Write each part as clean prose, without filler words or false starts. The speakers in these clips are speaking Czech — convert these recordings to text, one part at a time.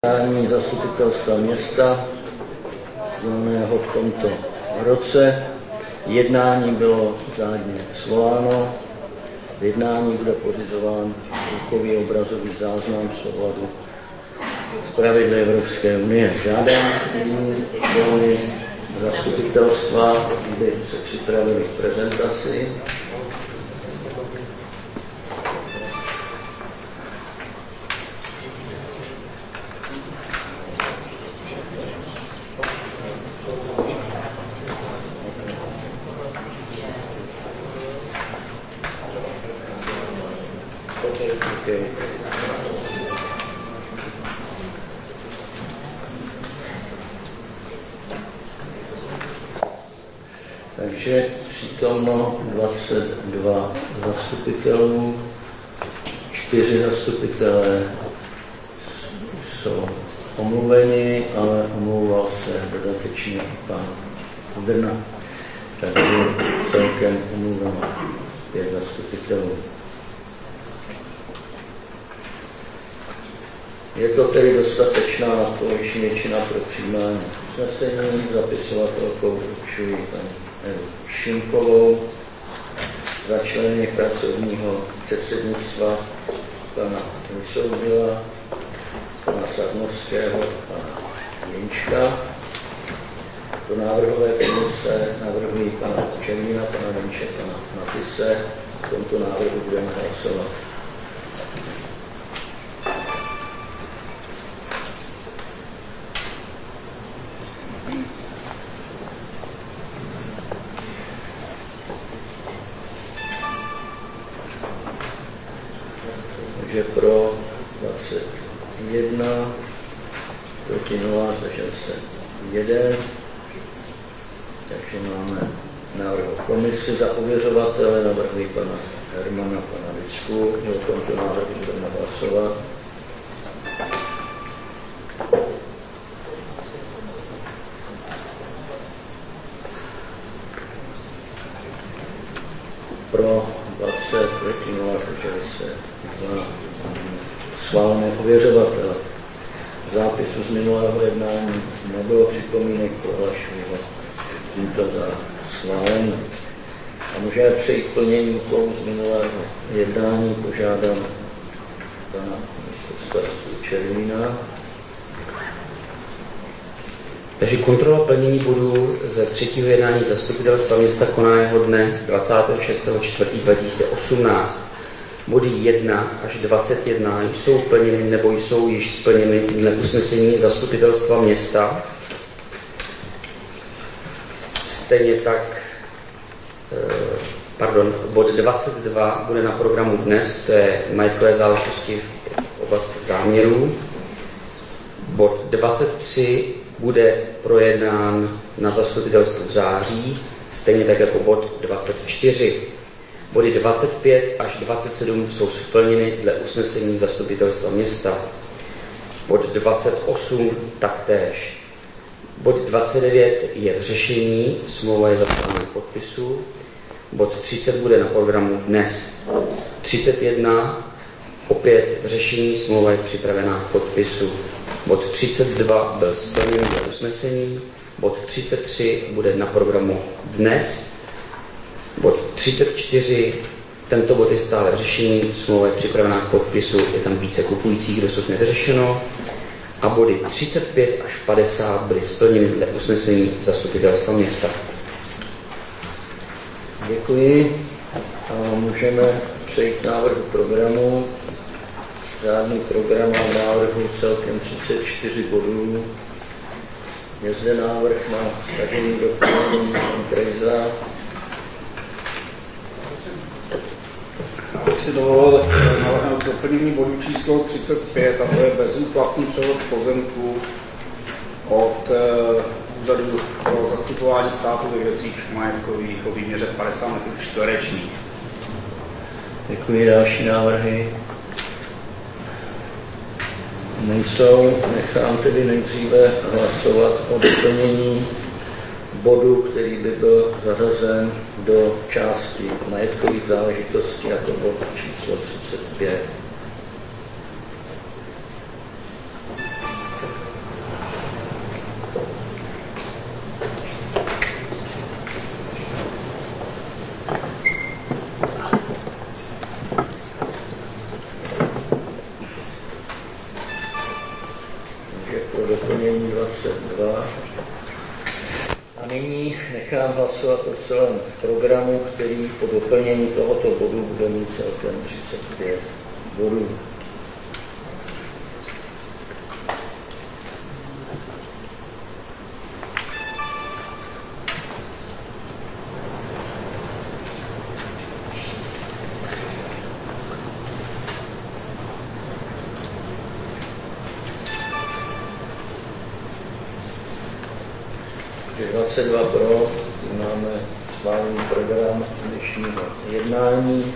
Jednání zastupitelstva města zvoleného v tomto roce. Jednání bylo řádně svoláno. V jednání bude pořizován zvukový obrazový záznam v souladu s pravidly Evropské unie. Žádám členy zastupitelstva, aby se připravili k prezentaci. Takže přítomno 22 zastupitelů, 4 zastupitelé jsou omluveni, ale omlouval se dodatečně pan Drna. Takže celkem omluveno 5 zastupitelů. Je to tedy dostatečná nadpoloviční většina pro přijímání usnesení. Zapisovatelkou určuji paní Evu Šimkovou, za členy pracovního předsednictva pana Vysoudila, pana Sadnovského, pana Jenčka. Do návrhové komise navrhují pana Červína, pana Jenče, pana Matise. V tomto návrhu budeme hlasovat. Takže pro 21, proti 0, zdržel se 1. Takže máme návrh o komisi za ověřovatele, navrhují pana Hermana, pana Vicku. O tomto návrhu budeme hlasovat. Pro 20, proti 0, zdrželi se 2. Schválené ověřovatele. V zápisu z minulého jednání nebylo připomínek, prohlašuji ho tímto za schválený. A můžeme přejít k plnění úkolů z minulého jednání. Požádám pana místostarostvu Červína. Takže kontrola plnění bodů ze 3. jednání zastupitelstva města konaného dne 26.4.2018. Body 1 až 21 jsou plněny nebo jsou již splněny dle usnesení zastupitelstva města. Stejně tak, bod 22 bude na programu dnes, to je majetkové záležitosti v oblasti záměrů. Bod 23 bude projednán na zastupitelstvu v září, stejně tak jako bod 24. Body 25 až 27 jsou splněny dle usnesení zastupitelstva města. Bod 28 taktéž. Bod 29 je v řešení, smlouva je zapsána k podpisu. Bod 30 bude na programu dnes. 31 opět v řešení, smlouva je připravená k podpisu. Bod 32 byl splněn dle usnesení. Bod 33 bude na programu dnes. Bod 34, tento bod je stále v řešení, smlouva je připravená k podpisu, je tam více kupujících, dosud nevyřešeno. A body 35 až 50 byly splněny dle usnesení zastupitelstva města. Děkuji. A můžeme přejít k návrhu programu. Řádný program má návrhu celkem 34 bodů. Je zde návrh na stažení dokumentů Krejza. Abych si dovolil navrhnout doplnění bodu číslo 35, a to je bezúplatný převod pozemků od úřadu pro zastupování státu ve věcích majetkových o výměře 50 metrů čtverečních. Děkuji. Další návrhy nejsou. Nechám tedy nejdříve hlasovat o doplnění bodu, který by byl zařazen do části majetkových záležitostí jako bod číslo 35. doplnění 22. A nyní nechám hlasovat o celém programu, který po doplnění tohoto bodu bude mít celkem 35 bodů. Takže 22 pro, máme schválený program dnešního jednání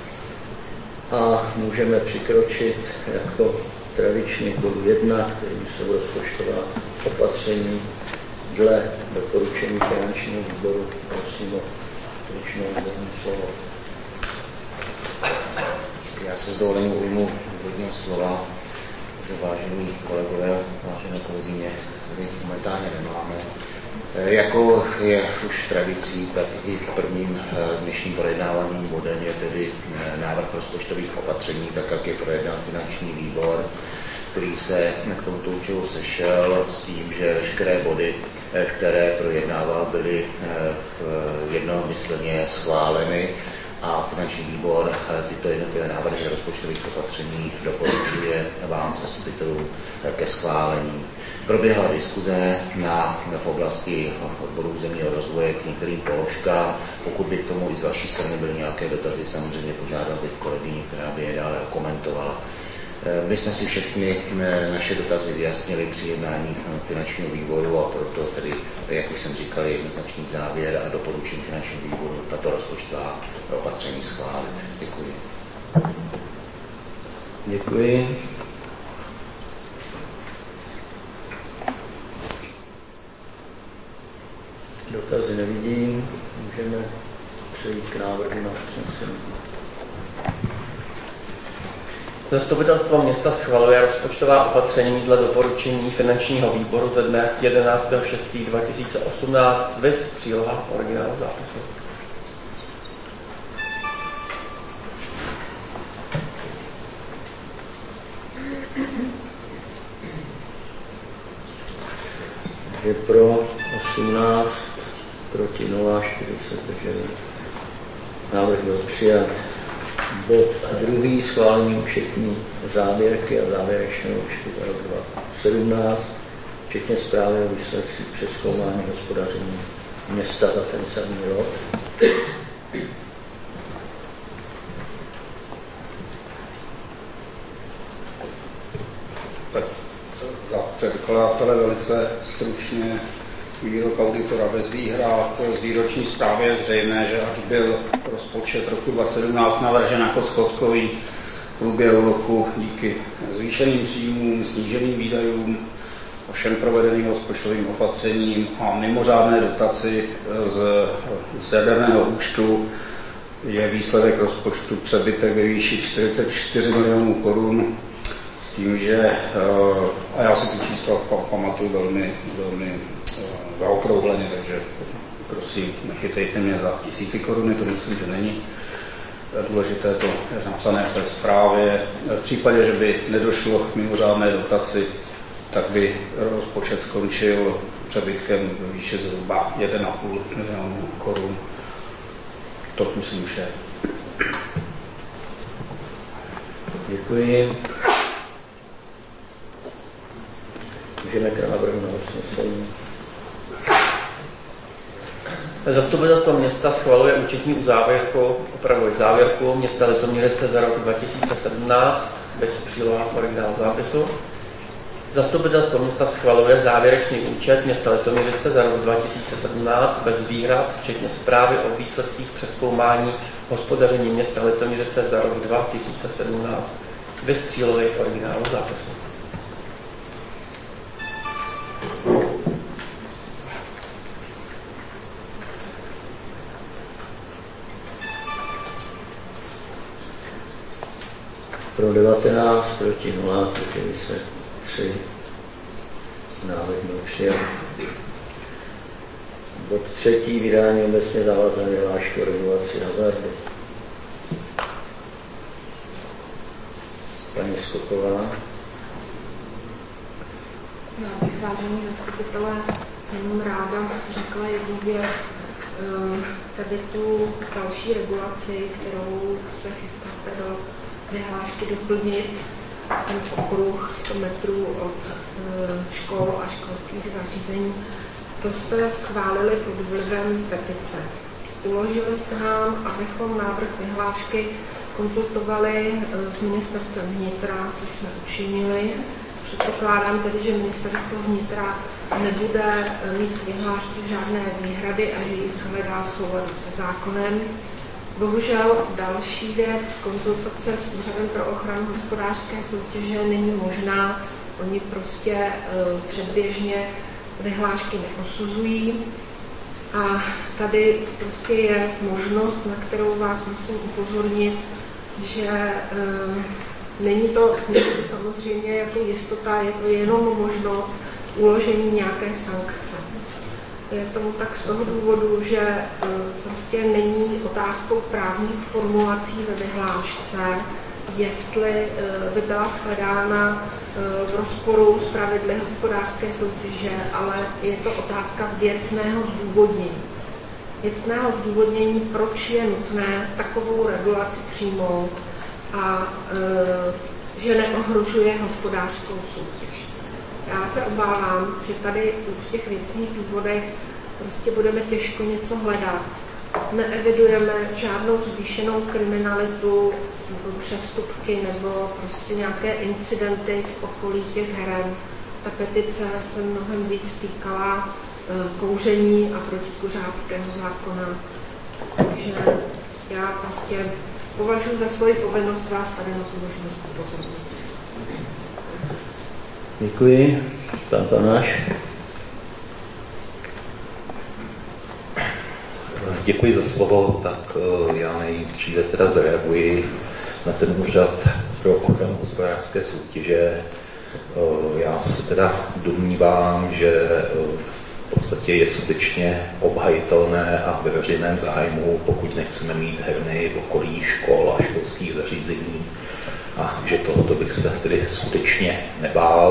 a můžeme přikročit jako tradičně k bodu 1, kterým jsou rozpočtová opatření dle doporučení finančního výboru. Prosím o stručné úvodní slovo. Já se s dovolením ujmu úvodního slova, že vážení kolegové, vážené kolegyně, tady momentálně nemáme. Jako je už tradicí, tak i v prvním dnešním projednávaným bodem je tedy návrh rozpočtových opatření, tak jak je projednán finanční výbor, který se k tomuto účelu sešel s tím, že veškeré body, které projednával, byly jednomyslně schváleny a finanční výbor tyto jednotlivé návrhy rozpočtových opatření doporučuje vám, zastupitelům, ke schválení. Proběhla diskuze v oblasti odboru územního rozvoje k některým položkám. Pokud by k tomu i z vaší strany byly nějaké dotazy, samozřejmě požádal bych kolegyni, která by je dále komentovala. My jsme si všechny naše dotazy vyjasnili při jednání finančního výboru a proto tedy, jak už jsem říkal, jednoznačný závěr a doporučení finančního výboru tato rozpočtová opatření schválit. Děkuji. Děkuji. Dotazy nevidím, můžeme přejít k návrhu na usnesení. Zastupitelstvo města schvaluje rozpočtová opatření dle doporučení finančního výboru ze dne 11.6.2018 viz příloha originálu zápisu. Je pro 18, proti 0, 4 se zdrželi. Návrh byl přijat. Bod druhý, schválení účetní závěrky a závěrečného účtu za rok 2017, včetně zprávy o výsledcích přezkoumání hospodaření města za ten samý rok. Tak za předkladatele velice stručně výrok auditora bez výhrad. Z výroční zprávy je zřejmé, že až byl rozpočet roku 2017 navržen jako schodkový v průběhu roku díky zvýšeným příjmům, sníženým výdajům, všem provedeným rozpočtovým opatřením a mimořádné dotaci z jaderného účtu je výsledek rozpočtu přebytek ve výši 44 milionů korun. Tím, že, a já si ty čísla pamatuju velmi zaokrouhleně, takže prosím, nechytejte mě za tisíci koruny, to myslím, že není důležité, to je napsané v té zprávě. V případě, že by nedošlo k mimořádné dotaci, tak by rozpočet skončil přebytkem ve výši zhruba 1,5 milionu korun. To myslím vše. Děkuji. Můžeme k návrhu na usnesení. Zastupitelstvo města schvaluje účetní závěrku města Litoměřice za rok 2017 bez příloha originálu zápisu. Zastupitelstvo města schvaluje závěrečný účet města Litoměřice za rok 2017 bez výhrad, včetně zprávy o výsledcích přezkoumání hospodaření města Litoměřice za rok 2017 bez přílohy originálu zápisu. Pro 19, proti 0, zdrželi se 3. Návrh byl přijat. Bod třetí, vydání obecně závazné vyhlášky o regulaci hazardu. Paní Skoková. Já bych Vážení zastupitelé, jenom ráda řekla jednu věc. Tady tu další regulaci, kterou se chystáte do vyhlášky doplnit, ten okruh 100 metrů od škol a školských zařízení, to jste schválili pod vlivem petice. Uložili jste nám, abychom návrh vyhlášky konzultovali s ministerstvem vnitra, což jsme učinili. Předpokládám tedy, že ministerstvo vnitra nebude mít vyhlášky žádné výhrady a že ji shledá v souladu se zákonem. Bohužel další věc, konzultace s Úřadem pro ochranu hospodářské soutěže není možná. Oni prostě předběžně vyhlášky neposuzují. A tady prostě je možnost, na kterou vás musím upozornit, že není to samozřejmě jako jistota, je to jenom možnost uložení nějaké sankce. Je tomu tak z toho důvodu, že prostě není otázkou právních formulací ve vyhlášce, jestli by byla shledána v rozporu s pravidly hospodářské soutěže, ale je to otázka věcného zdůvodnění. Věcného zdůvodnění, proč je nutné takovou regulaci přijmout a že neohrožuje hospodářskou soutěž. Já se obávám, že tady v těch věcných důvodech prostě budeme těžko něco hledat. Neevidujeme žádnou zvýšenou kriminalitu, nebo přestupky nebo prostě nějaké incidenty v okolí těch heren. Ta petice se mnohem víc týkala kouření a protikuřáckého zákona. Takže já prostě považuji za svoji povinnost vás tady na tu možnost upozornit. Děkuji. Pan Tomáš. Děkuji za slovo, tak já nejdříve teda zareaguji na ten Úřad pro ochranu hospodářské soutěže. Já se teda domnívám, že v podstatě je skutečně obhajitelné a ve veřejném zájmu, pokud nechceme mít herny v okolí škol a školských zařízení, a že tohoto bych se tedy skutečně nebál.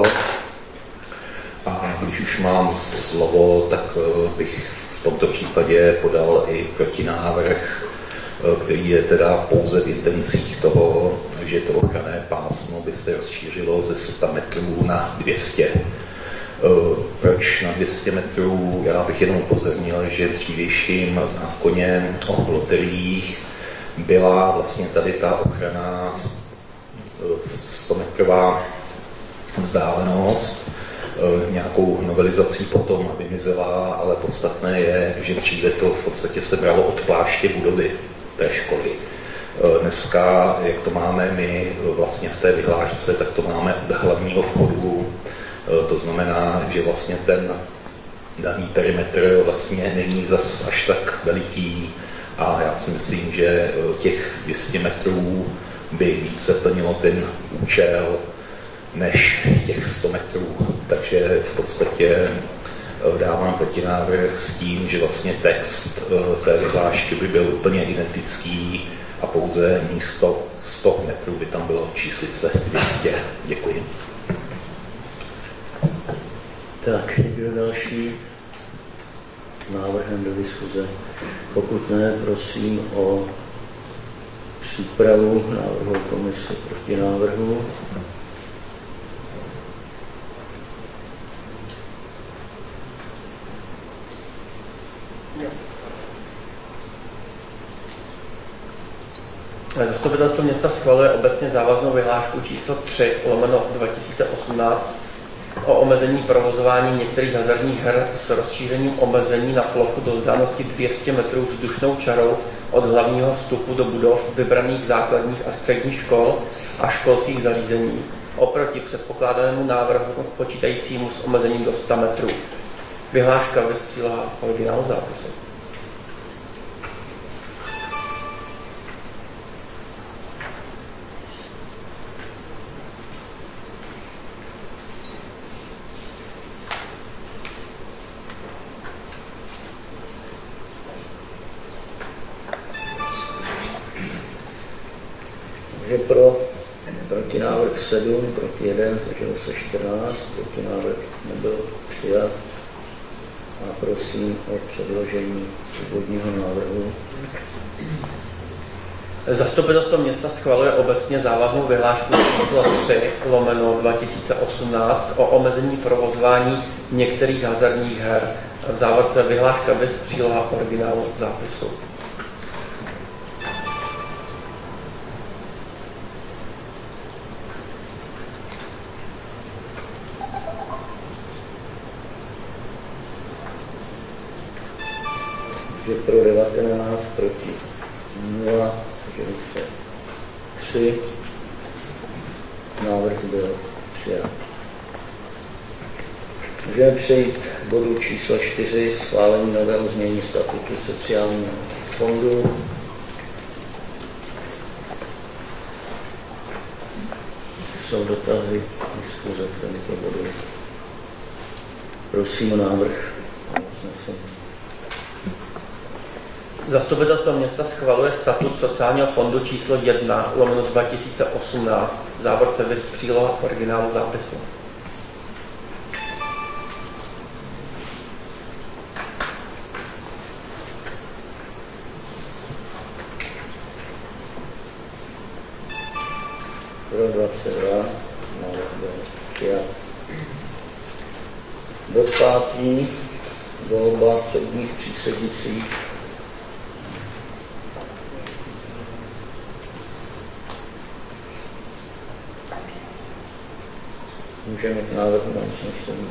A když už mám slovo, tak bych v tomto případě podal i protinávrh, který je teda pouze v intencích toho, že to ochranné pásmo by se rozšířilo ze 100 metrů na 200. Proč na 200 metrů? Já bych jenom upozornil, že v dřívějším zákoně o loteriích byla vlastně tady ta ochrana 100-metrová vzdálenost. Nějakou novelizací potom vymizela, ale podstatné je, že dříve to v podstatě se bralo od pláště budovy té školy. Dneska, jak to máme my vlastně v té vyhlášce, tak to máme od hlavního vchodu. To znamená, že vlastně ten daný perimetr vlastně není zas až tak veliký a já si myslím, že těch 200 metrů by více plnilo ten účel než těch 100 metrů. Takže v podstatě dávám protinávrh s tím, že vlastně text té vyhlášky by byl úplně identický a pouze místo 100 metrů by tam bylo číslice 200. Děkuji. Tak, někdo další návrhem do diskuze? Pokud ne, prosím o přípravu návrhu komise proti návrhu. Zastupitelstvo města schvaluje obecně závaznou vyhlášku číslo 3/2018 o omezení provozování některých hazardních her s rozšířením omezení na plochu do vzdálenosti 200 metrů vzdušnou čarou od hlavního vstupu do budov vybraných základních a středních škol a školských zařízení oproti předpokládanému návrhu počítajícímu s omezením do 100 metrů. Vyhláška vystřílá originál zápisu. Proti návrh 7, proti 1, zdrželo se 14, protinávrh nebyl přijat. A prosím o předložení původního návrhu. Zastupitelstvo města schvaluje obecně závaznou vyhlášku číslo 3/2018 o omezení provozování některých hazardních her. V závorce vyhláška bez příloha originálu zápisu. Že pro 19, proti 0, takže se 3. Návrh byl přijat. Můžeme přejít k bodu číslo 4, schválení nového znění statutu sociálního fondu. Jsou dotazy, diskuze k tomuto bodu. Prosím o návrh. Zastupitelstvo města schvaluje statut sociálního fondu číslo 1/2018, v závorce vis příloha originálu zápisu. Pro 22, návrh byl přijat. Bod 5, volba soudních přísedících. Můžeme k návrhu na usnesení.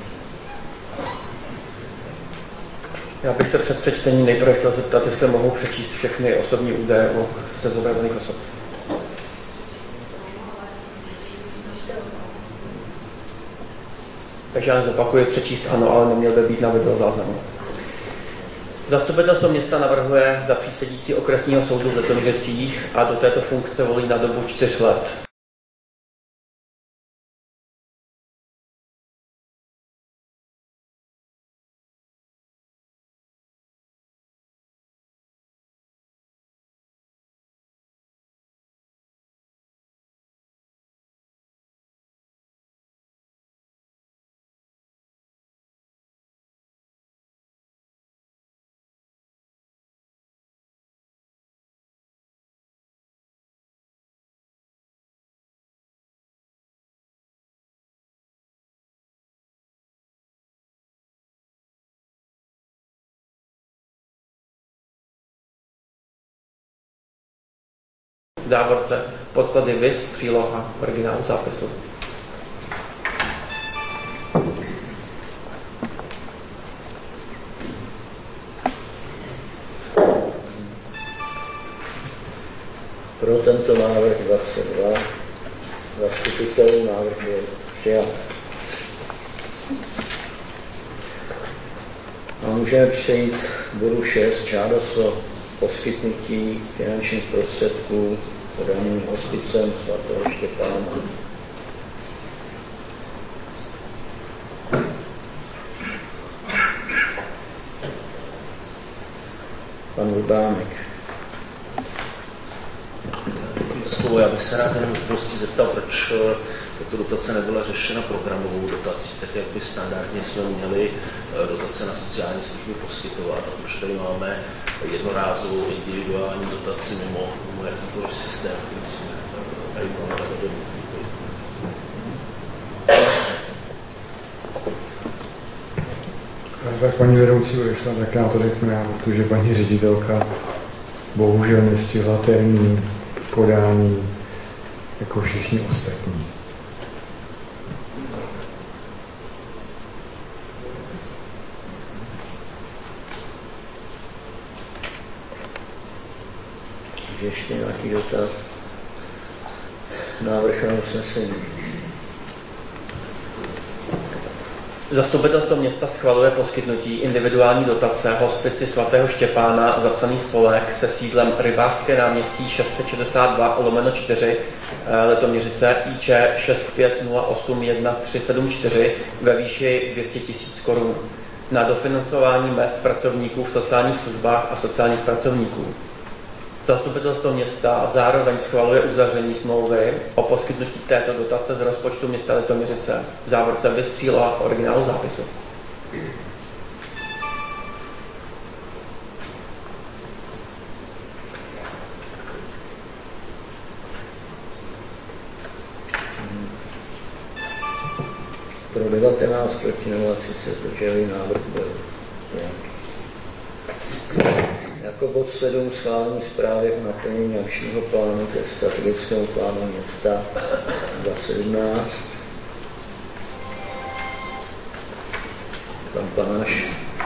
Já bych se před přečtením nejprve chtěl zeptat, jestli mohu přečíst všechny osobní údaje ze zobrazených osob. Takže já zopakuji, přečíst ano, ale neměl by být na videozáznamu. Zastupitelstvo města navrhuje za přísedící okresního soudu v Litoměřicích a do této funkce volí na dobu 4 let. V závorce podklady vis příloha originálu zápisu. Pro tento návrh 22 zastupitelů návrh byl přijat. A můžeme přejít k bodu 6, žádost o poskytnutí finančních prostředků podaným hospicem svatého Štěpána. Pan Urbánek. Slovo, já bych se rád jenom prostě zeptal, proč tato dotace nebyla řešena programovou dotací, tak jak by standardně jsme měli dotace na sociální služby poskytovat. A proč tady máme jednorázovou individuální dotaci mimo jakýkoliv systém, který jsme tady máme zavedený. Tak paní vedoucí odešla, tak já to řeknu já, protože paní ředitelka bohužel nestihla termín podání jako všichni ostatní. Ještě nějaký dotaz? Návrh na usnesení. Zastupitelstvo města schvaluje poskytnutí individuální dotace hospici svatého Štěpána zapsaný spolek se sídlem Rybářské náměstí 662/4 Litoměřice IČ 65081374 ve výši 200 000 korun na dofinancování mezd pracovníků v sociálních službách a sociálních pracovníků. Zastupitelstvo města zároveň schvaluje uzavření smlouvy o poskytnutí této dotace z rozpočtu města Litoměřice, v závorce bez příloha originálu zápisu. Pro 19, proti 30 se zdrželi, návrh byl přijat. Jako bod 7 schválení zprávy o naplnění akčního plánu ke strategickému plánu města 2017. Pan Panáš.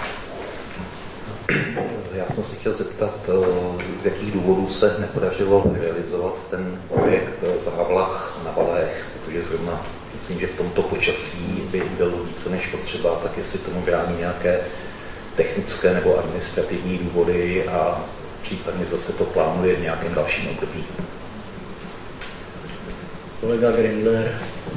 Já jsem se chtěl zeptat, z jakých důvodů se nepodařilo realizovat ten projekt Závlah na Valech, protože zrovna myslím, že v tomto počasí by byl více než potřeba, tak jestli tomu brání nějaké technické nebo administrativní důvody a případně zase to plánuje v nějakém dalším období. Kolega Grindler.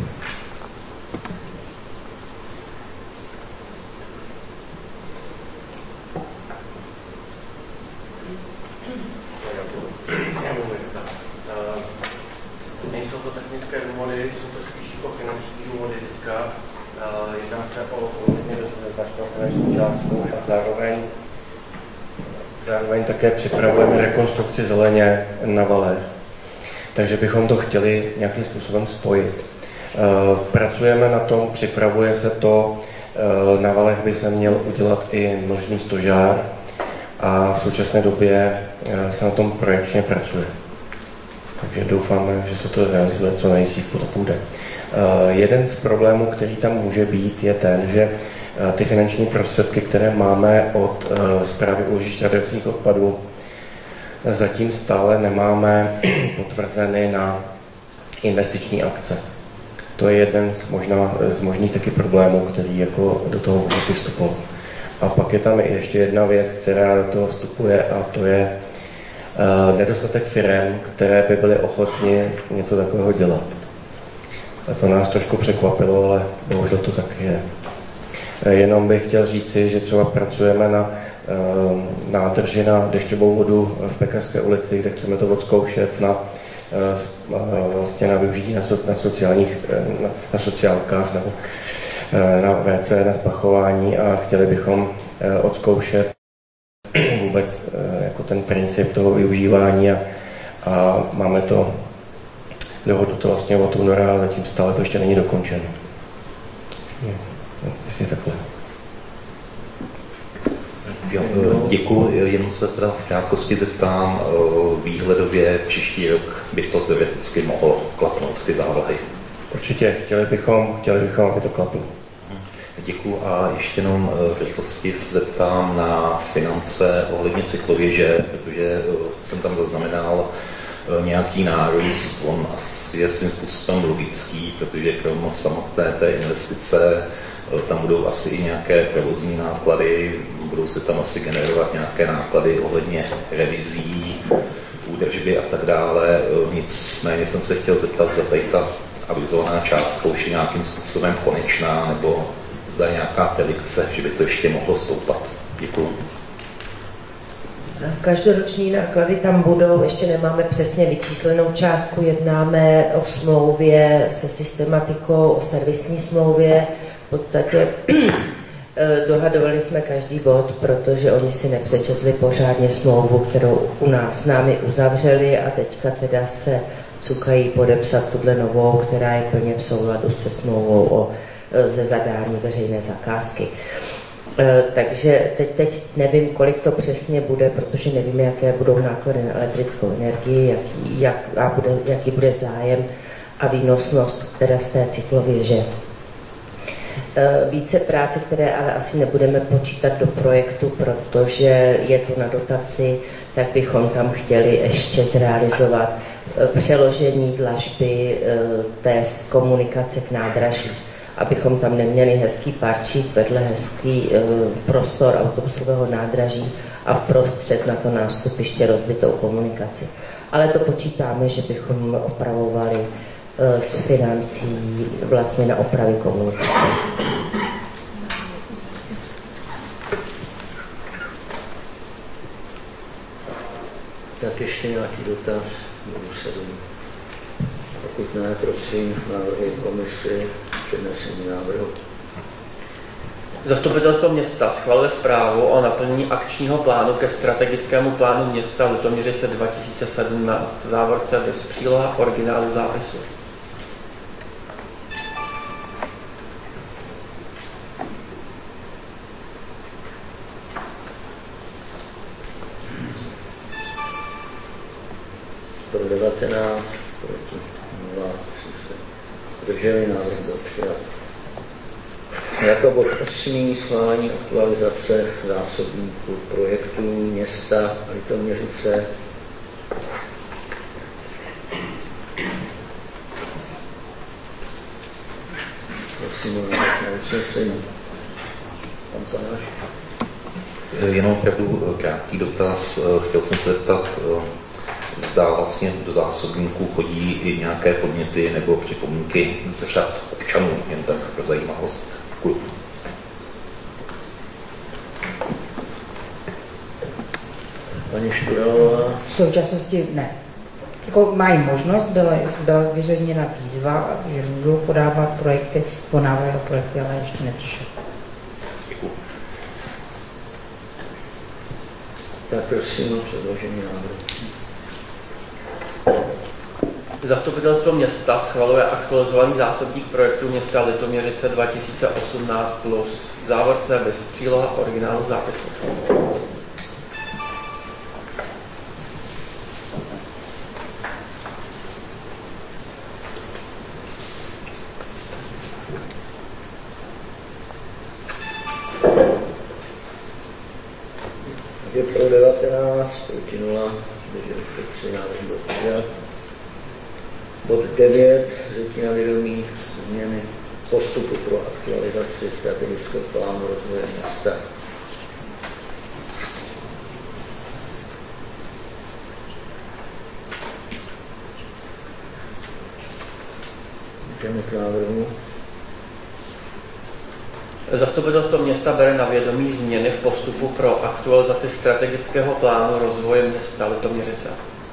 Nejsou to technické důvody, jsou to spíš jako finanční důvody teďka. Jedná se o poměrně značnou finanční částku a zároveň také připravujeme rekonstrukci zeleně na Valech. Takže bychom to chtěli nějakým způsobem spojit. Pracujeme na tom, připravuje se to, na Valech by se měl udělat i mlžný stožár a v současné době se na tom projekčně pracuje. Takže doufáme, že se to realizuje co nejdřív bude. Jeden z problémů, který tam může být, je ten, že ty finanční prostředky, které máme od správy úložišť radioaktivních odpadů, zatím stále nemáme potvrzeny na investiční akce. To je jeden z možných taky problémů, který jako do toho může vstupovat. A pak je tam ještě jedna věc, která do toho vstupuje, a to je nedostatek firem, které by byly ochotni něco takového dělat. A to nás trošku překvapilo, ale bohužel to tak je. Jenom bych chtěl říci, že třeba pracujeme na nádrži na dešťovou vodu v Pekařské ulici, kde chceme to odzkoušet vlastně na využití na sociálkách nebo na WC, na spachování, a chtěli bychom odzkoušet vůbec jako ten princip toho využívání a máme to dohodu to vlastně od února, ale zatím stále to ještě není dokončeno. Jestli takhle. Děkuji, jenom se teda v krátkosti zeptám, výhledově příští rok by to teoreticky mohlo klapnout, ty závlahy. Určitě, chtěli bychom, aby to klaplo. Děkuji a ještě jenom v rychlosti se zeptám na finance ohledně cyklověže, protože jsem tam zaznamenal nějaký nárůst, on asi je svým způsobem logický, protože krom samotné té investice tam budou asi i nějaké provozní náklady, budou se tam asi generovat nějaké náklady ohledně revizí, údržby a tak dále. Nicméně jsem se chtěl zeptat, zda tady ta avizovaná částka už je nějakým způsobem konečná, nebo zda je nějaká predikce, že by to ještě mohlo stoupat. Děkuji. Každoroční náklady tam budou, ještě nemáme přesně vyčíslenou částku, jednáme o smlouvě se systematikou, o servisní smlouvě. V podstatě dohadovali jsme každý bod, protože oni si nepřečetli pořádně smlouvu, kterou u nás s námi uzavřeli, a teďka teda se cukají podepsat tuhle novou, která je plně v souladu se smlouvou ze zadání veřejné zakázky. Takže teď nevím, kolik to přesně bude, protože nevíme, jaké budou náklady na elektrickou energii, jaký bude zájem a výnosnost teda z té cyklověže. Více práce, které ale asi nebudeme počítat do projektu, protože je to na dotaci, tak bychom tam chtěli ještě zrealizovat přeložení dlažby té komunikace k nádraží, abychom tam neměli hezký parčík, vedle hezký prostor autobusového nádraží a vprostřed na to nástupiště rozbitou komunikaci. Ale to počítáme, že bychom opravovali z financí vlastně na opravy komunikace. Tak tak ještě nějaký dotaz? Pokud ne, prosím, návrhy komisi, přednesení návrhu. Zastupitelstvo města schvaluje zprávu o naplnění akčního plánu ke strategickému plánu města Litoměřice 2017, v závorce bez příloha originálu zápisu. Pro 19, proti 0, 3 se zdrželi, návrh byl přijat. Jako bod 8. schválení aktualizace zásobníků projektů města Litoměřice. Prosím, na usnesení. Pan Tanáš. Jenom opravdu krátký dotaz. Chtěl jsem se zeptat, zda vlastně do zásobníků chodí i nějaké podněty nebo připomínky ze řad občanů, jen tak pro zajímavost. Děkuji. Paní Študalová. V současnosti ne. Jako mají možnost, byla vyřešena výzva, že můžou podávat projekty, po návrhu projekty, ale ještě nepřišel. Děkuji. Tak prosím o předložení návrhu. Zastupitelstvo města schvaluje aktualizovaný zásobník projektu města Litoměřice 2018 plus, v závorce bez příloha originálu zápisu. Je pro 19, proti 0, zdrželi se 3, návrh byl přijat. Bod 9, vzetí na vědomí změny postupu pro aktualizaci strategického plánu rozvoje města. Můžeme k návrhu. Zastupitelstvo města bere na vědomí změny v postupu pro aktualizaci strategického plánu rozvoje města Litoměřice.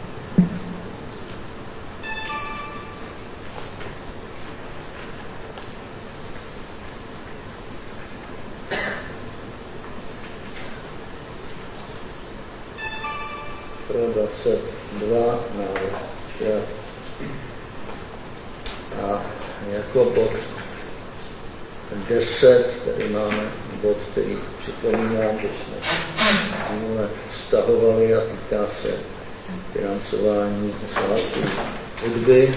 Pro 22 návrh přijat. A jako bod 10, tady máme bod, který připomínám, že jsme minule stahovali a týká se financování svátku hudby.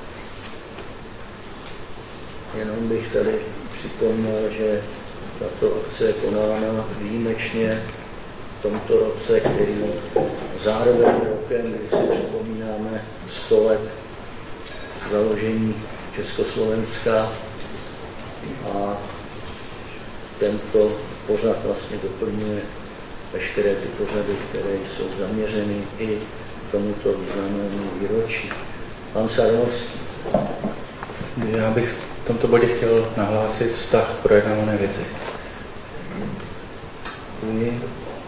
Jenom bych tady připomněl, že tato akce je konána výjimečně v tomto roce, který zároveň rokem, kdy si připomínáme 100 let založení Československa, a tento pořad vlastně doplňuje veškeré ty pořady, které jsou zaměřeny i k tomuto významnému výročí. Pan Sarnovský. Já bych v tomto bodě chtěl nahlásit vztah k projednávané věci. Děkuji.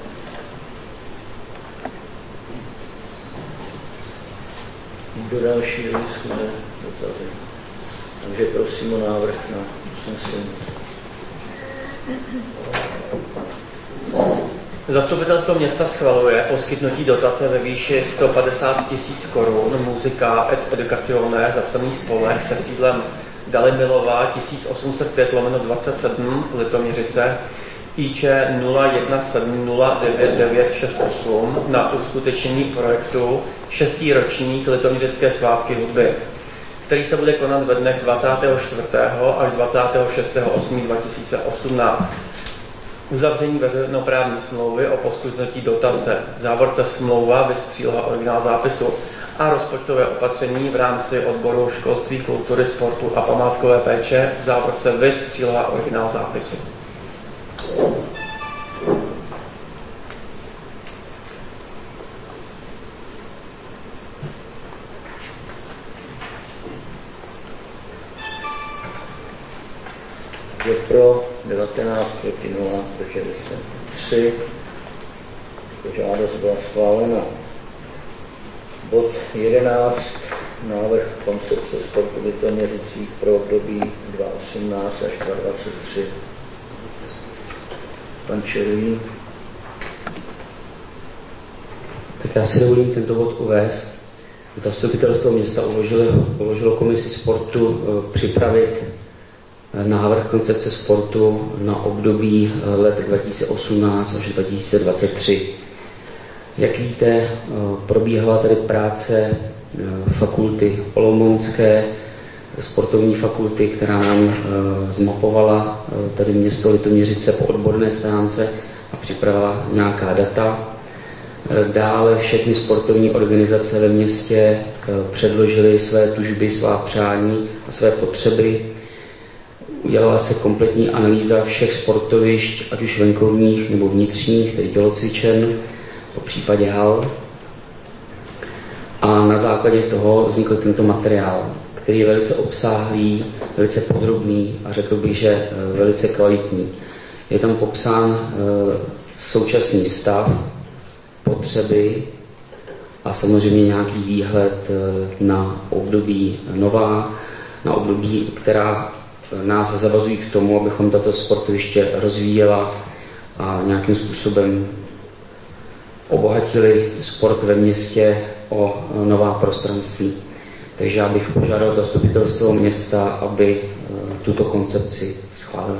Nikdo další do diskuze, dotazy. Takže prosím o návrh na usnesení. Zastupitelstvo města schvaluje poskytnutí dotace ve výši 150 000 korun Musica et Educazione zapsaný spolek se sídlem Dalimilová 1805/27 Litoměřice IČ 01709968 na uskutečnění projektu 6. ročník Litoměřické svátky hudby, který se bude konat ve dnech 24. až 26.8.2018. Uzavření veřejnoprávní smlouvy o poskytnutí dotace, v závorce smlouva bez příloha originál zápisu a rozpočtové opatření v rámci odboru školství, kultury, sportu a památkové péče, v závorce bez příloha originál zápisu. Je pro 19, proti 0, zdrželi se 3. Žádost byla schválena. Bod 11. Návrh koncepce sportu v Litoměřicích pro období 2018 až 2023. Pan Černý. Tak já si dovolím tento bod uvést. Zastupitelstvo města uložilo komisi sportu připravit návrh koncepce sportu na období let 2018 až 2023. Jak víte, probíhala tady práce fakulty olomoucké, sportovní fakulty, která nám zmapovala tady město Litoměřice po odborné stránce a připravila nějaká data. Dále všechny sportovní organizace ve městě předložily své tužby, svá přání a své potřeby. Udělala se kompletní analýza všech sportovišť, ať už venkovních nebo vnitřních, tedy tělocvičen, po případě hal. A na základě toho vznikl tento materiál, který je velice obsáhlý, velice podrobný a řekl bych, že velice kvalitní. Je tam popsán současný stav, potřeby a samozřejmě nějaký výhled na období nová, na období, která nás zavazují k tomu, abychom tato sportoviště rozvíjela a nějakým způsobem obohatili sport ve městě o nová prostranství. Takže já bych požádal zastupitelstvo města, aby tuto koncepci schválila.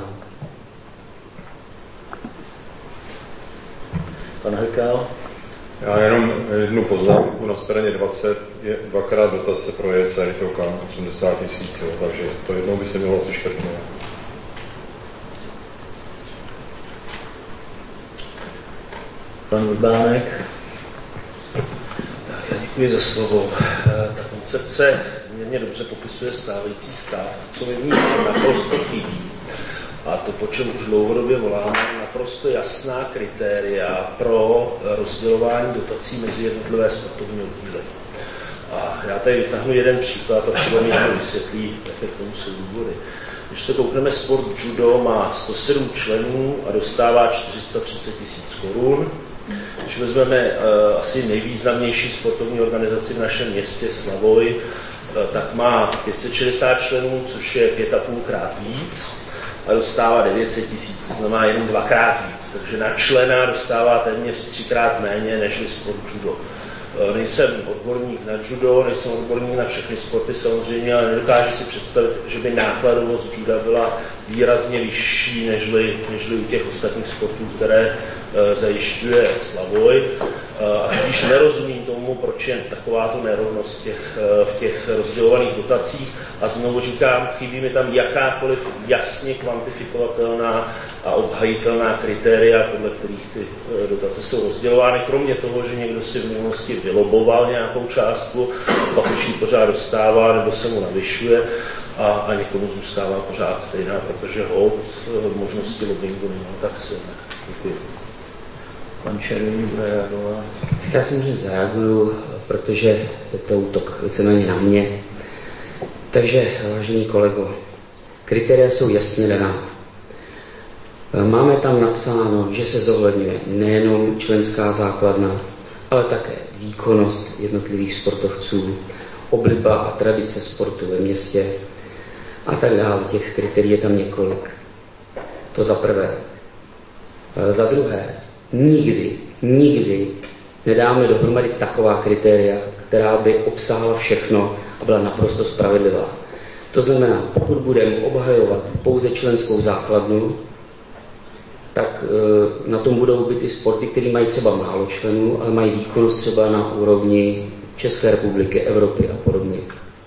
Pan Hekal. Já jenom jednu poznámku. Na straně 20 je dvakrát dotace pro JC Rytoka 80 000, takže to jednou by se mělo asi škrtnout. Pan Urbánek. Tak, já děkuji za slovo. Ta koncepce mě dobře popisuje stávající stav, co mi v ní naprosto chybí. A to, po čem už dlouhodobě voláme, naprosto jasná kritéria pro rozdělování dotací mezi jednotlivé sportovní oddíly. A já tady vytáhnu jeden příklad a třeba mi jenom vysvětlí, jaké k tomu jsou důvody. Když se koukneme, sport judo má 107 členů a dostává 430 000 korun. Když vezmeme asi nejvýznamnější sportovní organizaci v našem městě Slavoj, tak má 560 členů, což je 5,5krát víc a dostává 900 000, to znamená jen 2krát víc. Takže na člena dostává téměř 3krát méně než sport judo. Nejsem odborník na judo, nejsem odborník na všechny sporty samozřejmě, ale nedokážu si představit, že by nákladovost juda byla výrazně vyšší nežli u těch ostatních sportů, které zajišťuje Slavoj. A když nerozumím tomu, proč je takováto nerovnost v těch rozdělovaných dotacích. A znovu říkám, chybí mi tam jakákoliv jasně kvantifikovatelná a obhajitelná kritéria, podle kterých ty dotace jsou rozdělovány. Kromě toho, že někdo si v minulosti vyloboval nějakou částku, pak už ji pořád dostává nebo se mu navyšuje a někomu zůstává pořád stejná, protože holt možnosti lobbingu nemá tak silné. Děkuji. Pan Černý bude reagovat. Já si možná zareaguju, protože je to útok víceméně na mě. Takže, vážený kolego, kritéria jsou jasně daná. Máme tam napsáno, že se zohledňuje nejenom členská základna, ale také výkonnost jednotlivých sportovců, obliba a tradice sportu ve městě a tak dále. Těch kritérií je tam několik. To za prvé. Za druhé, nikdy nedáme dohromady taková kritéria, která by obsahala všechno a byla naprosto spravedlivá. To znamená, pokud budeme obhajovat pouze členskou základnu, tak na tom budou být i sporty, které mají třeba málo členů, ale mají výkonnost třeba na úrovni České republiky, Evropy a podobně.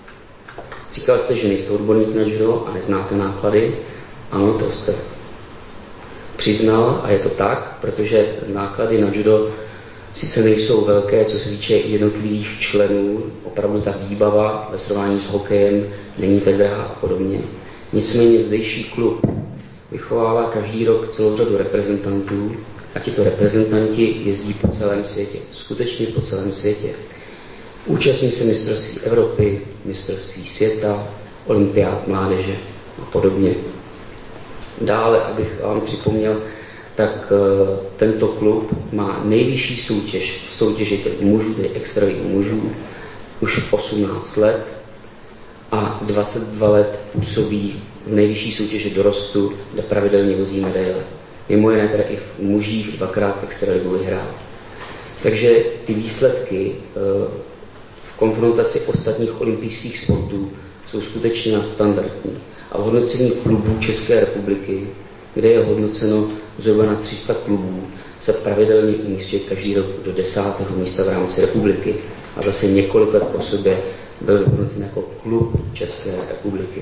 Říkal jste, že nejste odborník na judo a neznáte náklady. Ano, to jste přiznal a je to tak, protože náklady na judo sice nejsou velké, co se týče jednotlivých členů, opravdu ta výbava ve srovnání s hokejem není tak drahá a podobně. Nicméně zdejší klub vychovává každý rok celou řadu reprezentantů a tito reprezentanti jezdí po celém světě, skutečně po celém světě. Účastní se mistrovství Evropy, mistrovství světa, olympiád mládeže a podobně. Dále, abych vám připomněl, tak tento klub má nejvyšší soutěži mužů, tedy extraligu mužů, už 18 let a 22 let působí v nejvyšší soutěži dorostu, kde pravidelně vozí medaile. Mimo jiné teda i v mužích dvakrát extraligu vyhrál. Takže ty výsledky v konfrontaci ostatních olympijských sportů jsou skutečně nadstandardní. A v hodnocení klubů České republiky, kde je hodnoceno zhruba na 300 klubů, se pravidelně umístuje každý rok do 10. místa v rámci republiky. A zase několik let po sobě byl vyhodnocen jako klub České republiky.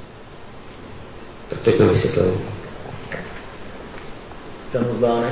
Tak to na vysvětlení. Ten Urbánek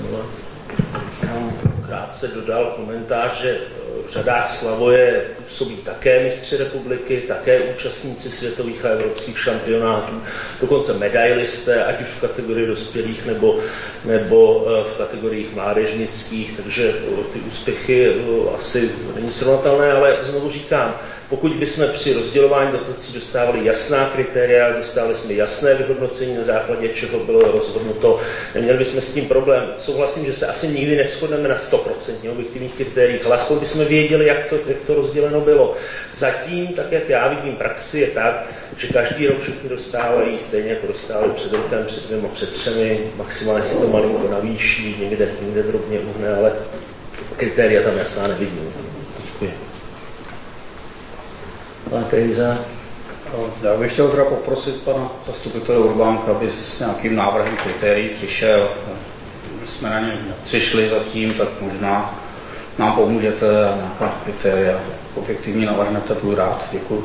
krátce dodal komentář, že v řadách Slavoje působí také mistři republiky, také účastníci světových a evropských šampionátů, dokonce medailisté, ať už v kategorii dospělých nebo v kategoriích mládežnických, takže ty úspěchy asi není srovnatelné, ale znovu říkám, pokud bychom při rozdělování dotací dostávali jasná kritéria, dostávali jsme jasné vyhodnocení, na základě čeho bylo rozhodnuto, neměli bychom s tím problém. Souhlasím, že se asi nikdy neshodneme na 100% objektivních kritériích, ale aspoň bychom věděli, jak to rozděleno bylo. Zatím, tak jak já vidím praxi, je tak, že každý rok všichni dostávají stejně jako dostávali před rokem, před 2, před 3, maximálně si to malinko navýší, někde drobně uhne, ale kritéria tam jasná nevidím. Děkuji. Pan Krejza. Já bych chtěl teda poprosit pana zastupitele Urbánka, aby s nějakým návrhem kritérií přišel. My jsme na ně přišli zatím, tak možná nám pomůžete a nějaká kritéria objektivní navrhnete, budu rád. Děkuji.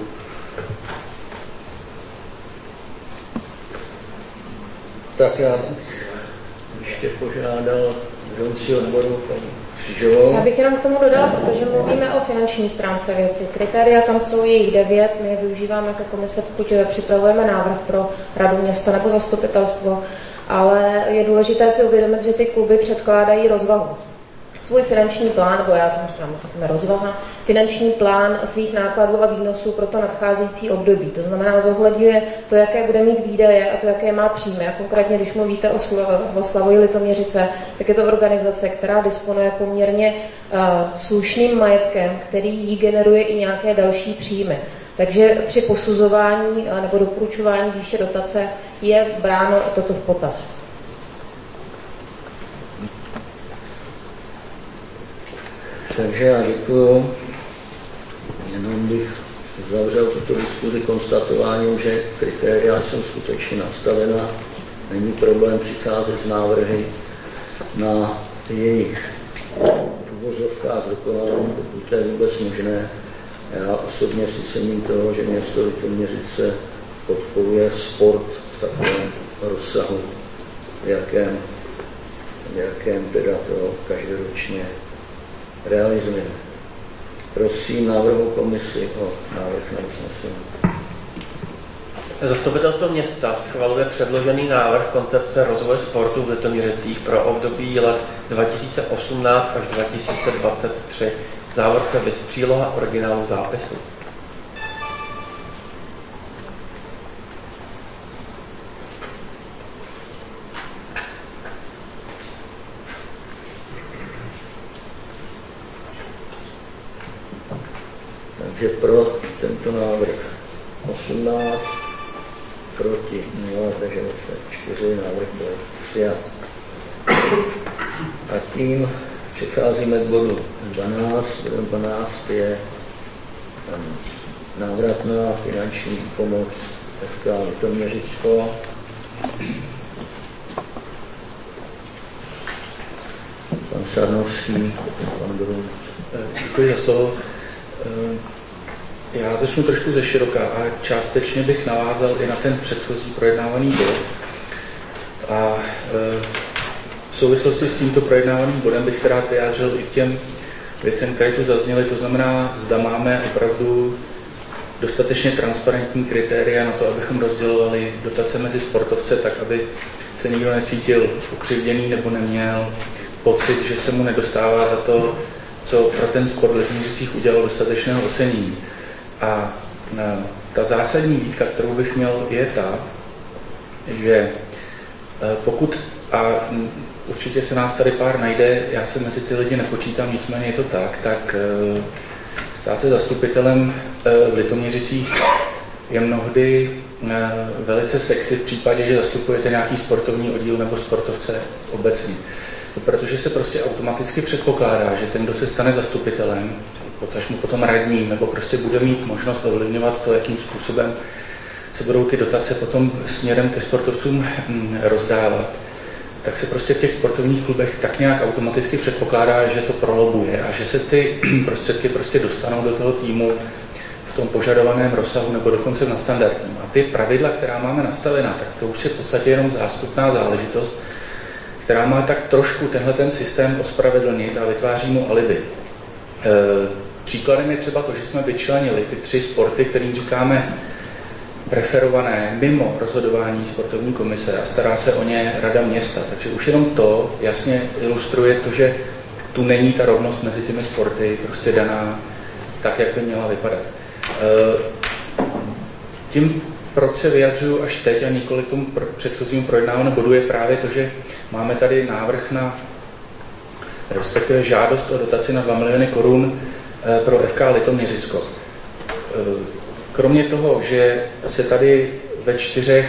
Tak já bych ještě požádal vedoucí odboru paní Křižovou. Já bych jenom k tomu dodala, protože mluvíme o finanční stránce věci. Kritéria tam jsou jich 9, my je využíváme jako komise, pokud připravujeme návrh pro radu města nebo zastupitelstvo, ale je důležité si uvědomit, že ty kluby předkládají rozvahu. Svůj finanční plán, nebo já tomu říkám rozvaha, finanční plán svých nákladů a výnosů pro to nadcházející období. To znamená, zohledňuje to, jaké bude mít výdaje a to, jaké má příjmy. A konkrétně, když mluvíte o Slavoji Litoměřice, tak je to organizace, která disponuje poměrně slušným majetkem, který jí generuje i nějaké další příjmy. Takže při posuzování nebo doporučování výše dotace je bráno toto v potaz. Takže já děkuju. Jenom bych zavřel tuto diskuzi konstatováním, že kritéria jsou skutečně nastavena. Není problém přicházet s návrhy na jejich uvozovkách dokonalém, pokud to je vůbec možné. Já osobně si cením toho, že město Litoměřice podporuje sport v takovém rozsahu, v jakém teda to každoročně realizujeme. Prosím návrhu komisi o návrh na usnesení. Zastupitelstvo města schvaluje předložený návrh koncepce rozvoje sportu v Litoměřicích pro období let 2018 až 2023. V závorce bez příloha originálu zápisu. Takže pro tento návrh 18, proti 0, zdrželi se 4, návrh byl přijat. A tím přecházíme k bodu 12. Bodem 12 je návratná finanční pomoc FK Litoměřicko. Pan Sarnovský, pan Brun. Děkuji za slovo. Já začnu trošku ze široka a částečně bych navázal i na ten předchozí projednávaný bod. A v souvislosti s tímto projednávaným bodem bych se rád vyjádřil i k těm věcem, které tu zazněly. To znamená, zda máme opravdu dostatečně transparentní kritéria na to, abychom rozdělovali dotace mezi sportovce tak, aby se nikdo necítil ukřivděný nebo neměl pocit, že se mu nedostává za to, co pro ten sport v Litoměřicích udělal dostatečného ocenění. A ta zásadní výtka, kterou bych měl, je ta, že pokud a určitě se nás tady pár najde, já se mezi ty lidi nepočítám, nicméně je to tak stát se zastupitelem v Litoměřicích je mnohdy velice sexy v případě, že zastupujete nějaký sportovní oddíl nebo sportovce obecně. Protože se prostě automaticky předpokládá, že ten, kdo se stane zastupitelem, potažmo potom radním, nebo prostě bude mít možnost ovlivňovat to, jakým způsobem se budou ty dotace potom směrem ke sportovcům rozdávat, tak se prostě v těch sportovních klubech tak nějak automaticky předpokládá, že to prolobuje a že se ty prostředky prostě dostanou do toho týmu v tom požadovaném rozsahu nebo dokonce na standardním. A ty pravidla, která máme nastavená, tak to už je v podstatě jenom zástupná záležitost, která má tak trošku tenhle ten systém ospravedlnit a vytváří mu alibi. Příkladem je třeba to, že jsme vyčlenili ty 3 sporty, kterým říkáme preferované mimo rozhodování sportovní komise a stará se o ně rada města. Takže už jenom to jasně ilustruje to, že tu není ta rovnost mezi těmi sporty prostě daná tak, jak by měla vypadat. Tím, proč se vyjadřuju až teď a nikoli k tomu předchozímu projednávanému bodu, je právě to, že máme tady návrh na, respektive žádost o dotaci na 2 miliony korun pro FK Litoměřicko. Kromě toho, že se tady ve 4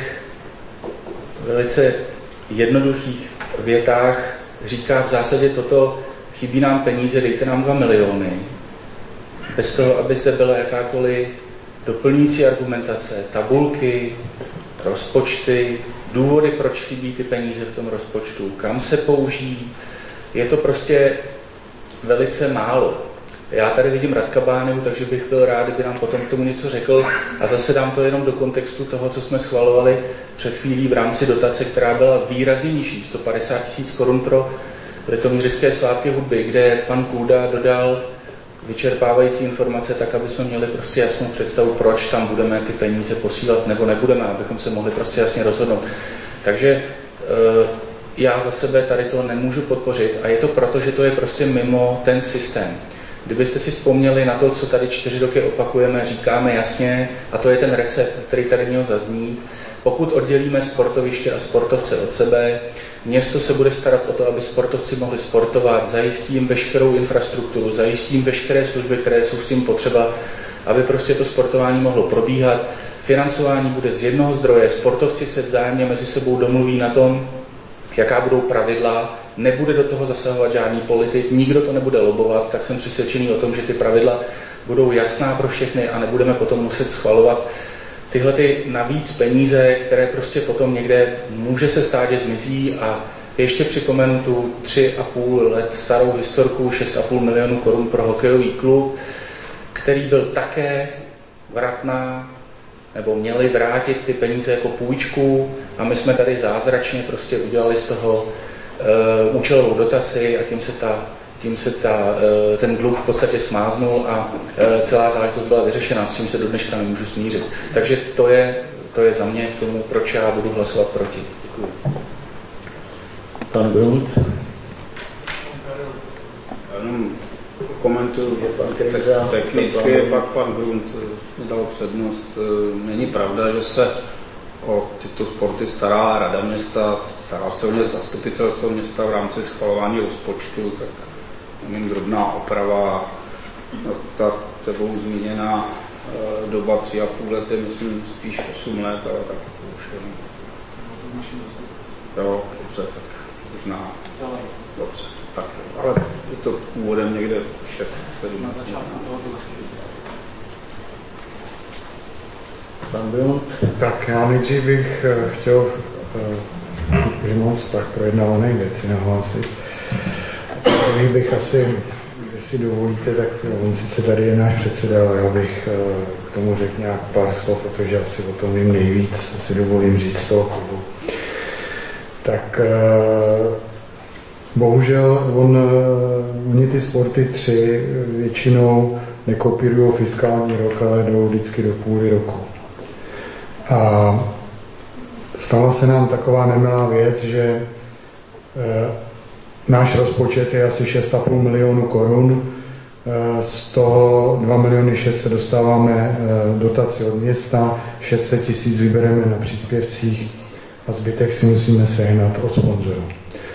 velice jednoduchých větách říká v zásadě toto, chybí nám peníze, dejte nám 2 miliony, bez toho, aby zde byla jakákoliv doplňující argumentace, tabulky, rozpočty, důvody, proč chybí ty peníze v tom rozpočtu, kam se použijí, je to prostě velice málo. Já tady vidím Radka Báňu, takže bych byl rád, kdyby nám potom k tomu něco řekl a zase dám to jenom do kontextu toho, co jsme schvalovali před chvílí v rámci dotace, která byla výrazně nižší, 150 000 korun pro Litoměřické svátky hudby, kde pan Kůda dodal vyčerpávající informace tak, aby jsme měli prostě jasnou představu, proč tam budeme ty peníze posílat nebo nebudeme, abychom se mohli prostě jasně rozhodnout. Takže já za sebe tady to nemůžu podpořit a je to proto, že to je prostě mimo ten systém. Kdybyste si vzpomněli na to, co tady 4 roky opakujeme, říkáme jasně, a to je ten recept, který tady měl zaznít, pokud oddělíme sportoviště a sportovce od sebe, město se bude starat o to, aby sportovci mohli sportovat, zajistí jim veškerou infrastrukturu, zajistí jim veškeré služby, které jsou s tím potřeba, aby prostě to sportování mohlo probíhat. Financování bude z jednoho zdroje, sportovci se vzájemně mezi sebou domluví na tom, jaká budou pravidla, nebude do toho zasahovat žádný politik, nikdo to nebude lobovat, tak jsem přesvědčený o tom, že ty pravidla budou jasná pro všechny a nebudeme potom muset schvalovat tyhle ty navíc peníze, které prostě potom někde může se stát, že zmizí. A ještě připomenu tu 3,5 let starou historku 6,5 milionů korun pro hokejový klub, který byl také vratná, nebo měli vrátit ty peníze jako půjčku a my jsme tady zázračně prostě udělali z toho účelovou dotaci a tím se ten dluh v podstatě smáznul a celá záležitost byla vyřešena, s čím se do dneška nemůžu smířit. Takže to je za mě k tomu, proč já budu hlasovat proti. Děkuji. Pan Grunt. Jenom komentuju technicky, pak pan Grunt dal přednost. Není pravda, že se o tyto sporty stará rada města, stará se o ně zastupitelstvo města v rámci schvalování rozpočtu, tak nevím, drobná oprava, ta tebou zmíněná doba 3,5 let je, myslím, spíš 8 let, ale tak to už je. Jo, dobře, tak možná. Dobře, tak, ale je to úvodem někde 6, 7. Na začátku toho Tak já nejdřív bych chtěl, že mám vztah projednávané věci nahlásit. Takový bych asi, jestli dovolíte, tak on sice tady je náš předseda, ale já bych k tomu řekl nějak pár slov, protože asi o tom vím nejvíc, si dovolím říct toho klubu. Tak bohužel oni ty sporty 3 většinou nekopírují fiskální rok, ale jdou vždycky do půly roku. A stala se nám taková nemilá věc, že náš rozpočet je asi 6,5 milionu korun, z toho 2 miliony 600 dostáváme dotaci od města, 600 000 vybereme na příspěvcích a zbytek si musíme sehnat od sponzorů.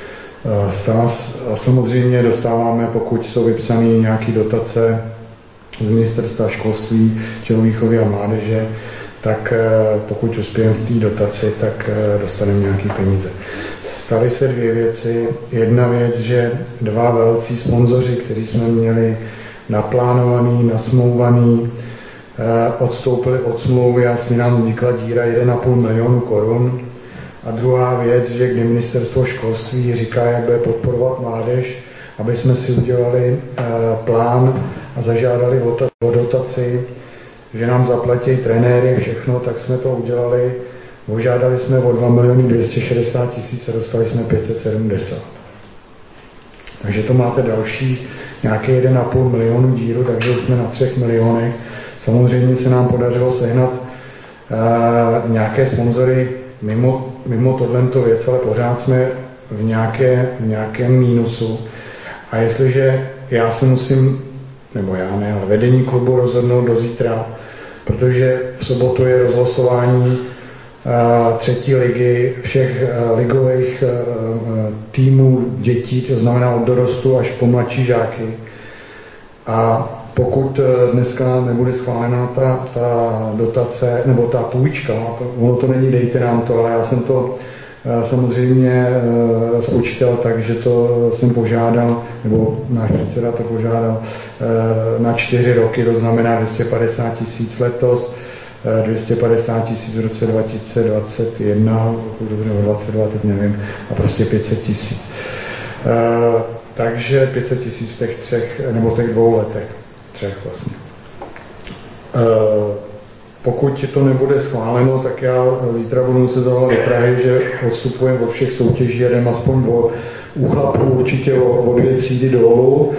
Samozřejmě dostáváme, pokud jsou vypsané nějaké dotace z ministerstva školství, tělovýchovy a mládeže, tak pokud uspějeme v té dotaci, tak dostaneme nějaké peníze. Staly se dvě věci. Jedna věc, že dva velcí sponzoři, kteří jsme měli naplánovaný, nasmlouvaný, odstoupili od smlouvy a asi nám vznikla díra 1,5 milionu korun. A druhá věc, že kdy ministerstvo školství říká, jak bude podporovat mládež, aby jsme si udělali plán a zažádali o dotaci, že nám zaplatí trenéry, všechno, tak jsme to udělali. Požádali jsme o 2 260 000 a dostali jsme 570. Takže to máte další nějaké 1,5 milionu díru, takže už jsme na 3 milionech. Samozřejmě se nám podařilo sehnat nějaké sponzory mimo tohleto věc, ale pořád jsme v nějakém mínusu. A jestliže já se musím, nebo já ne, ale vedení klubu rozhodnout do zítra, protože v sobotu je rozlosování 3. ligy všech ligových týmů dětí, to znamená od dorostu až po mladší žáky. A pokud dneska nebude schválená ta dotace, nebo ta půjčka, ono to není dejte nám to, ale já jsem to samozřejmě spočítal tak, že to jsem požádal, nebo náš předseda to požádal na 4 roky, to znamená 250 000 letos, 250 000 v roce 2021, pokud dobře, 22, teď nevím, a prostě 500 000. Takže 500 000 v těch 3, nebo těch 2 letech. 3 vlastně. Pokud to nebude schváleno, tak já zítra budu muset zavolat do Prahy, že odstupujeme od všech soutěží, jedem aspoň u chlapů určitě o 2 třídy dolů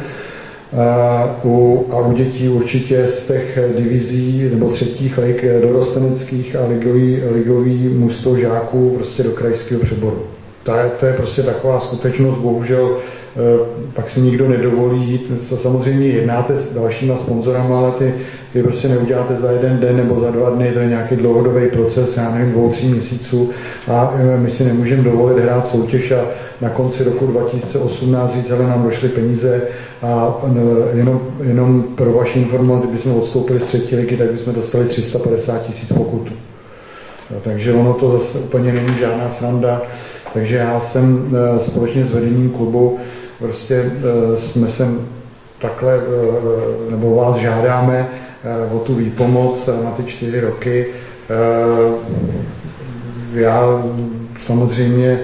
a u dětí určitě z těch divizí nebo 3. lig dorosteneckých a ligový mužstvo žáků prostě do krajského přeboru. To je prostě taková skutečnost, bohužel pak si nikdo nedovolí jít. Samozřejmě jednáte s dalšíma sponzorama, ale ty prostě neuděláte za 1 den nebo za 2 dny, to je nějaký dlouhodobý proces, já nevím, 2-3 měsíců a my si nemůžeme dovolit hrát soutěž a na konci roku 2018 říct, ale nám došly peníze a jenom pro vaši informaci, kdybychom odstoupili z 3. ligy, tak bychom dostali 350 000 pokutu. Takže ono to zase úplně není žádná sranda. Takže já jsem společně s vedením klubu prostě jsme sem takhle, nebo vás žádáme o tu výpomoc na ty 4 roky. Já samozřejmě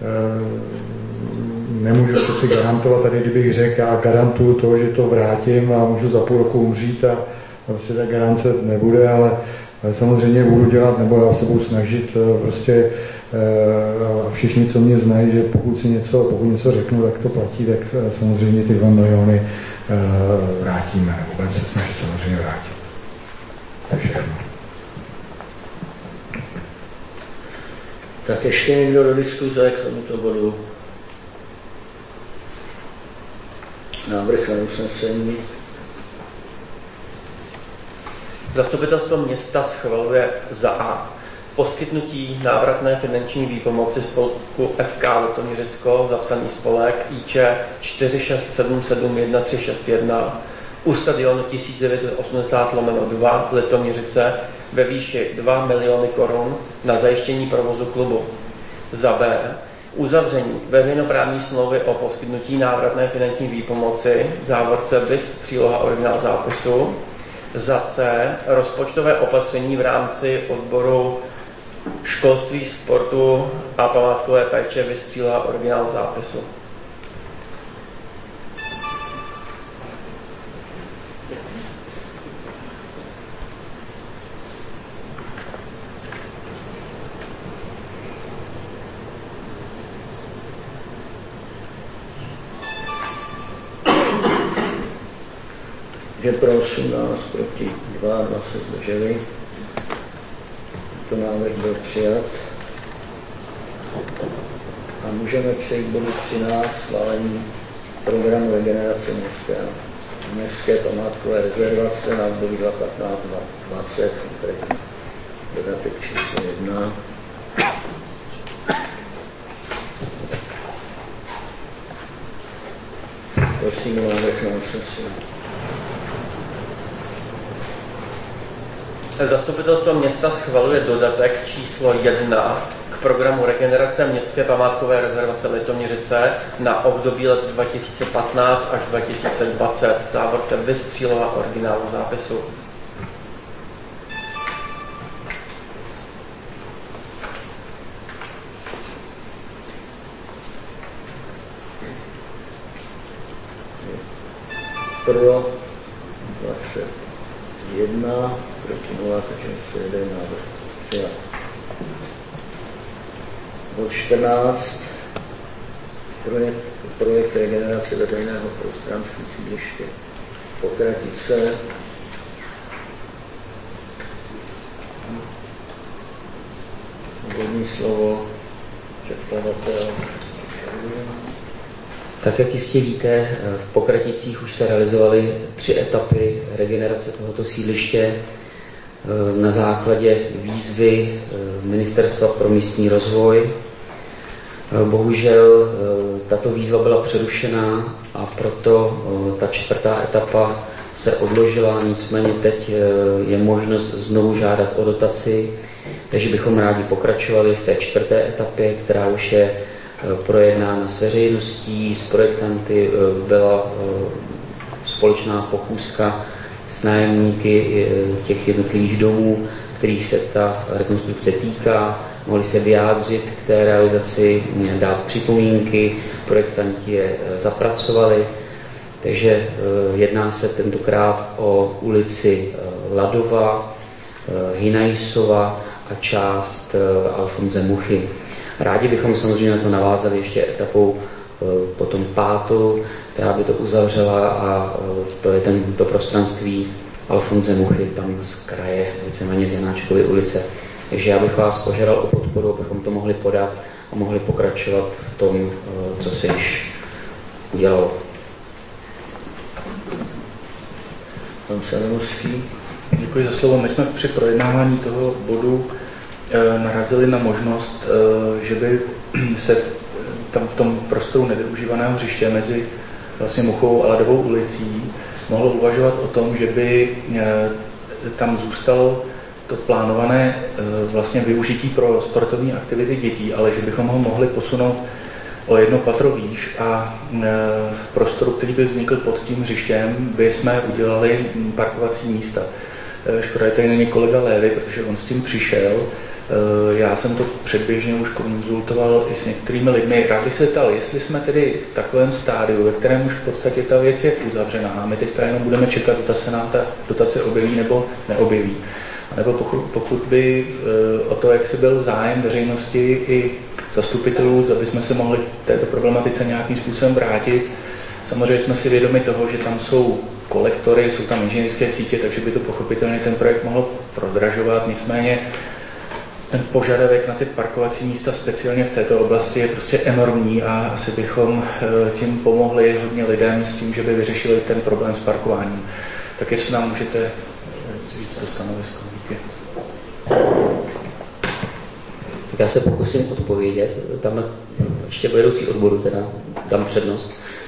nemůžu přeci garantovat, tady kdybych řekl, já garantuju to, že to vrátím a můžu za půl roku umřít a prostě ta garance nebude, ale samozřejmě budu dělat, nebo já se budu snažit prostě a všichni, co mě znají, že pokud něco řeknu, tak to platí, tak samozřejmě ty 2 miliony vrátíme, nebo budeme se snažit samozřejmě vrátit. To je všechno. Tak ještě někdo do diskuze k tomuto bodu? Návrh na usnesení. Zastupitelstvo města schvaluje za A poskytnutí návratné finanční výpomoci spolku FK Litoměřicko, zapsaný spolek IČ 46771361 u stadionu 1980/2 Litoměřice ve výši 2 miliony korun na zajištění provozu klubu. Za B uzavření veřejnoprávní smlouvy o poskytnutí návratné finanční výpomoci, závorce bis příloha originál zápisu. Za C rozpočtové opatření v rámci odboru školství, sportu a památkové péče, bis příloha originál zápisu. Že pro 18, proti 2 se zdrželi. To návrh byl přijat. A můžeme přejít k bodu 13, schválení programu regenerace města. Městské památkové rezervace na období 2015-2020, konkrétně dodatek číslo 1. Prosím o návrh na usnesení. Zastupitelstvo města schvaluje dodatek číslo 1 k programu regenerace městské památkové rezervace Litoměřice na období let 2015 až 2020. V závorce vystřílova originálu zápisu. Pro 21, proti 0, takže se jede návrh přijat. Bod 14. Projekt regenerace veřejného prostranství sídliště Pokratice. Úvodní slovo předkladatel. Tak, jak jistě víte, v Pokraticích už se realizovaly 3 etapy regenerace tohoto sídliště na základě výzvy Ministerstva pro místní rozvoj. Bohužel tato výzva byla přerušená a proto ta 4. etapa se odložila, nicméně teď je možnost znovu žádat o dotaci, takže bychom rádi pokračovali v té 4. etapě, která už je projednána s veřejností, s projektanty, byla společná pochůzka s nájemníky těch jednotlivých domů, kterých se ta rekonstrukce týká, mohli se vyjádřit k té realizaci, dát připomínky, projektanti je zapracovali, takže jedná se tentokrát o ulici Ladova, Hinajsova a část Alfonse Muchy. Rádi bychom samozřejmě na to navázali ještě etapou potom 5., která by to uzavřela, a to je to prostranství Alfonse Muchy, tam z kraje, víceméně z Janáčkovy ulice. Takže já bych vás požádal o podporu, abychom to mohli podat a mohli pokračovat v tom, co se již udělalo. Pan Selemovský. Děkuji za slovo. My jsme při projednávání toho bodu narazili na možnost, že by se tam v tom prostoru nevyužívaného hřiště mezi vlastně Muchovou a Ladovou ulicí mohlo uvažovat o tom, že by tam zůstalo to plánované vlastně využití pro sportovní aktivity dětí, ale že bychom ho mohli posunout o 1 patro výš a v prostoru, který by vznikl pod tím hřištěm, by jsme udělali parkovací místa. Škoda, tady není kolega Lévy, protože on s tím přišel. Já jsem to předběžně už konzultoval i s některými lidmi. Rád bych se ptal, jestli jsme tedy v takovém stádiu, ve kterém už v podstatě ta věc je uzavřená a my teďka jenom budeme čekat, zda se nám ta dotace objeví nebo neobjeví. A nebo pokud by o to, jak se byl zájem veřejnosti i zastupitelů, zda bychom se mohli této problematice nějakým způsobem vrátit. Samozřejmě jsme si vědomi toho, že tam jsou kolektory, jsou tam inženýrské sítě, takže by to pochopitelně ten projekt mohl prodražovat. Nicméně ten požadavek na ty parkovací místa speciálně v této oblasti je prostě enormní a asi bychom tím pomohli hodně lidem s tím, že by vyřešili ten problém s parkováním. Tak jestli nám můžete říct to stanovisko. Díky. Tak já se pokusím odpovědět. Tam ještě vedoucí odboru teda dám přednost.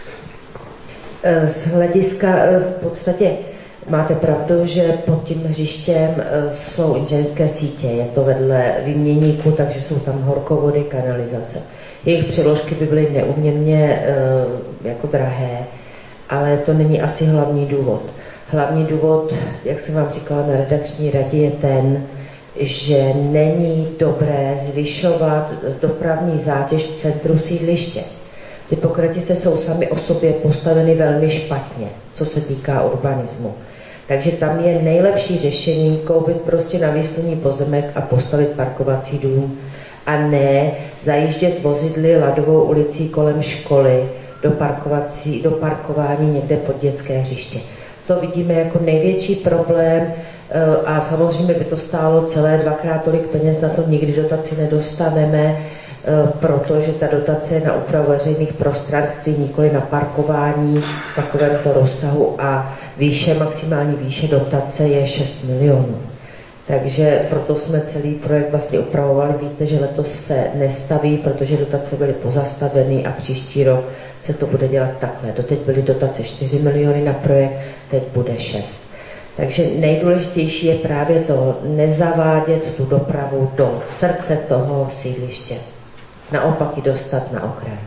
Z hlediska v podstatě máte pravdu, že pod tím hřištěm jsou inženýrské sítě. Je to vedle výměníku, takže jsou tam horkovody, kanalizace. Jejich přiložky by byly neúměrně jako drahé, ale to není asi hlavní důvod. Hlavní důvod, jak jsem vám říkala na redakční radě, je ten, že není dobré zvyšovat dopravní zátěž v centru sídliště. Ty Pokratice jsou sami o sobě postaveny velmi špatně, co se týká urbanismu. Takže tam je nejlepší řešení koupit prostě na výsluní pozemek a postavit parkovací dům a ne zajíždět vozidly Ladovou ulicí kolem školy do parkování někde pod dětské hřiště. To vidíme jako největší problém a samozřejmě by to stálo celé 2x tolik peněz, na to nikdy dotaci nedostaneme, protože ta dotace je na úpravu veřejných prostranství, nikoli na parkování v takovémto rozsahu a maximální výše dotace je 6 milionů. Takže proto jsme celý projekt vlastně upravovali. Víte, že letos se nestaví, protože dotace byly pozastaveny a příští rok se to bude dělat takhle. Doteď byly dotace 4 miliony na projekt, teď bude 6. Takže nejdůležitější je právě to nezavádět tu dopravu do srdce toho sídliště. Naopak ji dostat na okraj.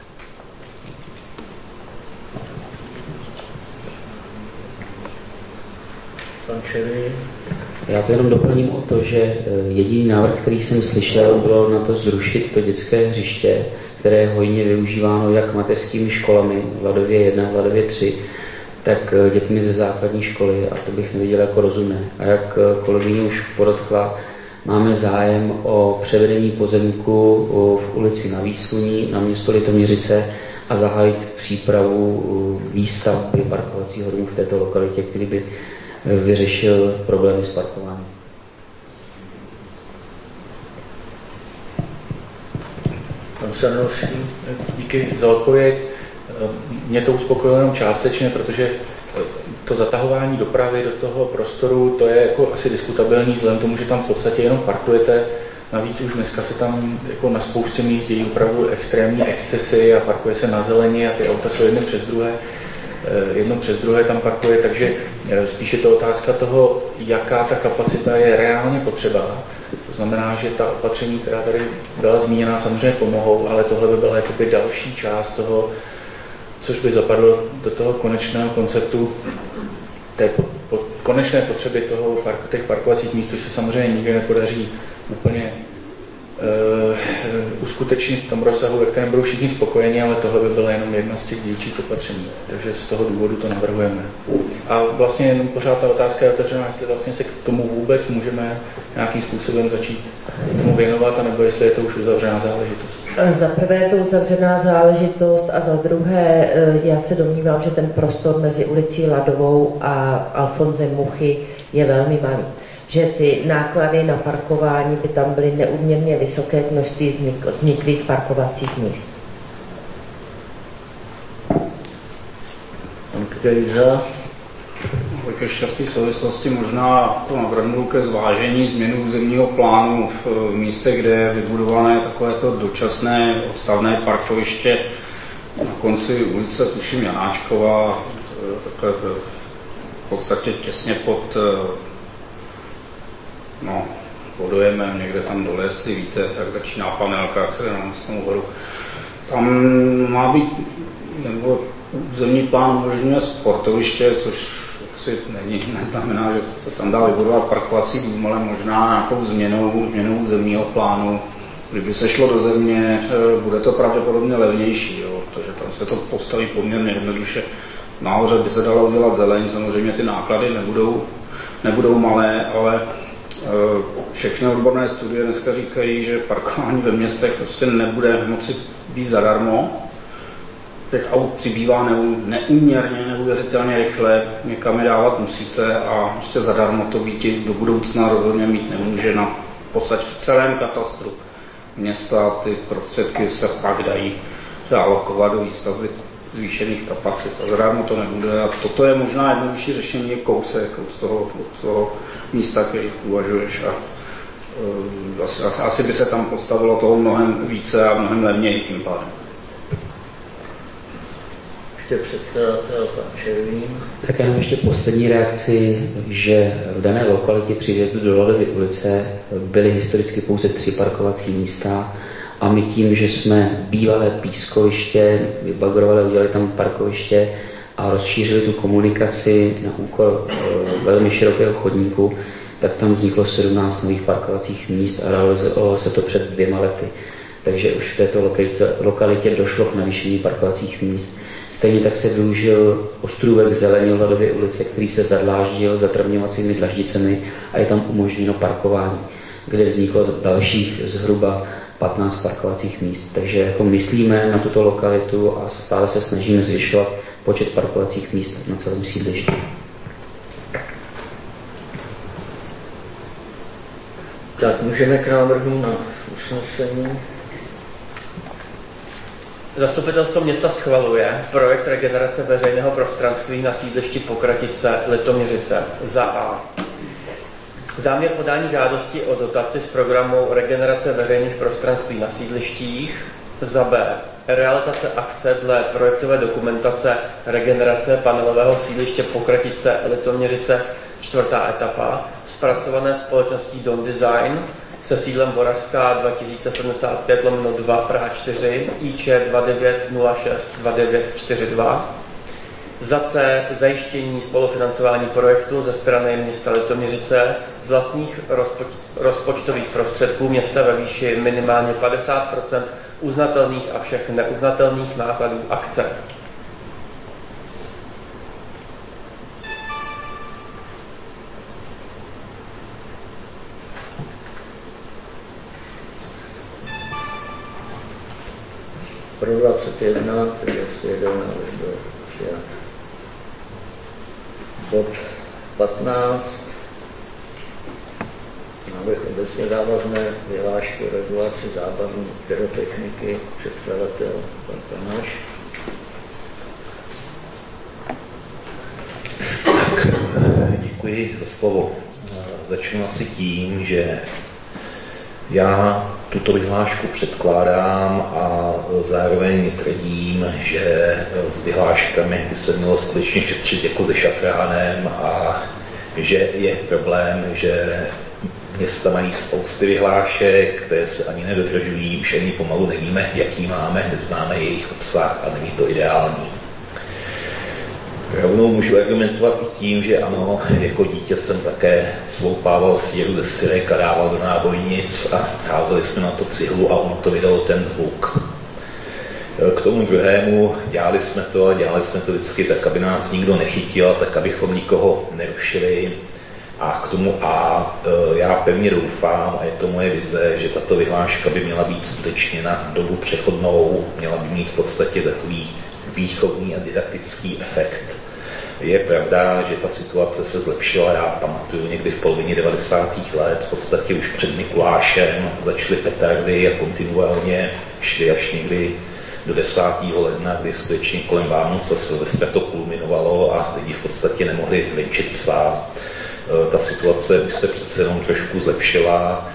Já to jenom doplním o to, že jediný návrh, který jsem slyšel, bylo na to zrušit to dětské hřiště, které je hojně využíváno jak mateřskými školami, Vladově 1, Vladově 3, tak dětmi ze základní školy, a to bych neviděl jako rozumné. A jak kolegyně už podotkla, máme zájem o převedení pozemku v ulici Na Výsluní na město Litoměřice a zahájit přípravu výstavby parkovacího domu v této lokalitě, který by vyřešil problémy s parkováním. Pan Sarnovský, díky za odpověď. Mě to uspokojilo jenom částečně, protože to zatahování dopravy do toho prostoru, to je jako asi diskutabilní, vzhledem tomu, že tam v podstatě jenom parkujete. Navíc už dneska se tam jako na spoustě míst dějí opravdu extrémní excesy a parkuje se na zeleni a ty auta jsou jedno přes druhé tam parkuje, takže spíše to otázka toho, jaká ta kapacita je reálně potřeba. To znamená, že ta opatření, která tady byla zmíněna, samozřejmě pomohou, ale tohle by byla jakoby další část toho, což by zapadlo do toho konečného konceptu té konečné potřeby těch parkovacích míst, což se samozřejmě nikdy nepodaří úplně uskutečnit v tom rozsahu, ve kterém budou všichni spokojeni, ale tohle by byla jenom jedna z těch dílčích opatření. Takže z toho důvodu to navrhujeme. A vlastně jenom pořád ta otázka je otevřená, jestli vlastně se k tomu vůbec můžeme nějakým způsobem začít tomu věnovat, anebo jestli je to už uzavřená záležitost. Za prvé je to uzavřená záležitost a za druhé já se domnívám, že ten prostor mezi ulicí Ladovou a Alfonzem Muchy je velmi malý. Že ty náklady na parkování by tam byly neúměrně vysoké k množství vzniklých parkovacích míst. Pan Krejza. Tak ještě v té souvislosti možná to navrhnu ke zvážení změnu územního plánu v místě, kde je vybudované takovéto dočasné odstavné parkoviště na konci ulice, tuším Janáčkova, takhle v podstatě těsně pod dojemem, někde tam dole, jestli víte, jak začíná panelka, jak se jde na Mostnou horu. Tam má být, nebo územní plán umožňuje sportoviště, což asi neznamená, že se tam dá vybudovat parkovací dům, ale možná nějakou změnou územního plánu. Kdyby se šlo do země, bude to pravděpodobně levnější, jo, protože tam se to postaví poměrně jednoduše. Nahoře by se dalo udělat zeleň, samozřejmě ty náklady nebudou malé, ale všechny odborné studie dneska říkají, že parkování ve městech prostě nebude moci být zadarmo. Těch aut přibývá neúměrně, neuvěřitelně rychle, někam je dávat musíte a prostě zadarmo to být do budoucna rozhodně mít nemůže. Na podstatě v celém katastru města ty prostředky se pak dají alokovat do výstavby zvýšených kapacit. A zadarmo to nebude a toto je možná jednodušší řešení, je kousek od toho místa, který uvažuješ a asi by se tam postavilo toho mnohem více a mnohem levněji tím pádem. Tak jenom ještě poslední reakci, že v dané lokalitě při vjezdu do Ladovy ulice byly historicky pouze 3 parkovací místa a my tím, že jsme bývalé pískoviště vybagrovali, udělali tam parkoviště a rozšířili tu komunikaci na úkor velmi širokého chodníku, tak tam vzniklo 17 nových parkovacích míst a realizovalo se to před 2 lety. Takže už v této lokalitě došlo k navýšení parkovacích míst. Stejně tak se využil ostrůvek zeleně v Ladově ulice, který se zadláždil zatravňovacími dlaždicemi a je tam umožněno parkování, kde vzniklo dalších zhruba 15 parkovacích míst. Takže jako myslíme na tuto lokalitu a stále se snažíme zvyšovat počet parkovacích míst na celém sídlišti. Tak můžeme k návrhu na usnesení. Zastupitelstvo města schvaluje projekt regenerace veřejného prostranství na sídlišti Pokratice Litoměřice za A. Záměr podání žádosti o dotaci z programu Regenerace veřejných prostranství na sídlištích. Za B. Realizace akce dle projektové dokumentace regenerace panelového sídliště Pokratice Litoměřice 4. etapa, zpracované společností Don Design se sídlem Voražská 2075/2 Praha 4, IČ 29062942. Za C. Zajištění spolufinancování projektu ze strany města Litoměřice z vlastních rozpočtových prostředků města ve výši minimálně 50% uznatelných a všech neuznatelných nákladů akce. Pro 21, takže asi jeden návrh byl přijat. Bod 15. Návrh obecně závazné vyhlášky o regulaci zábavní pyrotechniky, předkladatel pan Tomáš. Tak, děkuji za slovo. Začnu asi tím, že já tuto vyhlášku předkládám a zároveň tvrdím, že s vyhláškami by se mělo skutečně šetřit jako se šafránem a že je problém, že města mají spousty vyhlášek, které se ani nedodržují, už ani pomalu nevíme, jaký máme, neznáme jejich obsah a není to ideální. Rovnou můžu argumentovat i tím, že ano, jako dítě jsem také sloupával síru ze syrek a dával do nábojnic a házeli jsme na to cihlu a ono to vydalo ten zvuk. K tomu druhému dělali jsme to vždycky tak, aby nás nikdo nechytil, tak abychom nikoho nerušili. A k tomu já pevně doufám, a je to moje vize, že tato vyhláška by měla být skutečně na dobu přechodnou, měla by mít v podstatě takový výchovný a didaktický efekt. Je pravda, že ta situace se zlepšila, já pamatuju někdy v polovině 90. let, v podstatě už před Mikulášem začaly petardy a kontinuálně šly až někdy do 10. ledna, kdy skutečně kolem Vánoc a Silvestra to kulminovalo a lidi v podstatě nemohli venčit psa. Ta situace už se přece jenom trošku zlepšila,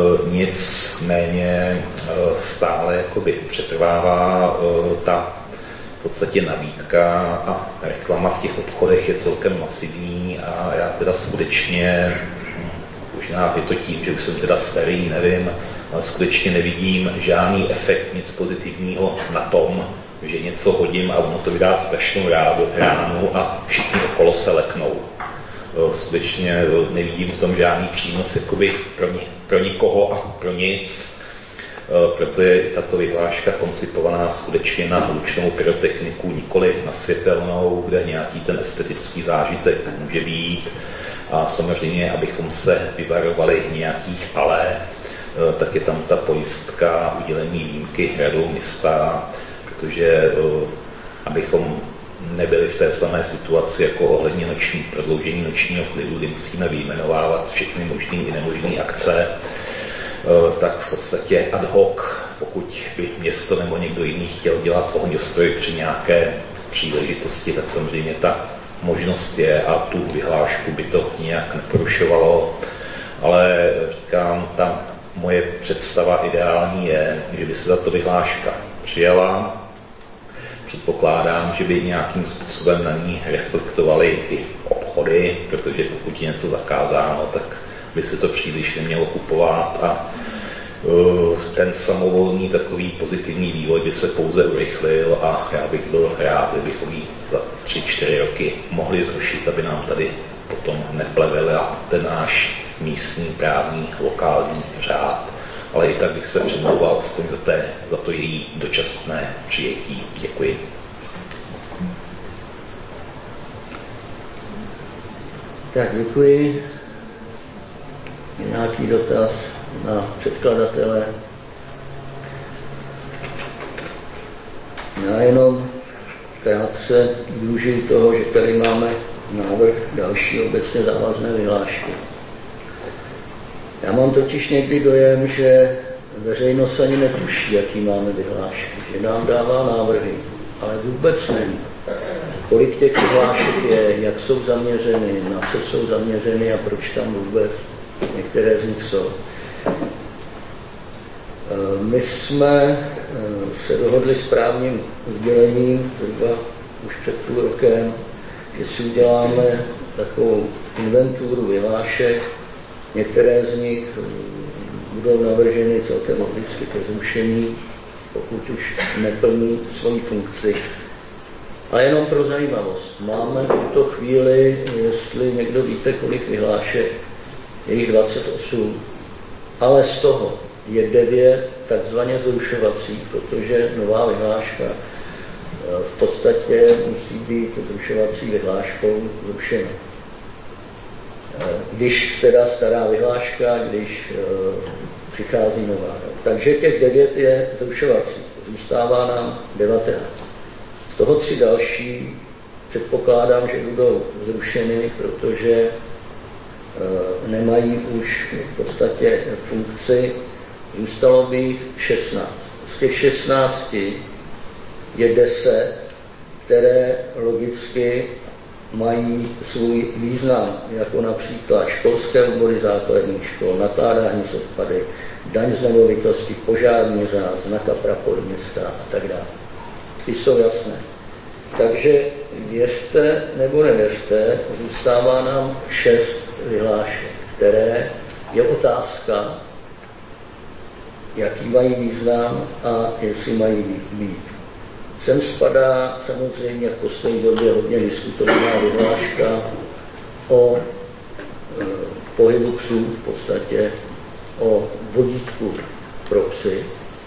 nicméně stále jakoby přetrvává ta v podstatě nabídka a reklama v těch obchodech je celkem masivní a já teda skutečně, možná je to tím, že už jsem teda starý, nevím, ale skutečně nevidím žádný efekt, nic pozitivního na tom, že něco hodím a ono to vydá strašnou ránu a všichni okolo se leknou. Skutečně nevidím v tom žádný přínos jakoby pro nikoho a pro nic. Proto je tato vyhláška koncipovaná skutečně na hlučnou pyrotechniku, nikoli na světelnou, kde nějaký ten estetický zážitek může být. A samozřejmě, abychom se vyvarovali nějakých ale, tak je tam ta pojistka udělení výjimky radou města, protože abychom nebyli v té samé situaci jako ohledně prodloužení nočního klidu, kdy musíme vyjmenovávat všechny možné i nemožné akce, tak v podstatě ad hoc, pokud by město nebo někdo jiný chtěl dělat ohňostroj při nějaké příležitosti, tak samozřejmě ta možnost je a tu vyhlášku by to nějak neporušovalo. Ale říkám, ta moje představa ideální je, že by se tato vyhláška přijala. Předpokládám, že by nějakým způsobem na ní reflektovaly i obchody, protože pokud je něco zakázáno, tak by se to příliš nemělo kupovat a ten samovolný takový pozitivní vývoj by se pouze urychlil a já bych byl rád, kdybychom ji za 3-4 roky mohli zrušit, aby nám tady potom neplevela ten náš místní, právní, lokální řád. Ale i tak bych se přimlouval aspoň za to její dočasné přijetí. Děkuji. Tak děkuji. Nějaký dotaz na předkladatele? Já jenom krátce využiju toho, že tady máme návrh další obecně závazné vyhlášky. Já mám totiž někdy dojem, že veřejnost ani netuší, jaký máme vyhlášky, že nám dává návrhy, ale vůbec neví, kolik těch vyhlášek je, jak jsou zaměřeny, na co jsou zaměřeny a proč tam vůbec některé z nich jsou. My jsme se dohodli s právním oddělením zhruba už před půl rokem, že si uděláme takovou inventuru vyhlášek. Některé z nich budou navrženy celkem logicky ke zrušení, pokud už neplní svoji funkci. A jenom pro zajímavost, máme v tuto chvíli, jestli někdo víte, kolik vyhlášek, je jich 28, ale z toho je 9 takzvaně zrušovací, protože nová vyhláška v podstatě musí být zrušovací vyhláškou zrušena. Když teda stará vyhláška, když přichází nová. Takže těch 9 je zrušovací. Zůstává nám 19. Z toho 3 další předpokládám, že budou zrušeny, protože nemají už v podstatě funkci. Zůstalo by jich 16. Z těch 16 je 10, které logicky mají svůj význam, jako například školské obory základních škol, nakládání s odpady, daň z nemovitosti, požární řád, znaka prapor města a tak dále. Ty jsou jasné. Takže věřte nebo nevěřte, zůstává nám 6 vyhlášek, které je otázka, jaký mají význam a jestli mají být. Sem spadá samozřejmě v poslední době hodně diskutovaná vyhláška o pohybu psů, v podstatě o vodítku pro psy.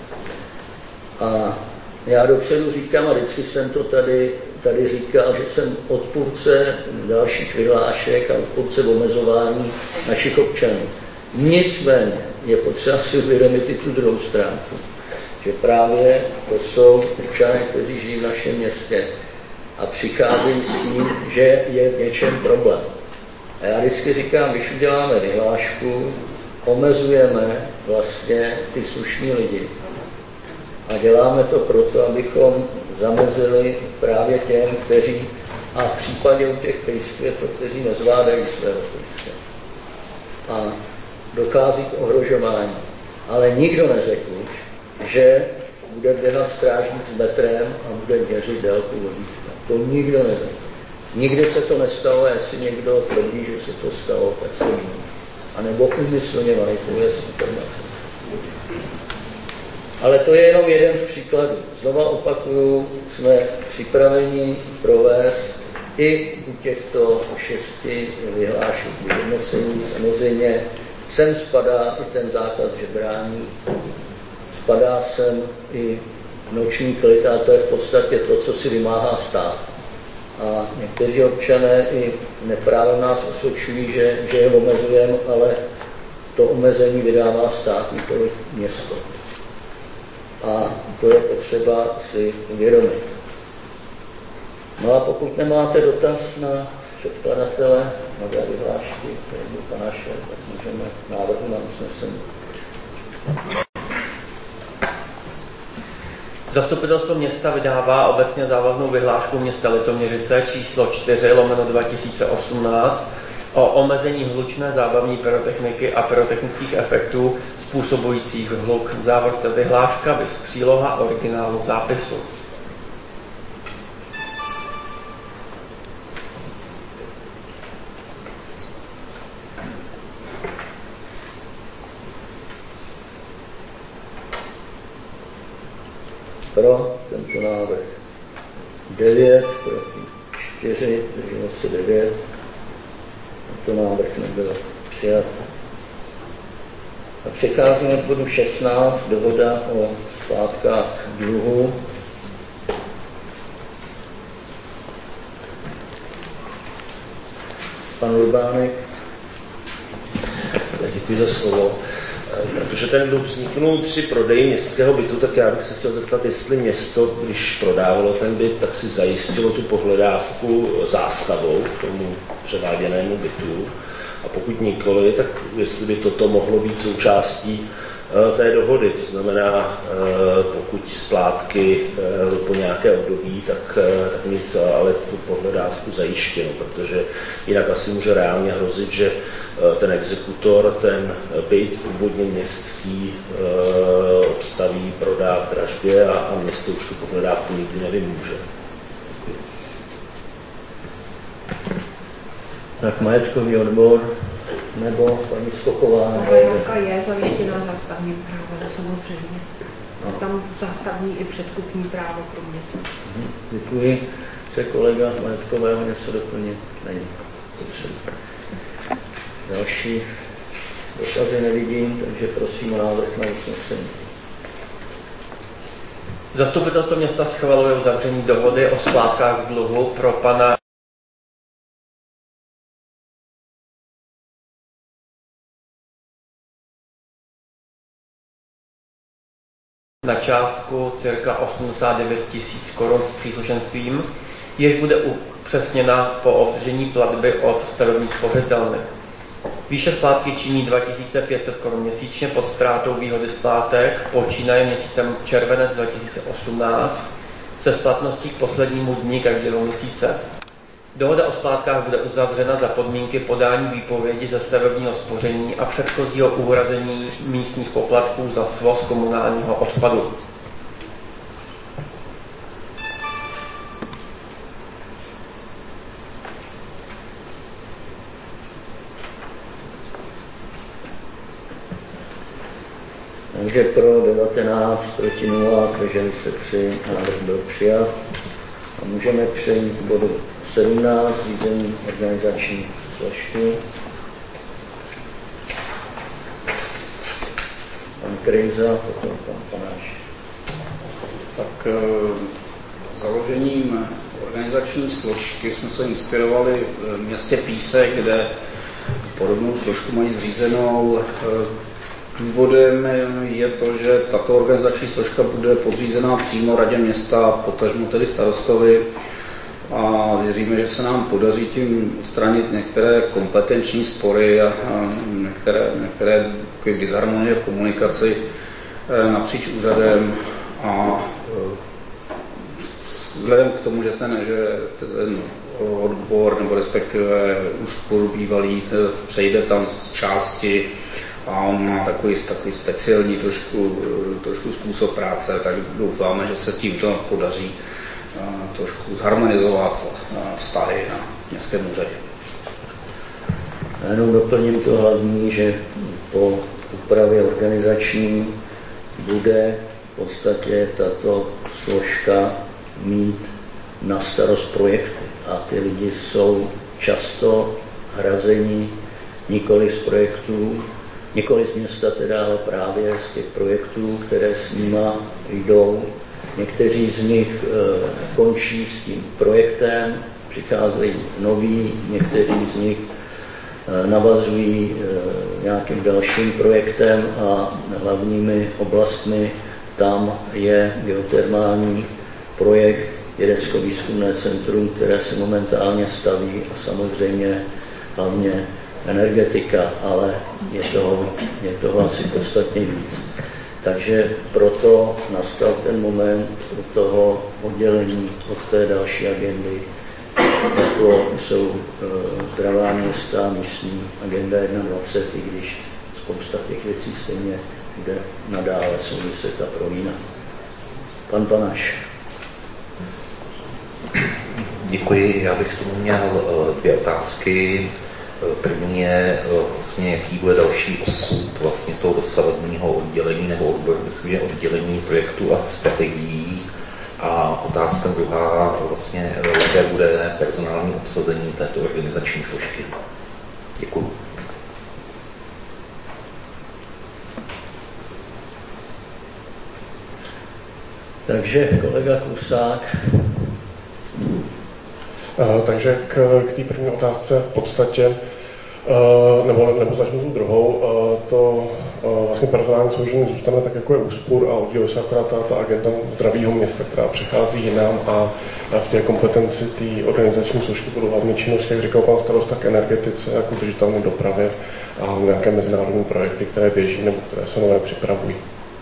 A já dopředu říkám, a vždycky jsem to tady říkal, že jsem odpůrce dalších vyhlášek a odpůrce omezování našich občanů. Nicméně je potřeba si uvědomit i tu druhou stránku, že právě to jsou občané, kteří žijí v našem městě a přicházejí s tím, že je v něčem problém. A já vždycky říkám, když uděláme vyhlášku, omezujeme vlastně ty slušní lidi. A děláme to proto, abychom zamezili právě těm, kteří, a v případě u těch pejsků je to, kteří nezvládají svého pejska. A dochází k ohrožování. Ale nikdo neřekl, že bude běhat strážník s metrem a bude měřit délku vodítka. To nikdo neřekl. Nikdy se to nestalo, a jestli někdo tvrdí, že se to stalo, tak se ví. A nebo úmyslně manipuluje s informací. Ale to je jenom jeden z příkladů. Znova opakuju, jsme připraveni provést i u těchto 6 vyhlášek vyhodnocení. Samozřejmě sem spadá i ten zákaz žebrání, spadá sem i noční klid, a to je v podstatě to, co si vymáhá stát. A někteří občané i neprávem nás osočují, že je omezujeme, ale to omezení vydává stát, nikoliv město. A to je potřeba si uvědomit. No a pokud nemáte dotaz na předkladatele nové vyhlášky, které byl naše, tak můžeme návrhu na usnesení. Zastupitelstvo města vydává obecně závaznou vyhlášku města Litoměřice číslo 4/2018 o omezení hlučné zábavní pyrotechniky a pyrotechnických efektů způsobujících hluk. V závorce vyhláška bez příloha originálu zápisu. Pro tento návrh 9, proti 4, zdrželo se 9. Tento návrh nebyl přijat. A přecházíme k bodu 16, dohoda o splátkách dluhu. Pan Urbánek. Děkuji za slovo. Protože ten dluh vzniknul při prodeji městského bytu, tak já bych se chtěl zeptat, jestli město, když prodávalo ten byt, tak si zajistilo tu pohledávku zástavou k tomu převáděnému bytu. A pokud nikoli, tak jestli by toto mohlo být součástí té dohody, to znamená, pokud splátky po nějaké období, tak mít ale tu pohledávku zajištěno, protože jinak asi může reálně hrozit, že ten exekutor ten byt původně městský obstaví, prodá v dražbě a město už tu pohledávku nikdy nevymůže. Tak majetkový odbor nebo paní Skoková? Pohledávka je zajištěná zástavním právem, samozřejmě. No. Tam zástavní i předkupní právo kromě se. Děkuji. Chce kolega majetkového něco doplnit? Není. Další dotazy nevidím, takže prosím návrh na usnesení. Zastupitelstvo města schvaluje uzavření dohody o splátkách dluhu pro pana na částku cirka 89 000 korun s příslušenstvím, jež bude upřesněna po obdržení platby od stavební spořitelny. Výše splátky činí 2500 korun měsíčně pod ztrátou výhody splátek počínaje měsícem červenec 2018 se splatností k poslednímu dni každého měsíce. Dohoda o splátkách bude uzavřena za podmínky podání výpovědi ze stavebního spoření a předchozího uhrazení místních poplatků za svoz komunálního odpadu. Takže pro 19, proti 0, zdrželi se 3, návrh byl přijat. A můžeme přejít k bodu 17, řízení organizační složky. Pan Krejza, potom pan Panáš. Tak založením organizační složky jsme se inspirovali v městě Písek, kde podobnou složku mají zřízenou. Důvodem je to, že tato organizační složka bude podřízená přímo radě města, potažmo tedy starostovi, a věříme, že se nám podaří tím odstranit některé kompetenční spory a některé disharmonie v komunikaci napříč úřadem. A vzhledem k tomu, že ten odbor nebo respektive úspor bývalý přejde tam z části a on má takový speciální trošku způsob práce, tak doufáme, že se tímto podaří trošku zharmonizovat vztahy na městském úřadě. Já jenom doplním to hlavní, že po úpravě organizační bude v podstatě tato složka mít na starost projekty a ty lidi jsou často hrazení nikoli z projektů, nikoli z města teda, ale právě z těch projektů, které s nima jdou. Někteří z nich končí s tím projektem, přicházejí noví, někteří z nich navazují nějakým dalším projektem a hlavními oblastmi tam je geotermální projekt, vědecko-výzkumné centrum, které se momentálně staví a samozřejmě hlavně energetika, ale je toho asi podstatně víc. Takže proto nastal ten moment toho oddělení od té další agendy, jako jsou zdravá města, místní agenda 21, i když spousta těch věcí stejně bude nadále souviset a prolínat. Pan Panáš. Děkuji, já bych k tomu měl dvě otázky. První je vlastně, jaký bude další osud vlastně toho dosavadního oddělení nebo odboru, myslím, že oddělení projektu a strategií. A otázka druhá, vlastně, jaké bude personální obsazení této organizační složky. Děkuji. Takže kolega Klusák. Takže k té první otázce v podstatě, nebo začnu tu druhou, to vlastně personální složení zůstane tak, jako je úspor a odděluje se akorát ta agenda zdravého města, která přechází jinam a A v té kompetenci té organizační složky budou hlavně činnosti, jak říkal pan starosta, k energetice, jako udržitelné dopravě a nějaké mezinárodní projekty, které běží nebo které se nové připravují.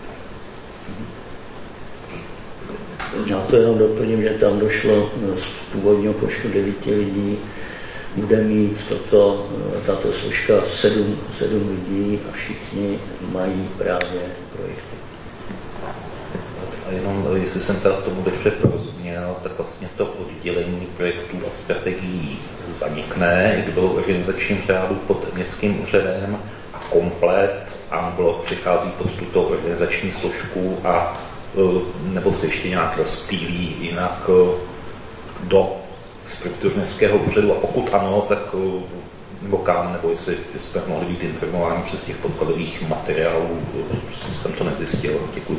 Já to jenom doplním, že tam došlo z původního počtu 9 lidí, bude mít tato složka 7 lidí a všichni mají právě projekty. A jenom, jestli jsem teda tomu dobře porozuměl, tak vlastně to oddělení projektů a strategií zanikne, jak bylo v organizačním řádu pod městským úřadem a komplet Amblok přichází pod tuto organizační složku a nebo se ještě nějak rozptýlí jinak do struktur městského úřadu a pokud ano, tak nebo kam, nebo jestli jsme mohli být informováni přes těch podkladových materiálů, jsem to nezjistil. Děkuji.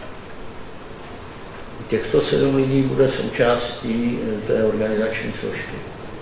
Těchto 7 lidí bude součástí té organizační složky.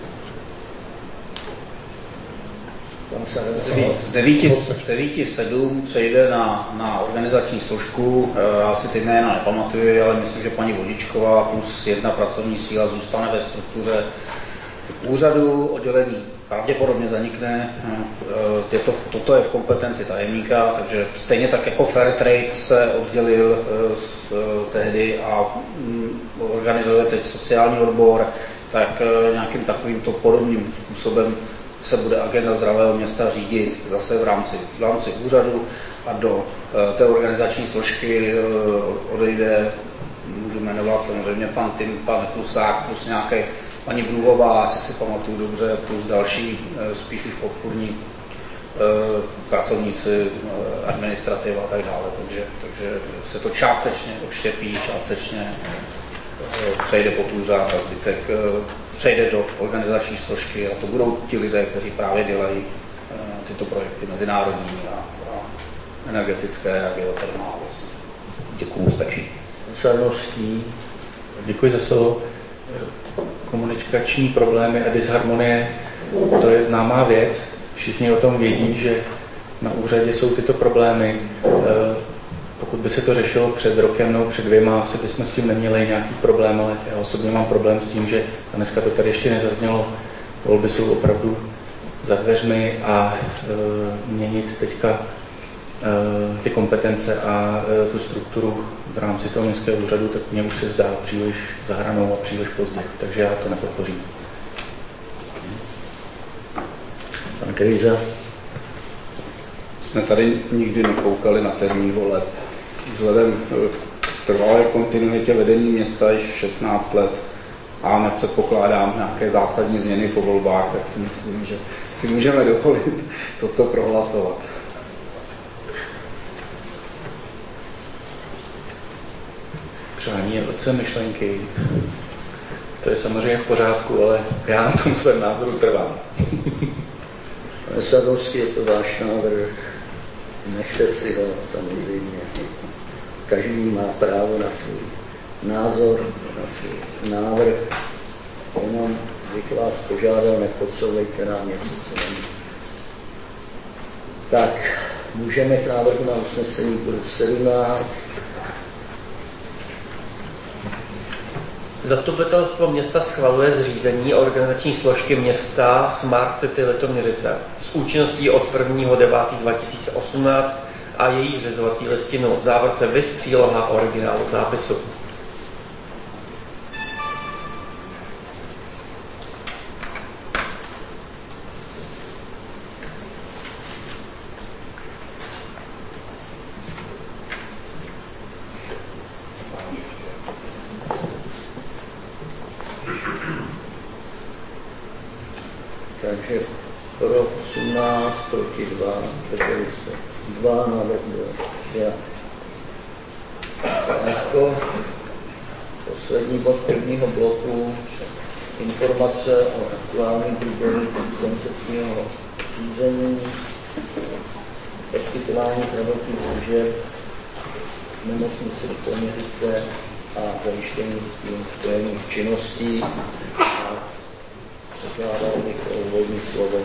Z 9 7 přejde na organizační složku. Já si teď jména nepamatuji, ale myslím, že paní Vodičková plus 1 pracovní síla zůstane ve struktuře úřadu, oddělení pravděpodobně zanikne. Toto je v kompetenci tajemníka, takže stejně tak jako Fairtrade se oddělil tehdy a organizuje teď sociální odbor, tak nějakým takovýmto podobným způsobem se bude agenda zdravého města řídit zase v rámci úřadu a do té organizační složky odejde, můžu jmenovat samozřejmě pan Tim, pan Klusák, plus nějaké paní Bluhová, asi si pamatuju dobře, plus další spíš už podpůrní pracovníci, administrativa a tak dále. Takže se to částečně odštěpí, částečně přejde pod úřad a zbytek přejde do organizační složky a to budou ti lidé, kteří právě dělají tyto projekty mezinárodní a energetické a geotermální. Děkuju, stačí. Sarnovský. Děkuji za slovo. Komunikační problémy a disharmonie, to je známá věc. Všichni o tom vědí, že na úřadě jsou tyto problémy. Pokud by se to řešilo před rokem nebo před 2, asi bychom s tím neměli nějaký problém, ale já osobně mám problém s tím, že dneska to tady ještě nezaznělo. Volby jsou opravdu za dveřmi a měnit teďka ty kompetence a tu strukturu v rámci toho městského úřadu, tak mně už se zdá příliš za hranou a příliš pozdě, takže já to nepodpořím. Pan Krejza. Jsme tady nikdy nekoukali na termín voleb. Vzhledem k trvalé kontinuitě vedení města již 16 let a nepředpokládám nějaké zásadní změny po volbách, tak si myslím, že si můžeme dovolit toto prohlasovat. Přání je otce myšlenky. To je samozřejmě v pořádku, ale já na tom svém názoru trvám. Pane Sadovský, je to váš návrh. Nechte si ho samozřejmě. Každý má právo na svůj názor, na svůj návrh. Jenom bych vás požádal, nepodsouvejte nám něco, co není. Tak, můžeme k návrhu na usnesení bodu 17. Zastupitelstvo města schvaluje zřízení organizační složky města Smart City Litoměřice s účinností od 1.9.2018 a její zřizovací listinu v závorce vis příloha originálu zápisu. Takže pro 18, proti 2, drželi se 2, návrh byl přijat. Jako poslední bod prvního bloku informace o aktuálním průběhu koncesního řízení, poskytování zdravotních služeb v nemocnici Litoměřice a zajištění s tím spojených činností. Pokládal bych o úvodní slovo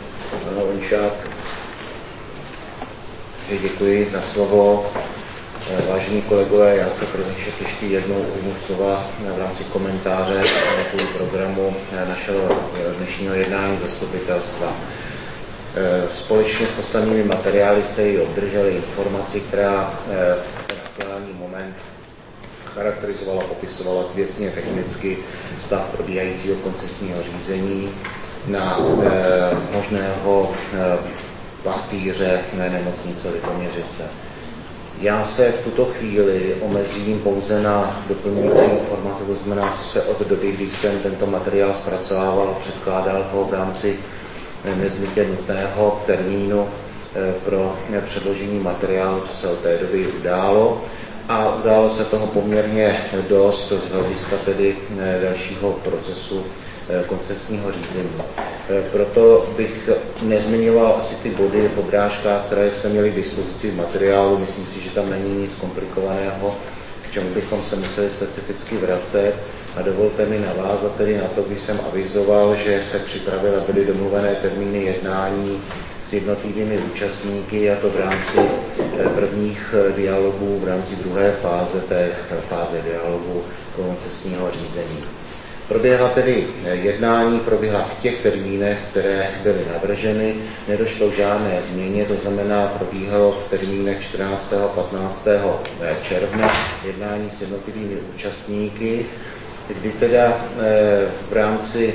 pana Venšáka. Děkuji za slovo. Vážení kolegové, já se pro dnešek ještě jednou ujmu slova v rámci komentáře kvůli programu našeho dnešního jednání zastupitelstva. Společně s ostatními materiály jste ji obdrželi informaci, která ten aktuální moment charakterizovala, popisovala věcně technicky stav probíhajícího koncesního řízení na možného pachtýře nemocnice Litoměřice. Já se v tuto chvíli omezím pouze na doplňující informace, to znamená, co se od doby, když jsem tento materiál zpracovával, předkládal ho v rámci nezbytně nutného termínu pro předložení materiálu, co se od té doby událo. A událo se toho poměrně dost z hlediska tedy dalšího procesu koncesního řízení. Proto bych nezmiňoval asi ty body v odrážkách, které jsme měli k dispozici v materiálu. Myslím si, že tam není nic komplikovaného, k čemu bychom se museli specificky vracet. A dovolte mi navázat tedy na to, když jsem avizoval, že se připravily a byly domluvené termíny jednání s jednotlivými účastníky, a to v rámci prvních dialogů, v rámci druhé fáze, té fáze dialogu koncesního řízení. Proběhla tedy jednání, proběhla v těch termínech, které byly navrženy, nedošlo k žádné změně, to znamená, probíhalo v termínech 14. a 15. června jednání s jednotlivými účastníky, kdy teda v rámci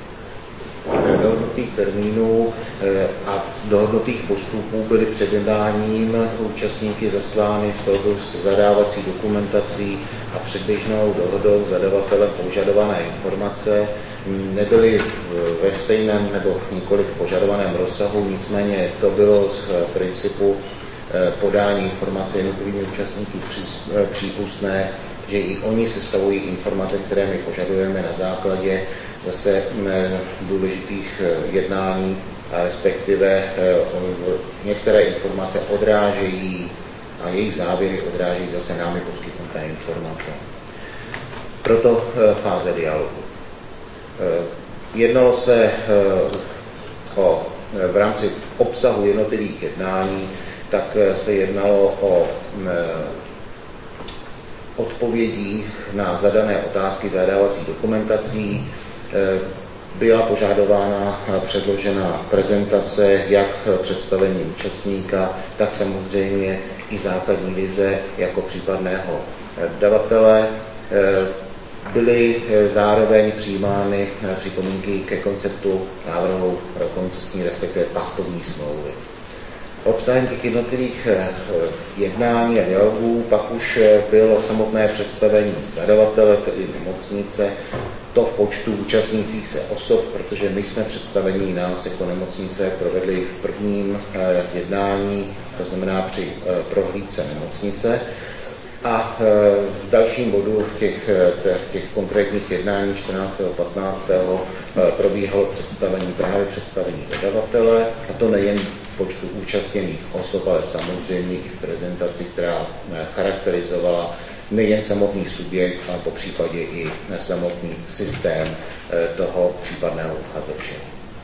dohodnutých termínů a dohodnutých postupů byly před jednáním účastníky zaslány v souladu s zadávací dokumentací a předběžnou dohodou zadavatele požadované informace. Nebyly ve stejném nebo nikoli v požadovaném rozsahu, nicméně to bylo z principu podání informace jednotlivými účastníky přípustné, že i oni sestavují informace, které my požadujeme na základě zase důležitých jednání, a respektive některé informace odrážejí a jejich závěry odrážejí zase námi poskytnuté informace. Proto fáze dialogu. Jednalo se v rámci obsahu jednotlivých jednání, tak se jednalo o odpovědích na zadané otázky zadávací dokumentací. Byla požadována předložena prezentace jak představení účastníka, tak samozřejmě i základní vize jako případného dodavatele. Byly zároveň přijímány připomínky ke konceptu návrhu koncesní, respektive pachtovní smlouvy. Obsahem těch jednotlivých jednání a dialogů pak už bylo samotné představení zadavatele, tedy nemocnice, to v počtu účastnících se osob, protože my jsme představení nás jako nemocnice provedli v prvním jednání, to znamená při prohlídce nemocnice. A v dalším bodu těch konkrétních jednání 14. a 15. probíhalo představení dodavatele, a to nejen v počtu účastněných osob, ale samozřejmě i v prezentaci, která charakterizovala nejen samotný subjekt, ale po případě i samotný systém toho případného uchazeče.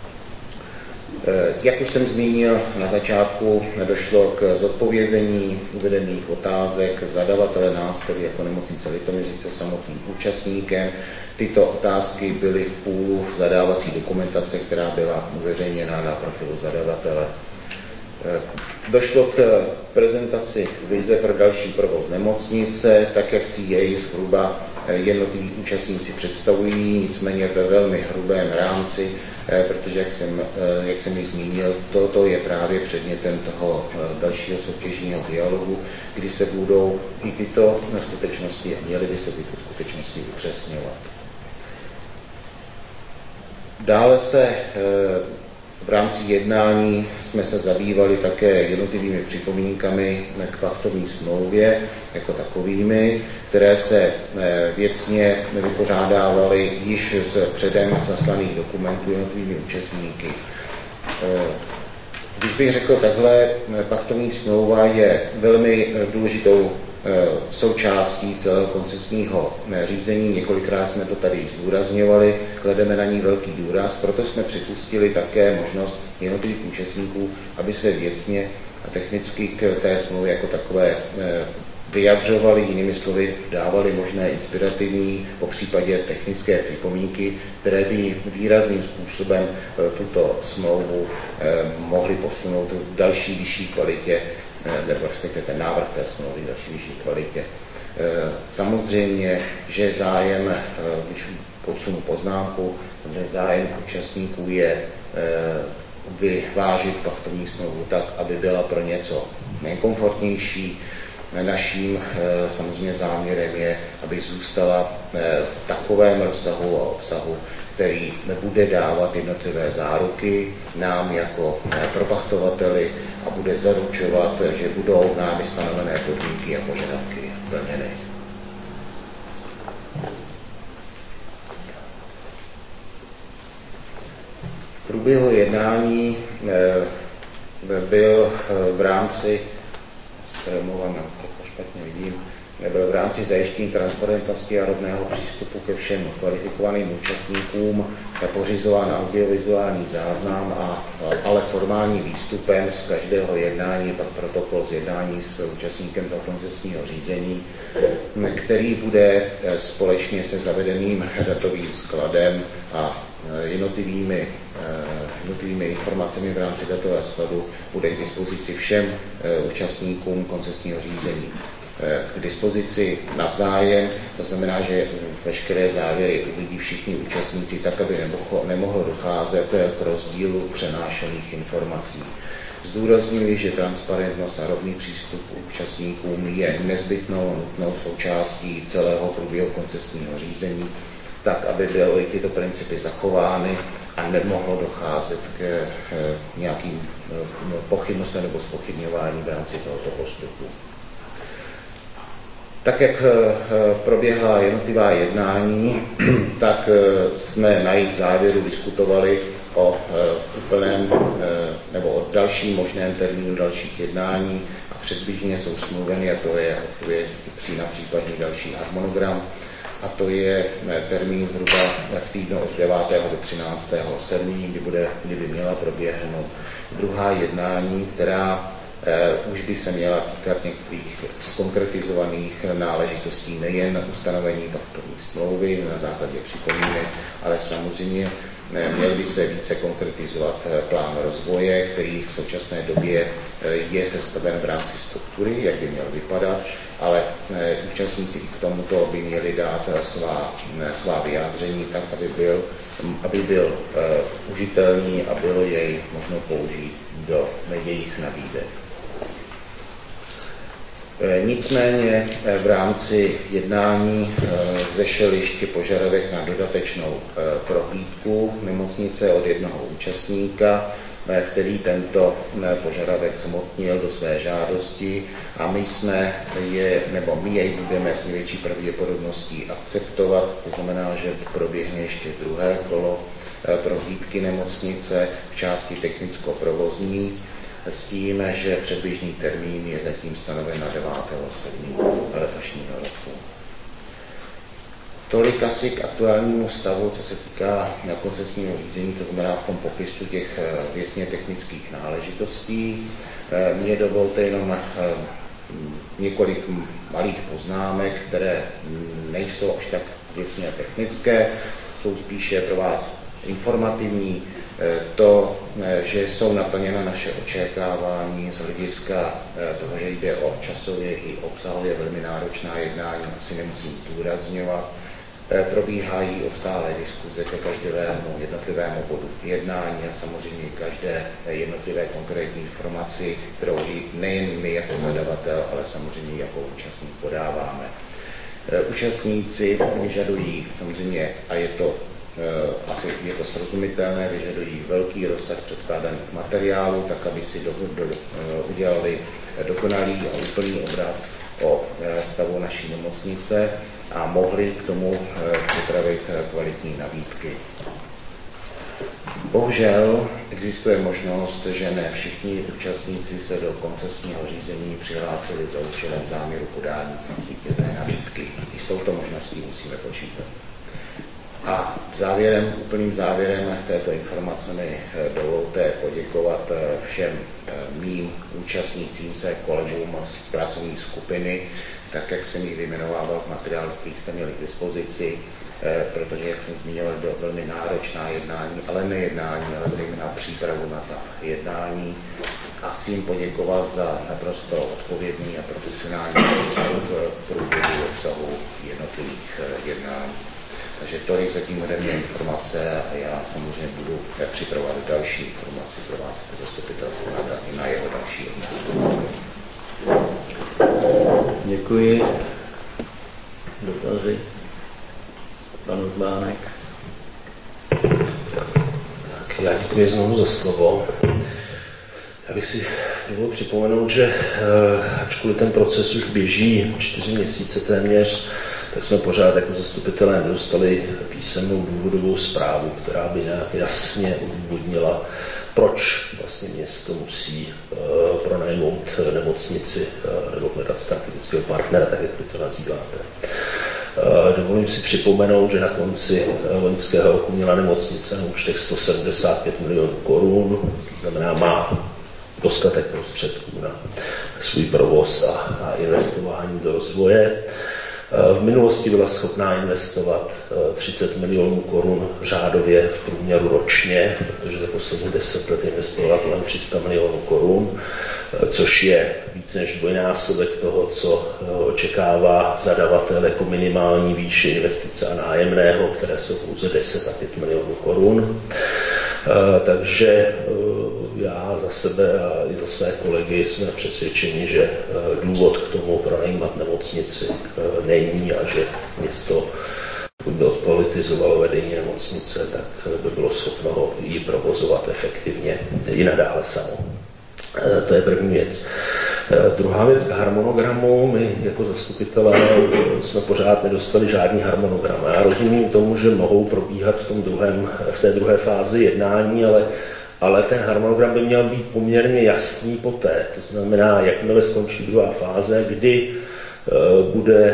Jak už jsem zmínil na začátku, došlo k zodpovězení uvedených otázek zadavatele nás, tedy jako nemocnice Litoměřice, samotným účastníkem. Tyto otázky byly v půlu zadávací dokumentace, která byla uveřejněna na profilu zadavatele. Došlo k prezentaci vize pro další provoz nemocnice, tak jak si jej zhruba jednotliví účastníci představují, nicméně ve velmi hrubém rámci, protože, jak jsem ji zmínil, toto je právě předmětem toho dalšího soutěžního dialogu, kdy se budou i tyto skutečnosti a měly by se tyto skutečnosti upřesňovat. Dále se v rámci jednání jsme se zabývali také jednotlivými připomínkami k pachtovní smlouvě jako takovými, které se věcně vypořádávaly již z předem zaslaných dokumentů jednotlivými účastníky. Když bych řekl takhle, pachtovní smlouva je velmi důležitou součástí celého koncesního řízení. Několikrát jsme to tady zdůrazňovali, klademe na ní velký důraz, proto jsme připustili také možnost jednotlivých účastníků, aby se věcně a technicky k té smlouvě jako takové vyjadřovali, jinými slovy dávali možné inspirativní, popřípadě technické připomínky, které by výrazným způsobem tuto smlouvu mohly posunout v další vyšší kvalitě, nebo respektive ten návrh té smlouvy v další vyšší kvalitě. Samozřejmě, že zájem, když podsunu poznámku, samozřejmě zájem účastníků je vyvážit pachtovní smlouvu tak, aby byla pro něco nejkomfortnější. Naším samozřejmě záměrem je, aby zůstala v takovém rozsahu a obsahu, který bude dávat jednotlivé záruky nám jako propachtovateli a bude zaručovat, že budou námi stanovené podmínky a požadavky plněny. V průběhu jednání byl v rámci, byl v rámci zajištění transparentnosti a rovného přístupu ke všem kvalifikovaným účastníkům pořizován audiovizuální záznam, ale formální výstupem z každého jednání pak protokol z jednání s účastníkem toho koncesního řízení, který bude společně se zavedeným datovým skladem a jednotlivými informacemi v rámci datového skladu bude k dispozici všem účastníkům koncesního řízení. K dispozici navzájem, to znamená, že veškeré závěry uvidí všichni účastníci tak, aby nemohlo docházet k rozdílu přenášených informací. Zdůrazňuji, že transparentnost a rovný přístup účastníkům je nezbytnou a nutnou součástí celého průběhu koncesního řízení, tak, aby byly tyto principy zachovány a nemohlo docházet k nějakým pochybnostem nebo zpochybňování v rámci tohoto postupu. Tak, jak proběhla jednotlivá jednání, tak jsme na jejich závěru diskutovali o úplném nebo o dalším možném termínu dalších jednání a předběžně jsou smluveny, a to je na případný další harmonogram, a to je termín zhruba v týdnu od 9. do 13. 7., kdy by měla proběhnout druhá jednání, která už by se měla týkat některých zkonkretizovaných náležitostí, nejen ustanovení pachtovní smlouvy na základě připomínek, ale samozřejmě měl by se více konkretizovat plán rozvoje, který v současné době je sestaven v rámci struktury, jak by měl vypadat, ale účastníci k tomuto by měli dát svá vyjádření tak, aby byl užitelný a bylo jej možno použít do jejich nabídek. Nicméně v rámci jednání vzešel ještě požadavek na dodatečnou prohlídku nemocnice od jednoho účastníka, který tento požadavek zmotnil do své žádosti a my jej budeme s největší pravděpodobností akceptovat, to znamená, že proběhne ještě druhé kolo prohlídky nemocnice v části technicko-provozní, s tím, že předběžný termín je zatím stanoven na 9.7. letošního roku. Tolik asi k aktuálnímu stavu, co se týká koncesního řízení, to znamená v tom popisu těch věcně technických náležitostí. Mně dovolte jenom několik malých poznámek, které nejsou až tak věcně technické, jsou spíše pro vás informativní. To, že jsou naplněna naše očekávání z hlediska toho, že jde o časově i obsahově velmi náročná jednání, asi nemusím zdůrazňovat. Probíhají obsáhlé diskuze ke každému jednotlivému bodu jednání a samozřejmě každé jednotlivé konkrétní informaci, kterou nejen my jako zadavatel, ale samozřejmě jako účastník podáváme. Účastníci vyžadují samozřejmě, a je to srozumitelné, vyžadují velký rozsah předkládaných materiálů, tak aby si udělali dokonalý a úplný obraz o stavu naší nemocnice a mohli k tomu připravit kvalitní nabídky. Bohužel existuje možnost, že ne všichni účastníci se do koncesního řízení přihlásili za účelem záměru podání vítězné nabídky. I s touto možností musíme počítat. A Úplným závěrem této informace mi dovolte poděkovat všem mým účastnícím se kolegům z pracovní skupiny, tak jak jsem ji vyjmenovával v materiálu, který jste měli k dispozici, protože, jak jsem zmiňoval, bylo velmi náročná jednání, ale nejednání, ale zejména přípravu na ta jednání. A chci jim poděkovat za naprosto odpovědný a profesionální přístup k průběhu obsahu jednotlivých jednání. Takže tolik zatím ode mě informace a já samozřejmě budu připravovat další informace pro vás jako zastupitelstvo na jeho další jednání. Děkuji. Dotazy? Pan Urbánek. Tak, já děkuji znovu za slovo. Já bych si dovolil připomenout, že ačkoliv ten proces už běží 4 měsíce téměř, tak jsme pořád jako zastupitelé nedostali písemnou důvodovou zprávu, která by nějak jasně odůvodnila, proč vlastně město musí pronajmout nemocnici nebo hledat strategického partnera, tak jak vy to nazýváte. Dovolím si připomenout, že na konci loňského roku měla nemocnice na účtech 175 milionů korun, to znamená má dostatek prostředků na svůj provoz a investování do rozvoje. V minulosti byla schopná investovat 30 milionů korun řádově v průměru ročně, protože za poslední 10 let investovala kolem 300 milionů korun, což je více než dvojnásobek toho, co očekává zadavatel jako minimální výši investice a nájemného, které jsou pouze 10 a 5 milionů korun. Takže já za sebe a i za své kolegy jsme přesvědčeni, že důvod k tomu pronajímat nemocnici není a že město, pokud by odpolitizovalo vedení nemocnice, tak by bylo schopno ji provozovat efektivně i nadále samo. To je první věc. Druhá věc k harmonogramu. My jako zastupitelé jsme pořád nedostali žádný harmonogram. Já rozumím tomu, že mohou probíhat v té druhé fázi jednání, ale ten harmonogram by měl být poměrně jasný poté. To znamená, jakmile skončí druhá fáze, kdy bude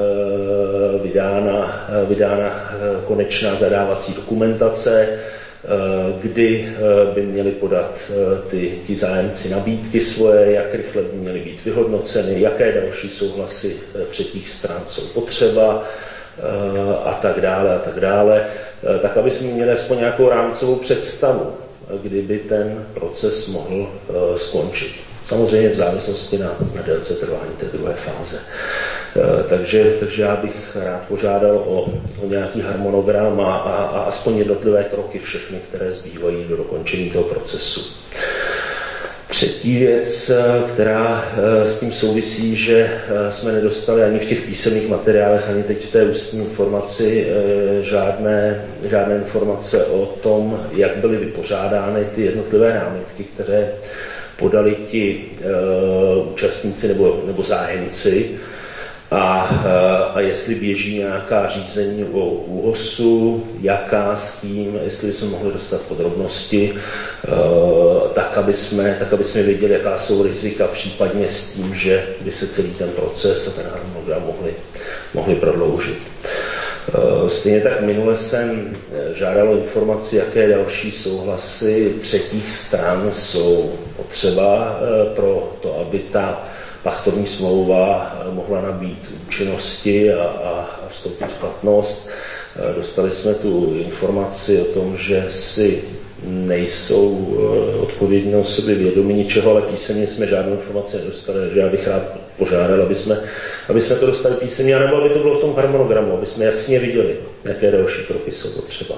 vydána konečná zadávací dokumentace, kdy by měli podat ti zájemci nabídky svoje, jak rychle by měly být vyhodnoceny, jaké další souhlasy třetích stran jsou potřeba a tak dále, tak aby jsme měli aspoň nějakou rámcovou představu, kdyby ten proces mohl skončit. Samozřejmě v závislosti na délce trvání té druhé fáze. Takže já bych rád požádal o nějaký harmonogram a aspoň jednotlivé kroky všechny, které zbývají do dokončení toho procesu. Třetí věc, která s tím souvisí, že jsme nedostali ani v těch písemných materiálech, ani teď v té ústní informaci žádné informace o tom, jak byly vypořádány ty jednotlivé námitky, které podali ti účastníci nebo zájemci a jestli běží nějaká řízení o ÚOHSu, jaká s tím, jestli jsme mohli dostat podrobnosti, tak aby jsme věděli, jaká jsou rizika případně s tím, že by se celý ten proces a ten harmonogram mohli prodloužit. Stejně tak minule jsem žádal informaci, jaké další souhlasy třetích stran jsou potřeba pro to, aby ta pachtovní smlouva mohla nabýt účinnosti a vstoupit v platnost. Dostali jsme tu informaci o tom, že si nejsou odpovědní osoby vědomi ničeho, ale písemně jsme žádnou informaci nedostali, takže já bych rád požádal, aby jsme to dostali písemně, anebo aby to bylo v tom harmonogramu, aby jsme jasně viděli, jaké další kroky jsou potřeba.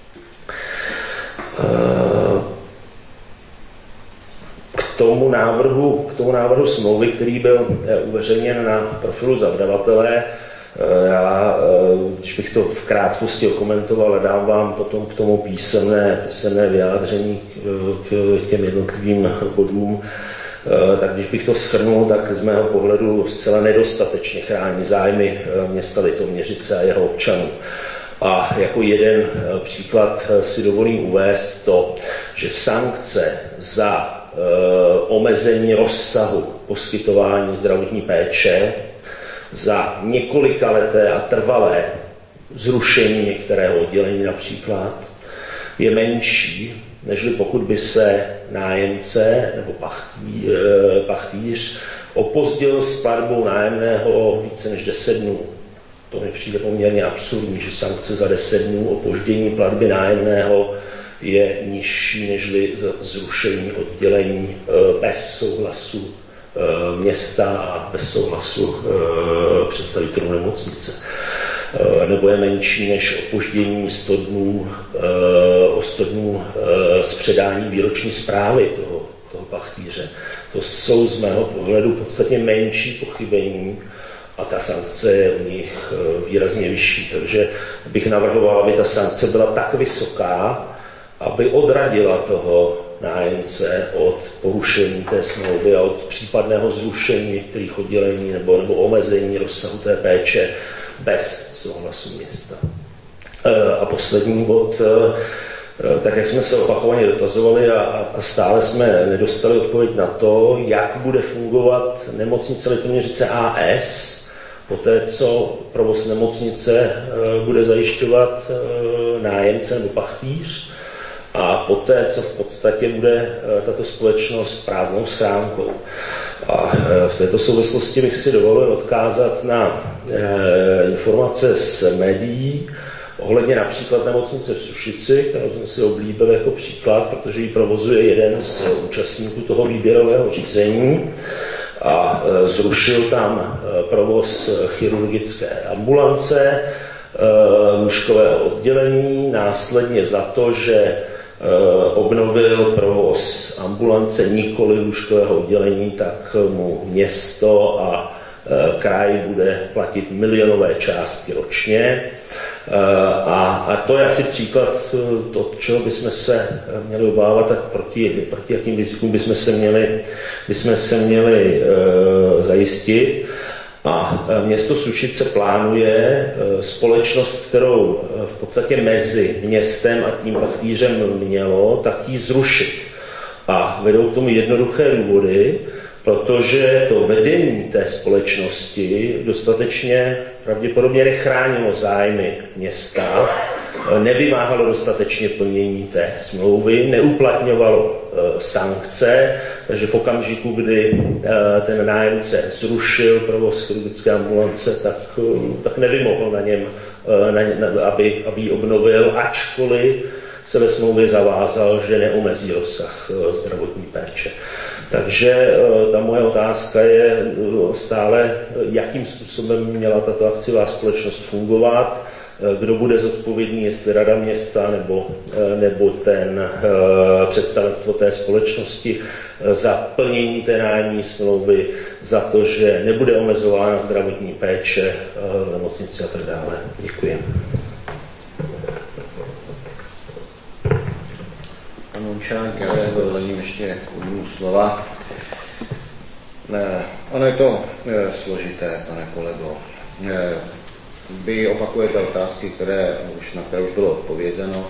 K tomu návrhu smlouvy, který byl uveřejněn na profilu zadavatele, já, když bych to v krátkosti okomentoval a dám vám potom k tomu písemné vyjádření k těm jednotlivým bodům, tak když bych to shrnul, tak z mého pohledu zcela nedostatečně chrání zájmy města Litoměřice a jeho občanů. A jako jeden příklad si dovolím uvést to, že sankce za omezení rozsahu poskytování zdravotní péče, za několikaleté a trvalé zrušení některého oddělení například, je menší, než pokud by se nájemce nebo pachtýř opozdil s platbou nájemného více než 10 dnů. To mi přijde poměrně absurdní, že sankce za 10 dnů opoždění platby nájemného je nižší nežli za zrušení oddělení bez souhlasu města a bez souhlasu představitelů nemocnice. Nebo je menší než opoždění 100 dnů, o 100 dnů z předání výroční zprávy toho pachtýře. To jsou z mého pohledu podstatně menší pochybení a ta sankce je u nich výrazně vyšší. Takže bych navrhoval, aby ta sankce byla tak vysoká, aby odradila toho nájemce od porušení té smlouvy a od případného zrušení některých oddělení nebo omezení rozsahu té péče bez souhlasu města. A poslední bod, tak jak jsme se opakovaně dotazovali a stále jsme nedostali odpověď na to, jak bude fungovat nemocnice Litoměřice AS, poté co provoz nemocnice bude zajišťovat nájemce nebo pachtýř, a poté, co v podstatě bude tato společnost prázdnou schránkou. A v této souvislosti bych si dovolil odkázat na informace z médií ohledně například nemocnice v Sušici, kterou jsem si oblíbil jako příklad, protože ji provozuje jeden z účastníků toho výběrového řízení a zrušil tam provoz chirurgické ambulance, lůžkového oddělení, následně za to, že obnovil provoz ambulance, nikoli lůžkového oddělení, tak mu město a kraj bude platit milionové částky ročně. A to je asi příklad to, čeho bychom se měli obávat a proti jakým rizikům bychom se měli zajistit. A město Sušice plánuje společnost, kterou v podstatě mezi městem a tím pachtýřem mělo, tak ji zrušit. A vedou k tomu jednoduché důvody, protože to vedení té společnosti dostatečně pravděpodobně nechránilo zájmy města, nevymáhalo dostatečně plnění té smlouvy, neuplatňovalo sankce, takže v okamžiku, kdy ten nájemce zrušil provoz chirurgické ambulance, tak nevymohl na něm, aby ji obnovil, ačkoliv se ve smlouvě zavázal, že neomezí rozsah zdravotní péče. Takže ta moje otázka je stále, jakým způsobem měla tato akciová společnost fungovat, kdo bude zodpovědný, jestli rada města nebo ten představenstvo té společnosti za plnění té nájemní smlouvy, za to, že nebude omezována zdravotní péče v nemocnici a tak dále. Děkuji. Pan Mončák, já se dovolím ještě ujmu slova. Ono je to složité, pane kolego. Vy opakujete otázky, na které už bylo odpovězeno.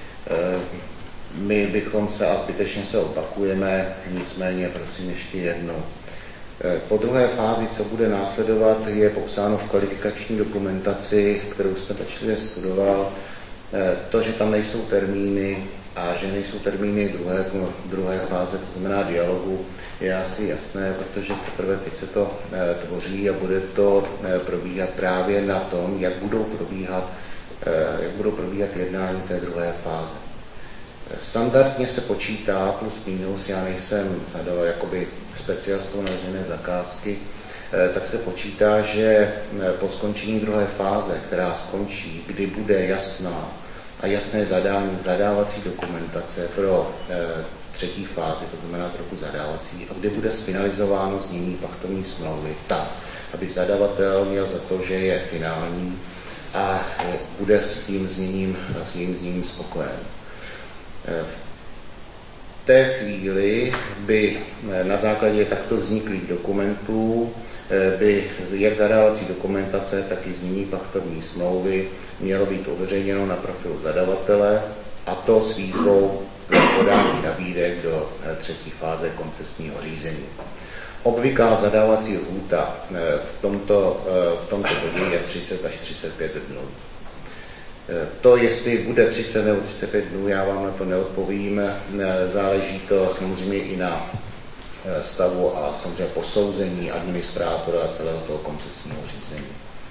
My bychom se, a zbytečně se opakujeme, nicméně prosím ještě jednou. Po druhé fázi, co bude následovat, je popsáno v kvalifikační dokumentaci, kterou jste pečlivě studoval, to, že tam nejsou termíny a že nejsou termíny druhé fáze, to znamená dialogu, je asi jasné, protože teprve teď se to tvoří a bude to probíhat právě na tom, jak budou probíhat jednání té druhé fáze. Standardně se počítá plus minus, já nejsem jakoby specialistou na veřejné zakázky, tak se počítá, že po skončení druhé fáze, která skončí, kdy bude jasná a jasné zadání zadávací dokumentace pro třetí fázi, to znamená trochu zadávací, a kdy bude sfinalizováno znění pachtovní smlouvy tak, aby zadavatel měl za to, že je finální a bude s tím zněním spokojen. V té chvíli by na základě takto vzniklých dokumentů by jak zadávací dokumentace, tak i znění pachtovní smlouvy mělo být uveřejněno na profilu zadavatele, a to s výzvou podání nabídek do třetí fáze koncesního řízení. Obvyklá zadávací lhůta v tomto bodě je 30 až 35 dnů. To, jestli bude 30 nebo 35 dnů, já vám na to neodpovím. Záleží to samozřejmě i na stavu a samozřejmě posouzení administrátora a celého toho koncesního řízení.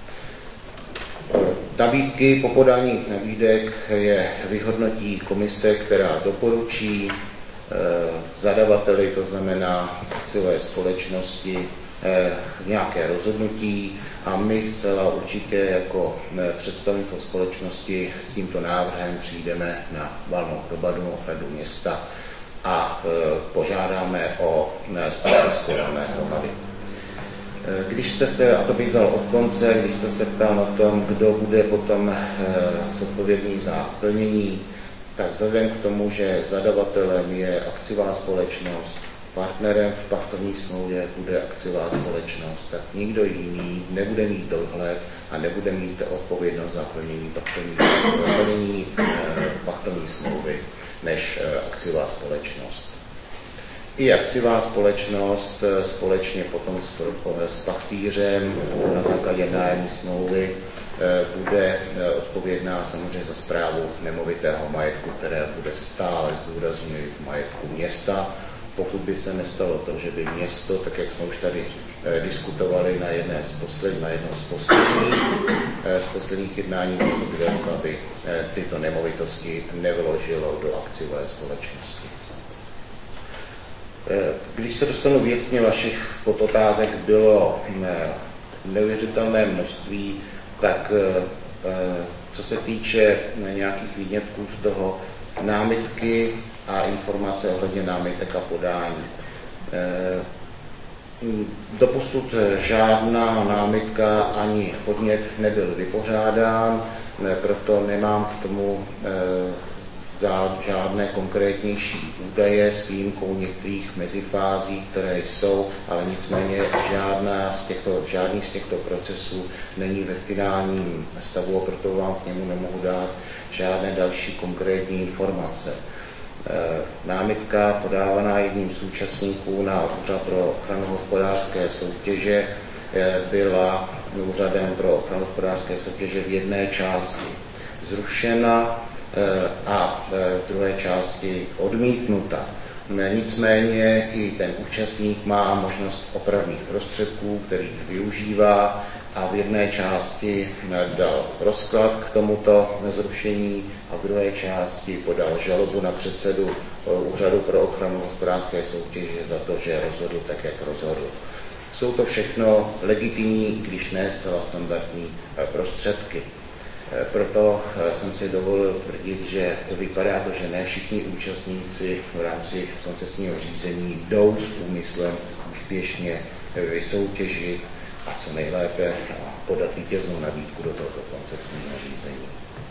Nabídky, po podání nabídek je vyhodnotí komise, která doporučí zadavateli, to znamená akciové společnosti, nějaké rozhodnutí a my zcela určitě jako představenstvo společnosti s tímto návrhem přijdeme na valnou hromadu radu města a požádáme o stanovisko valné hromady. Když jste se, a to bych vzal od konce, když jste se ptal na tom, kdo bude potom zodpovědný za plnění, tak vzhledem k tomu, že zadavatelem je akciová společnost, partnerem v pachtovní smlouvě bude akciová společnost, tak nikdo jiný nebude mít dohled a nebude mít odpovědnost za plnění pachtovní smlouvy než akciová společnost. I akciová společnost společně potom s pachtýřem na základě nájemní smlouvy bude odpovědná samozřejmě za správu nemovitého majetku, které bude stále, zdůrazňuji, v majetku města. Pokud by se nestalo to, že by město, tak jak jsme už tady diskutovali na jedno z posledních jednání zastupitelstva, aby tyto nemovitosti nevložilo do akciové společnosti. Když se dostanu věcně, vašich podotázek bylo neuvěřitelné množství, tak co se týče nějakých výňatků z toho, námitky a informace ohledně námitek a podání. Doposud žádná námitka ani podnět nebyl vypořádán, proto nemám k tomu žádné konkrétnější údaje s výjimkou některých mezifází, které jsou, ale nicméně žádný z těchto procesů není ve finálním stavu, a proto vám k němu nemohu dát žádné další konkrétní informace. Námitka podávaná jedním z účastníků na Úřad pro ochranu hospodářské soutěže byla Úřadem pro ochranu hospodářské soutěže v jedné části zrušena a v druhé části odmítnuta. Nicméně i ten účastník má možnost opravných prostředků, který využívá, a v jedné části dal rozklad k tomuto zrušení a v druhé části podal žalobu na předsedu Úřadu pro ochranu hospodářské soutěže za to, že rozhodl tak, jak rozhodl. Jsou to všechno legitimní, když ne zcela standardní prostředky. Proto jsem si dovolil tvrdit, že to vypadá to, že ne všichni účastníci v rámci koncesního řízení jdou s úmyslem úspěšně vysoutěžit a co nejlépe podat vítěznou nabídku do tohoto koncesního řízení.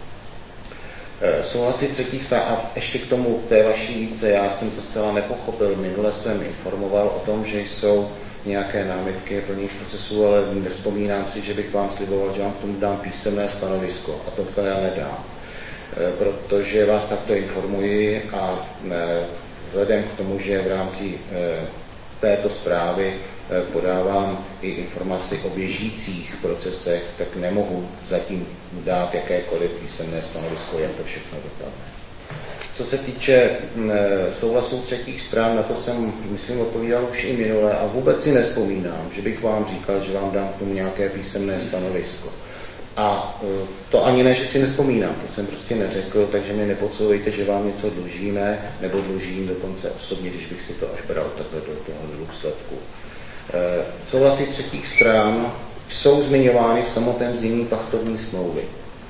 Souhlasy třetích stran, a ještě k tomu té vaší výtce, já jsem to zcela nepochopil. Minule jsem informoval o tom, že jsou nějaké námitky plných procesů, ale nevzpomínám si, že bych vám sliboval, že vám k tomu dám písemné stanovisko, a to já nedám. Protože vás takto informuji a vzhledem k tomu, že v rámci této zprávy podávám i informaci o běžících procesech, tak nemohu zatím dát jakékoliv písemné stanovisko, jak to všechno dopadne. Co se týče souhlasů třetích stran, na to jsem, myslím, odpovídal už i minule a vůbec si nevzpomínám, že bych vám říkal, že vám dám k tomu nějaké písemné stanovisko. A to ani ne, že si nevzpomínám, to jsem prostě neřekl, takže mi nepodsouvejte, že vám něco dlužíme, nebo dlužím dokonce osobně, když bych si to až bral takhle do toho důsledku. Souhlasy třetích stran jsou zmiňovány v samotném znění pachtovní smlouvy.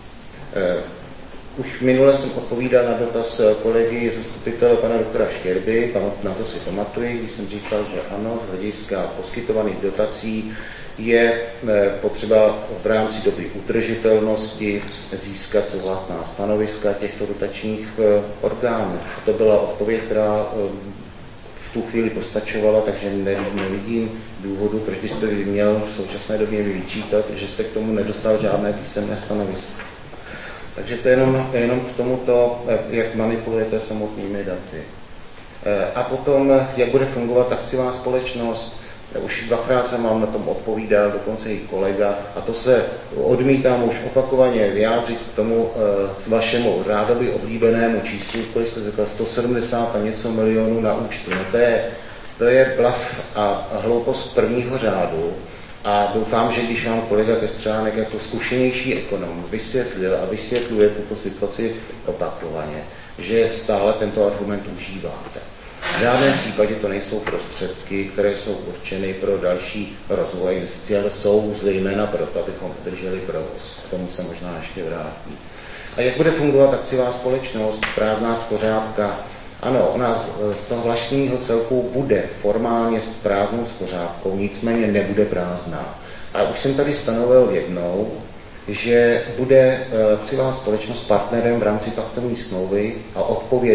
Už minule jsem odpovídal na dotaz kolegy zastupitele pana doktora Štěrby, na to si pamatuji, když jsem říkal, že ano, z hlediska poskytovaných dotací je potřeba v rámci doby udržitelnosti získat souhlasná stanoviska těchto dotačních orgánů. To byla odpověď, která v tu chvíli postačovala, takže nevidím důvodu, proč byste měl v současné době vyčítat, že jste k tomu nedostal žádné písemné stanovisko. Takže to je jenom k tomuto, jak manipulujete samotnými daty. A potom, jak bude fungovat akciová společnost, Už dvakrát jsem vám na tom odpovídal, dokonce i kolega, a to se odmítám už opakovaně vyjádřit k tomu vašemu rádoby oblíbenému číslu, kolik jste řekl, 170 a něco milionů na účtu. No to je blaf a hloupost prvního řádu. A doufám, že když vám kolega Kestřánek jako zkušenější ekonom vysvětlil a vysvětluje tuto situaci opakovaně, že stále tento argument užíváte. V žádném případě to nejsou prostředky, které jsou určeny pro další rozvoj investicí, ale jsou zejména proto, abychom udrželi provoz. K tomu se možná ještě vrátím. A jak bude fungovat akciová společnost, prázdná spořádka? Ano, ona z toho vlastního celku bude formálně s prázdnou spořádkou, nicméně nebude prázdná. A už jsem tady stanovil jednou, že bude akciová společnost partnerem v rámci pachtovní smlouvy a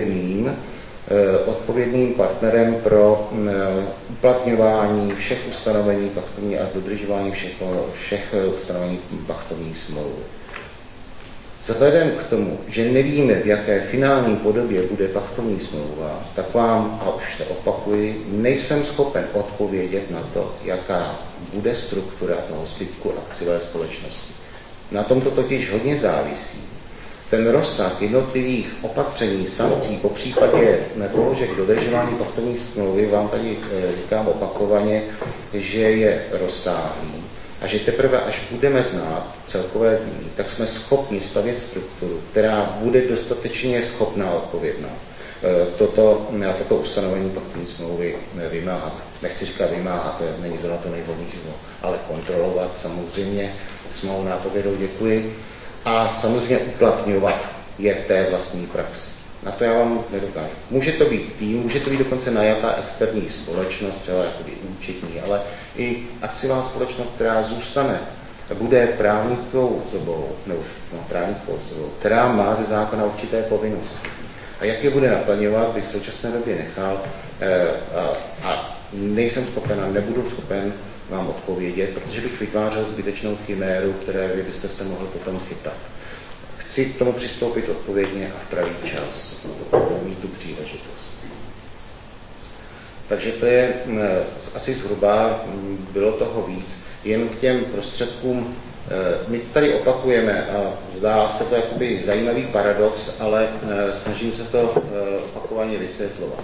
odpovědným partnerem pro uplatňování všech ustanovení pachtovní a dodržování všech ustanovení pachtovní smlouvy. Vzhledem k tomu, že nevíme, v jaké finální podobě bude pachtovní smlouva, tak vám, a už se opakuji, nejsem schopen odpovědět na to, jaká bude struktura toho zbytku akciové společnosti. Na tom to totiž hodně závisí. Ten rozsah jednotlivých opatření, sankcí, po případě položek dodržování pachtovní smlouvy, vám tady říkám opakovaně, že je rozsáhlý a že teprve až budeme znát celkové znění, tak jsme schopni stavět strukturu, která bude dostatečně schopná odpovědná toto ustanovení pachtovní smlouvy vymáhat. Nechci říkat vymáhat, to není zrovna to nejvhodnější, ale kontrolovat samozřejmě s malou nápovědou, děkuji. A samozřejmě uplatňovat je v té vlastní praxi. Na to já vám nedokážu. Může to být tým, může to být dokonce najatá externí společnost, třeba jakoby účetní, ale i akciová společnost, která zůstane, bude právnickou osobou, která má ze zákona určité povinnosti. A jak je bude naplňovat, bych v současné době nechal a nejsem schopen a nebudu schopen vám odpovědět, protože bych vytvářel zbytečnou chiméru, které vy byste se mohli potom chytat. Chci k tomu přistoupit odpovědně a v pravý čas, mít tu příležitost. Takže to je asi zhruba, bylo toho víc. Jen k těm prostředkům, my to tady opakujeme a zdá se to jakoby zajímavý paradox, ale snažím se to opakovaně vysvětlovat.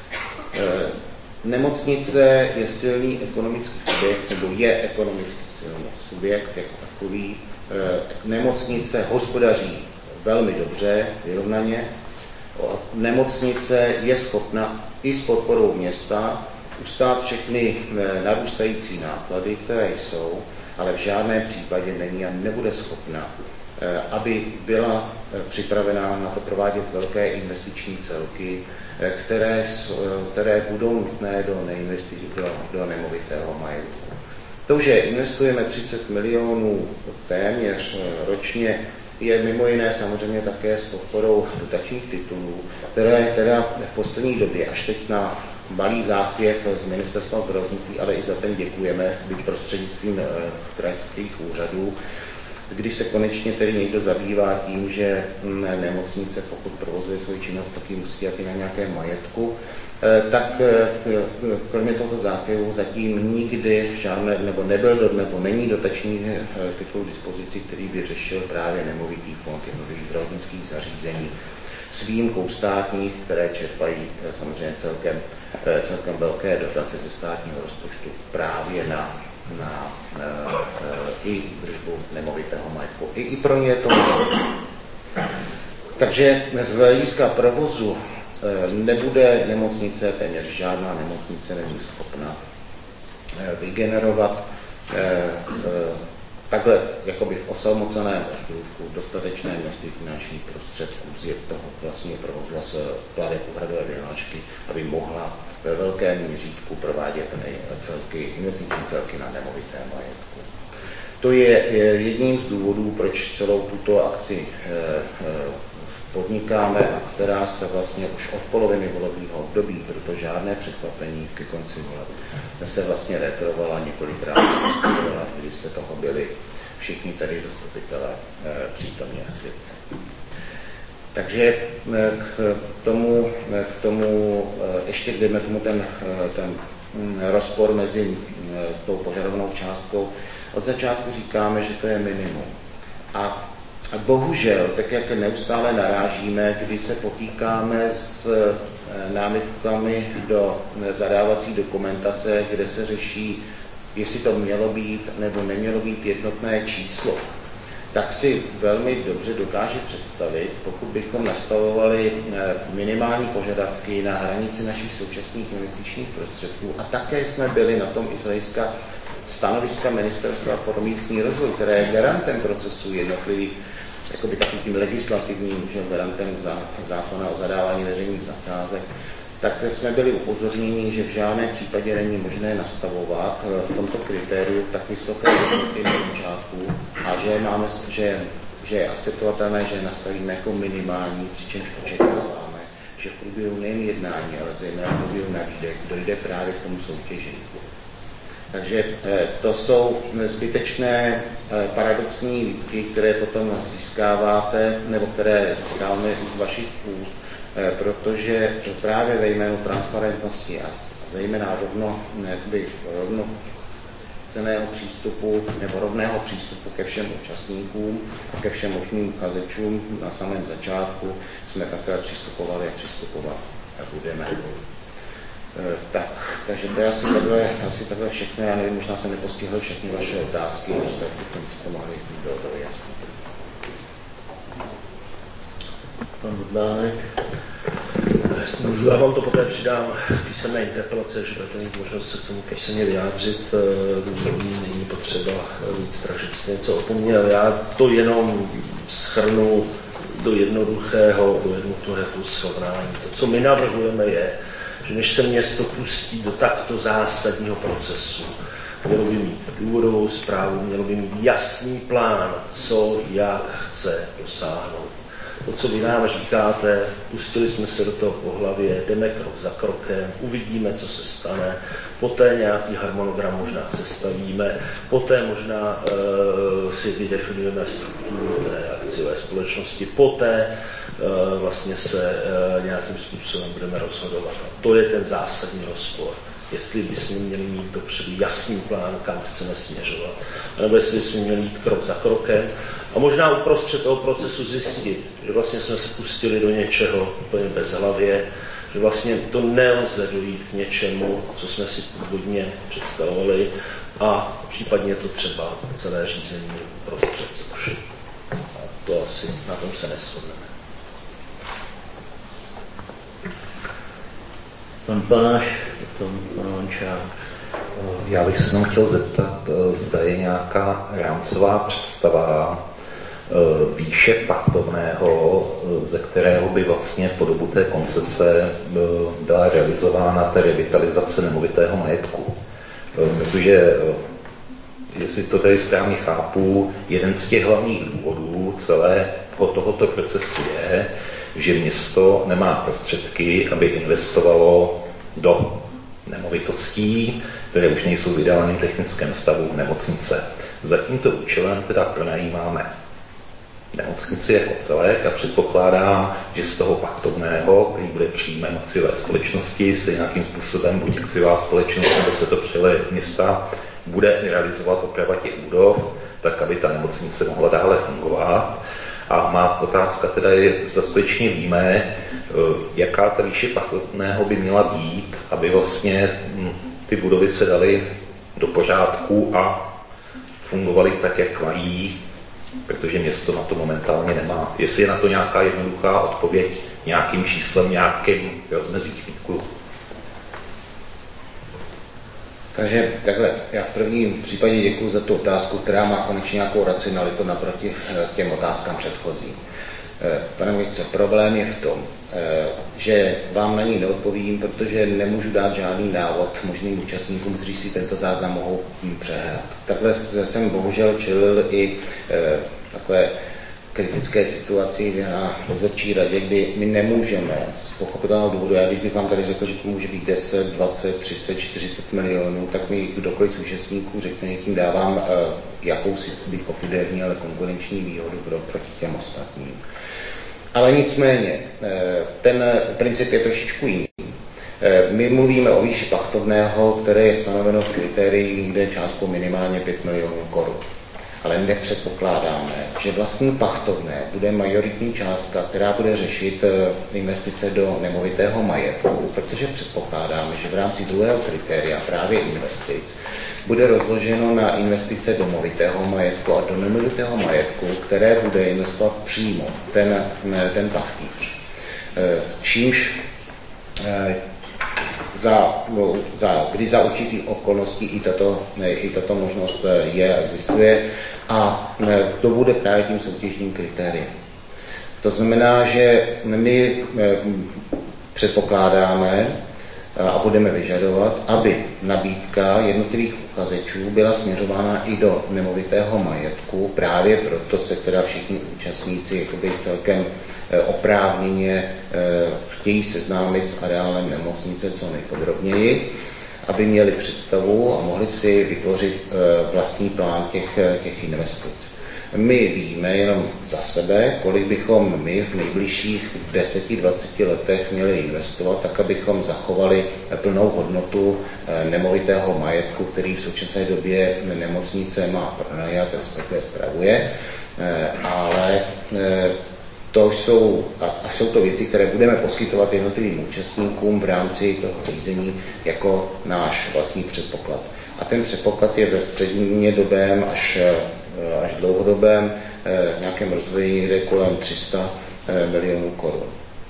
Nemocnice je silný ekonomický subjekt, nebo je ekonomický silný subjekt jako takový. Nemocnice hospodaří velmi dobře, vyrovnaně. Nemocnice je schopna i s podporou města ustát všechny narůstající náklady, které jsou, ale v žádném případě není a nebude schopna, aby byla připravená na to provádět velké investiční celky, které budou nutné do nemovitého majetku. To, že investujeme 30 milionů téměř ročně, je mimo jiné samozřejmě také s podporou dotačních titulů, které teda v poslední době, až teď na malý záchvěv z ministerstva zdravotnictví, ale i za ten děkujeme, byť prostřednictvím krajských úřadů, kdy se konečně tedy někdo zabývá tím, že nemocnice, pokud provozuje svoji činnost, tak ji musí i na nějakém majetku, tak kromě tohoto záchvěvu zatím nikdy žádné, nebo není dotační titul dispozici, který by řešil právě nemovitý fond jednotlivých zdravotnických zařízení s výjimkou státních, které čerpají samozřejmě celkem velké dotace ze státního rozpočtu právě na i držbu nemovitého majetku. I pro ně je to Takže z hlediska provozu nebude nemocnice, téměř žádná nemocnice není schopna vygenerovat takhle jakoby v osamoceném ostrůvku dostatečné množství finančních prostředků z toho vlastně provozu a z plateb úhradové vyhlášky, aby mohla ve velkém měřítku provádět investiční celky na nemovité majetku. To je jedním z důvodů, proč celou tuto akci podnikáme a která se vlastně už od poloviny volebního období, proto žádné překvapení ke konci voleb, se vlastně referovala několikrát, kdy jste toho byli všichni tady zastupitelé přítomní a svědci. Takže k tomu ještě dejme tomu ten rozpor mezi tou požadovanou částkou. Od začátku říkáme, že to je minimum. A bohužel, tak jak neustále narážíme, když se potýkáme s námitkami do zadávací dokumentace, kde se řeší, jestli to mělo být nebo nemělo být jednotné číslo, tak si velmi dobře dokáže představit, pokud bychom nastavovali minimální požadavky na hranici našich současných investičních prostředků a také jsme byli na tom i z hlediska stanoviska Ministerstva pro místní rozvoj, které je garantem procesu jednotlivých, jakoby takovým tím legislativním garantem zákona o zadávání veřejných zakázek, tak jsme byli upozorněni, že v žádném případě není možné nastavovat v tomto kritériu tak vysoké hodnoty na počátku a že je akceptovatelné, že je nastavíme jako minimální, přičemž očekáváme, že v průběhu nejen jednání, ale zejména v průběhu nabídek dojde právě k tomu soutěžení. Takže to jsou zbytečné paradoxní výtky, které potom získáváte, nebo které získáváme z vašich úst, protože právě ve jménu transparentnosti a zejména rovnocenného přístupu nebo rovného přístupu ke všem účastníkům a ke všem možným uchazečům na samém začátku jsme takhle přistupovali a přistupovat budeme. Takže to je asi takhle všechno. Já nevím, možná jsem nepostihl všechny vaše otázky, takže tak bychom si to mohli dojasnit. Pan Budbánek. Já vám to poté přidám v písemné interpelace, že budete mít možnost se k tomu písemně vyjádřit. Není potřeba víc strach, že byste něco opomněl. Já to jenom shrnu do jednoduchého srovnání. To, co my navrhujeme, je, že než se město pustí do takto zásadního procesu, mělo by mít důvodovou zprávu, mělo by mít jasný plán, co, jak chce dosáhnout. To, co vy nám říkáte, pustili jsme se do toho po hlavě, jdeme krok za krokem, uvidíme, co se stane, poté nějaký harmonogram možná sestavíme, poté možná si vydefinujeme strukturu té akciové společnosti, poté vlastně se nějakým způsobem budeme rozhodovat. A to je ten zásadní rozpor. Jestli bychom měli mít dopředu jasný plán, kam chceme směřovat, nebo jestli bychom měli jít krok za krokem a možná uprostřed toho procesu zjistit, že vlastně jsme se pustili do něčeho úplně bezhlavě, že vlastně to nelze dojít k něčemu, co jsme si původně představovali a případně to třeba celé řízení uprostřed zrušit. A to asi na tom se neshodneme. Pan Páš, potom pan Lončák. Já bych se chtěl zeptat, zda je nějaká rámcová představa výše pachtovného, ze kterého by vlastně po dobu té koncese byla realizována ta revitalizace nemovitého majetku. Protože, jestli to tady správně chápu, jeden z těch hlavních důvodů celého tohoto procesu je, že město nemá prostředky, aby investovalo do nemovitostí, které už nejsou v ideálním technickém stavu nemocnice. Za tímto účelem teda pronajímáme nemocnici jako celek a předpokládám, že z toho pachtovného, který bude příjmem akciové společnosti, se nějakým způsobem buď akciová společnost, nebo se to přeleje města, bude realizovat oprava těch budov, tak aby ta nemocnice mohla dále fungovat. A má otázka teda je, zda skutečně víme, jaká ta výše pachtovného by měla být, aby vlastně ty budovy se daly do pořádku a fungovaly tak, jak mají, protože město na to momentálně nemá. Jestli je na to nějaká jednoduchá odpověď nějakým číslem, nějakým rozmezí. Takže takhle, já v prvním případě děkuji za tu otázku, která má konečně nějakou racionalitu naproti těm otázkám předchozím. Pane ministře, problém je v tom, že vám na ní neodpovím, protože nemůžu dát žádný návod možným účastníkům, kteří si tento záznam mohou přehrát. Takhle jsem bohužel čelil i takové kritické situaci na dozorčí radě, kdy my nemůžeme z pochopitelného důvodu, já když bych vám tady řekl, že to může být 10, 20, 30, 40 milionů, tak mi kdokoliv z účastníků řekne, že tím dávám jakousi pofidérní, ale konkurenční výhodu proti těm ostatním. Ale nicméně, ten princip je trošičku jiný. My mluvíme o výši pachtovného, které je stanoveno v kritériích někde částkou minimálně 5 milionů korun. Ale nepředpokládáme, že vlastní pachtovné bude majoritní částka, která bude řešit investice do nemovitého majetku, protože předpokládáme, že v rámci druhého kritéria právě investic bude rozloženo na investice do movitého majetku a do nemovitého majetku, které bude investovat přímo ten pachtýř. Čímž kdy za určitých okolností i tato možnost existuje a to bude právě tím soutěžním kritériem. To znamená, že my předpokládáme a budeme vyžadovat, aby nabídka jednotlivých uchazečů byla směřována i do nemovitého majetku, právě proto se teda všichni účastníci jakoby celkem oprávněně chtějí seznámit s areálem nemocnice co nejpodrobněji, aby měli představu a mohli si vytvořit vlastní plán těch investic. My víme jenom za sebe, kolik bychom my v nejbližších 10-20 letech měli investovat, tak abychom zachovali plnou hodnotu nemovitého majetku, který v současné době nemocnice má pronajat, respektive spravuje, ale jsou to věci, které budeme poskytovat jednotlivým účastníkům v rámci toho řízení jako náš vlastní předpoklad. A ten předpoklad je ve střednědobém až dlouhodobém nějakém rozvoji někde kolem 300 milionů korun.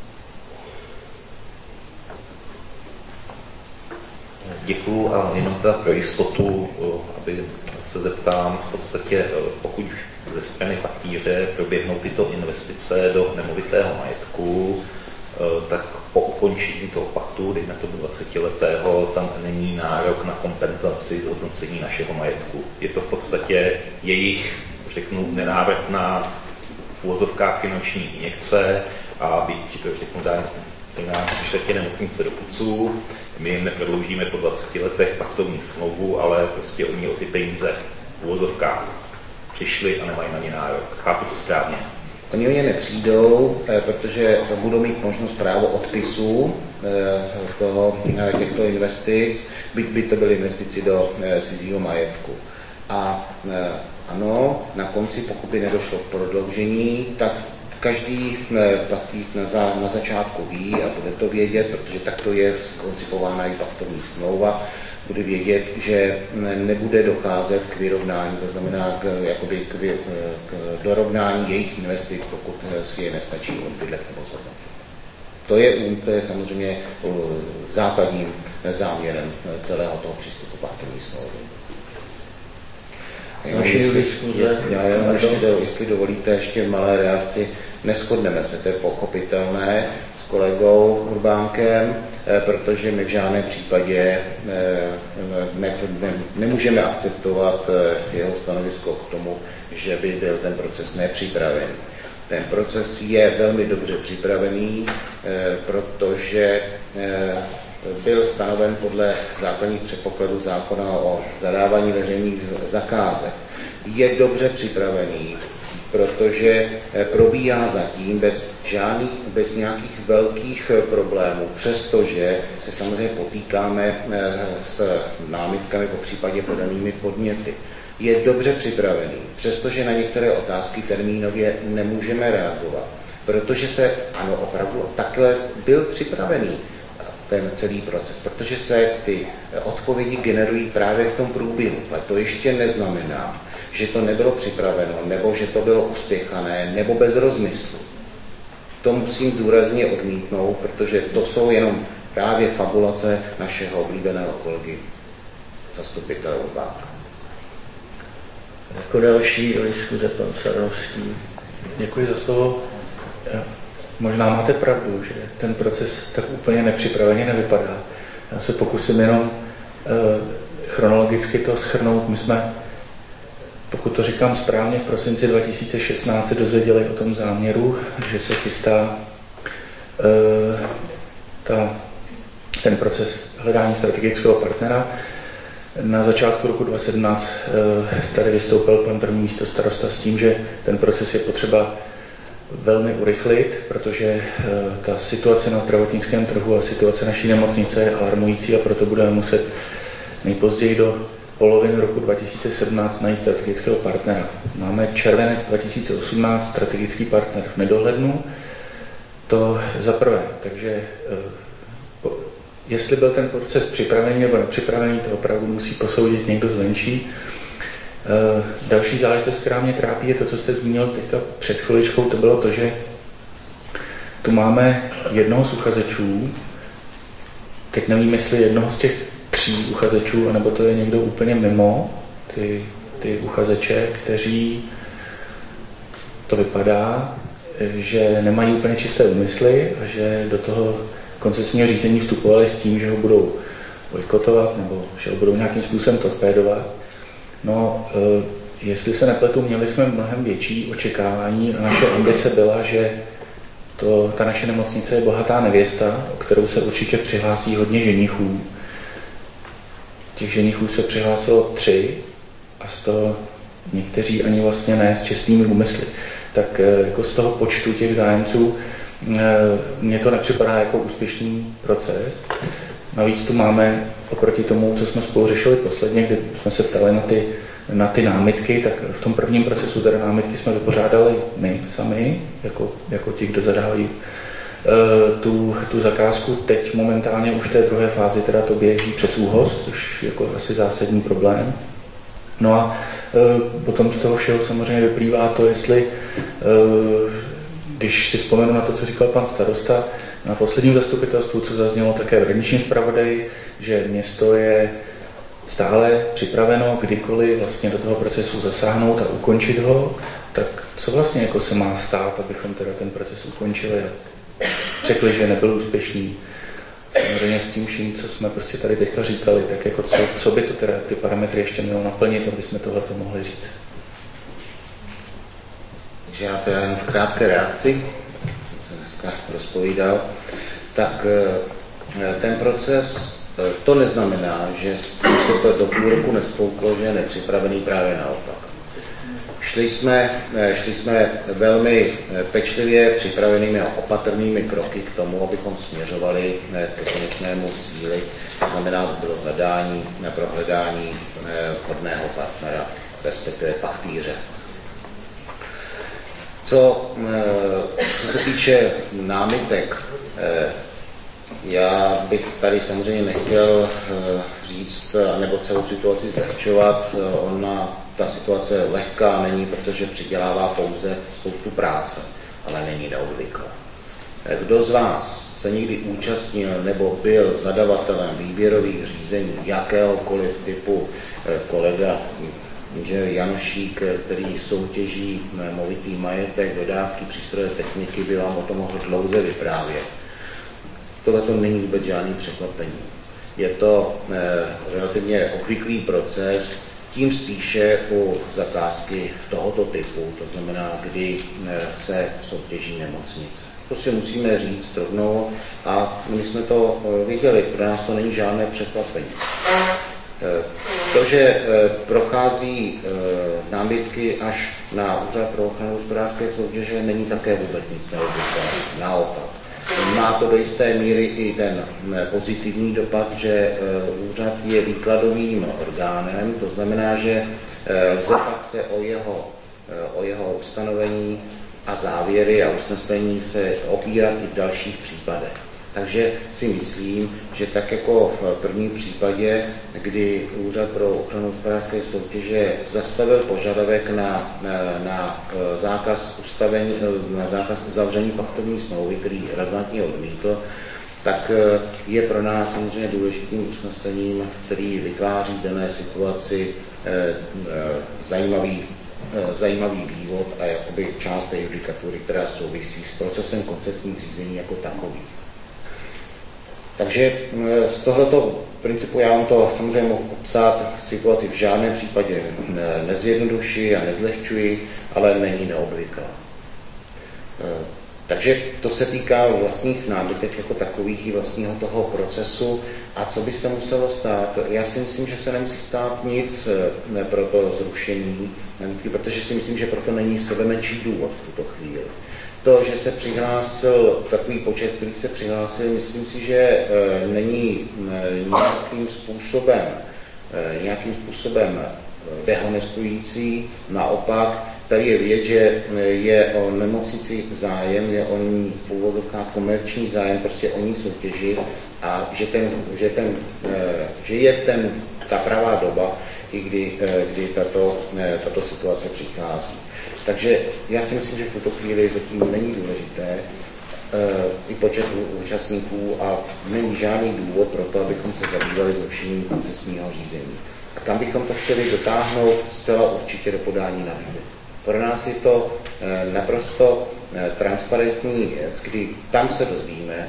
Děkuju a jenom teda pro jistotu, aby se zeptám, v podstatě pokud ze strany pachtýře proběhnou tyto investice do nemovitého majetku, tak po ukončení toho paktu, dejme tomu 20letého, tam není nárok na kompenzaci zhodnocení našeho majetku. Je to v podstatě jejich, řeknu, nenávratná v uvozovkách finanční injekce a byť, řeknu, dá čtvrtě nemocnice do puců, my jim neprodloužíme po 20 letech paktovní smlouvu, ale prostě oni o ty peníze v uvozovkách přišli a nemají na ně nárok. Chápu to správně? Oni o ně nepřijdou, protože budou mít možnost právo odpisu těchto investic, byť by to byly investici do cizího majetku. A ano, na konci, pokud by nedošlo k prodloužení, tak každý pachtýř na začátku ví a bude to vědět, protože takto je koncipována i pachtovní smlouva, bude vědět, že nebude docházet k vyrovnání, to znamená k dorovnání jejich investic, pokud si je nestačí odbydlet nebo zhodnotit. To je samozřejmě základním záměrem celého toho přístupu pachtovní smlouvy. Jestli dovolíte ještě malé reakci, neshodneme se, to je pochopitelné, s kolegou Urbánkem, protože my v žádném případě nemůžeme akceptovat jeho stanovisko k tomu, že by byl ten proces nepřipravený. Ten proces je velmi dobře připravený, protože byl stanoven podle základních předpokladů zákona o zadávání veřejných zakázek. Je dobře připravený, protože probíhá zatím bez nějakých velkých problémů, přestože se samozřejmě potýkáme s námitkami, po případě podanými podněty. Je dobře připravený, přestože na některé otázky termínově nemůžeme reagovat, protože se, ano, opravdu takhle byl připravený ten celý proces, protože se ty odpovědi generují právě v tom průběhu. Ale to ještě neznamená, že to nebylo připraveno, nebo že to bylo uspěchané, nebo bez rozmyslu. To musím důrazně odmítnout, protože to jsou jenom právě fabulace našeho oblíbeného kolegy zastupitele Urbánka. Jako další do diskuze pan Sarnovský. Děkuji za slovo. Možná máte pravdu, že ten proces tak úplně nepřipraveně nevypadá. Já se pokusím jenom chronologicky to shrnout. My jsme, pokud to říkám správně, v prosinci 2016 se dozvěděli o tom záměru, že se chystá ten proces hledání strategického partnera. Na začátku roku 2017 tady vystoupil pan první místostarosta s tím, že ten proces je potřeba velmi urychlit, protože ta situace na zdravotnickém trhu a situace naší nemocnice je alarmující a proto budeme muset nejpozději do poloviny roku 2017 najít strategického partnera. Máme červenec 2018, strategický partner v nedohlednu, to za prvé. Takže jestli byl ten proces připravený nebo nepřipravený, to opravdu musí posoudit někdo zvenčí. Další záležitost, která mě trápí, je to, co jste zmínil teďka před chviličkou, to bylo to, že tu máme jednoho z uchazečů, teď nevím, jestli jednoho z těch 3 uchazečů, anebo to je někdo úplně mimo ty uchazeče, kteří to vypadá, že nemají úplně čisté úmysly a že do toho koncesního řízení vstupovali s tím, že ho budou bojkotovat nebo že ho budou nějakým způsobem torpédovat. No, jestli se nepletu, měli jsme mnohem větší očekávání a naše ambice byla, že ta naše nemocnice je bohatá nevěsta, o kterou se určitě přihlásí hodně ženichů. Těch ženichů se přihlásilo 3 a z toho někteří ani vlastně ne s čestnými úmysly. Tak jako z toho počtu těch zájemců mně to nepřipadá jako úspěšný proces. Navíc tu máme oproti tomu, co jsme spolu řešili posledně, kdy jsme se ptali na ty námitky, tak v tom prvním procesu teda námitky jsme vypořádali my sami, jako ti, kdo zadávají tu zakázku. Teď momentálně už v té druhé fázi teda to běží přes ÚHOS, což jako asi zásadní problém. No a potom z toho všeho samozřejmě vyplývá to, jestli, když si vzpomenu na to, co říkal pan starosta, na posledním zastupitelstvu, co zaznělo také v radničním zpravodaji, že město je stále připraveno kdykoliv vlastně do toho procesu zasáhnout a ukončit ho, tak co vlastně jako se má stát, abychom teda ten proces ukončili a řekli, že nebyl úspěšný. Samozřejmě s tím vším, co jsme prostě tady teďka říkali, tak jako co by to teda ty parametry ještě mělo naplnit, aby jsme tohleto mohli říct. Takže já to jen v krátké reakci, jsem se dneska rozpovídal, tak ten proces, to neznamená, že se to do půl roku nespouklo, že je nepřipravený, právě naopak. Šli jsme velmi pečlivě připravenými a opatrnými kroky k tomu, abychom směřovali ke konečnému cíli. To znamená, to bylo zadání pro hledání vhodného partnera, respektive pachtýře. Co se týče námitek, já bych tady samozřejmě nechtěl říct, nebo celou situaci zlehčovat. Ta situace lehká není, protože přidělává pouze spoustu práce, ale není neobvyklá. Kdo z vás se někdy účastnil nebo byl zadavatelem výběrových řízení jakéhokoliv typu, kolega inženýr Janošík, který soutěží movitý majetek, dodávky přístroje techniky, by vám o tom mohl dlouze vyprávět. Tohle to není vůbec žádný překvapení. Je to relativně obvyklý proces, tím spíše u zakázky tohoto typu, to znamená, kdy se soutěží nemocnice. Prostě musíme říct rovnou a my jsme to viděli, pro nás to není žádné překvapení. To, že prochází námitky až na Úřad pro ochranu hospodářské soutěže, není také vůbec nic neobvyklého. Naopak. Má to do jisté míry i ten pozitivní dopad, že úřad je výkladovým orgánem, to znamená, že lze pak se o jeho ustanovení a závěry a usnesení se opírat i v dalších případech. Takže si myslím, že tak jako v prvním případě, kdy Úřad pro ochranu hospodářské soutěže zastavil požadavek na zákaz uzavření pachtovní smlouvy, který razantně odmítl, tak je pro nás samozřejmě důležitým usnesením, který vytváří v dané situaci zajímavý vývod a jakoby část té judikatury, která souvisí s procesem koncesních řízení jako takový. Takže z tohoto principu já vám to samozřejmě mohu popsat, situaci v žádném případě nezjednodušuji a nezlehčuji, ale není neobvyklá. Takže to se týká vlastních námitek jako takových i vlastního toho procesu. A co by se muselo stát? Já si myslím, že se nemusí stát nic pro to zrušení námitky, protože si myslím, že proto není sebemenší důvod v tuto chvíli. To, že se přihlásil takový počet, který se přihlásil, myslím si, že není nějakým způsobem dehonestující. Naopak, tady je vidět, že je o nemocnici zájem, je o ní v úvozovkách komerční zájem, prostě o ní soutěžit a že je ta pravá doba, i kdy tato situace přichází. Takže já si myslím, že v tuto chvíli zatím není důležité i počet účastníků a není žádný důvod pro to, abychom se zabývali zrušením koncesního řízení. A kam bychom to chtěli dotáhnout zcela určitě do podání nabídek. Pro nás je to naprosto transparentní věc, kdy tam se dozvíme,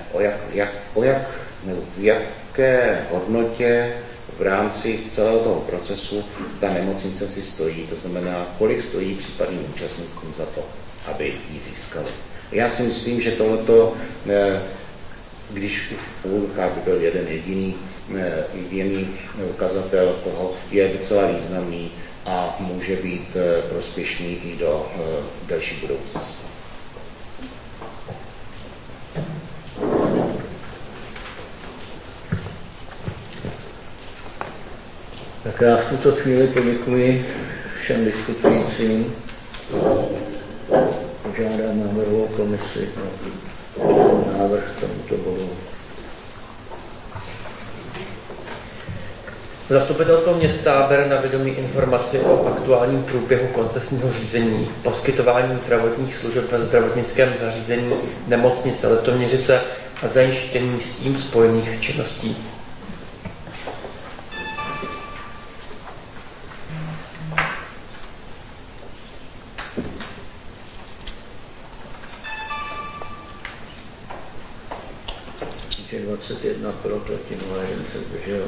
v jaké hodnotě v rámci celého toho procesu ta nemocnice si stojí, to znamená, kolik stojí případným účastníkům za to, aby ji získali. Já si myslím, že tohleto, když v úvodkách by byl jeden jediný ukazatel toho, je docela významný a může být prospěšný i do další budoucnosti. Tak já v tuto chvíli poděkuji všem diskutujícím. Požádám návrhovou komisi o návrh k tomuto bodu. Zastupitelstvo města bere na vědomí informaci o aktuálním průběhu koncesního řízení, poskytování zdravotních služeb ve zdravotnickém zařízení nemocnice Litoměřice a zajištění s tím spojených činností. Je 21 pro, proti 0, jeden se zdržel.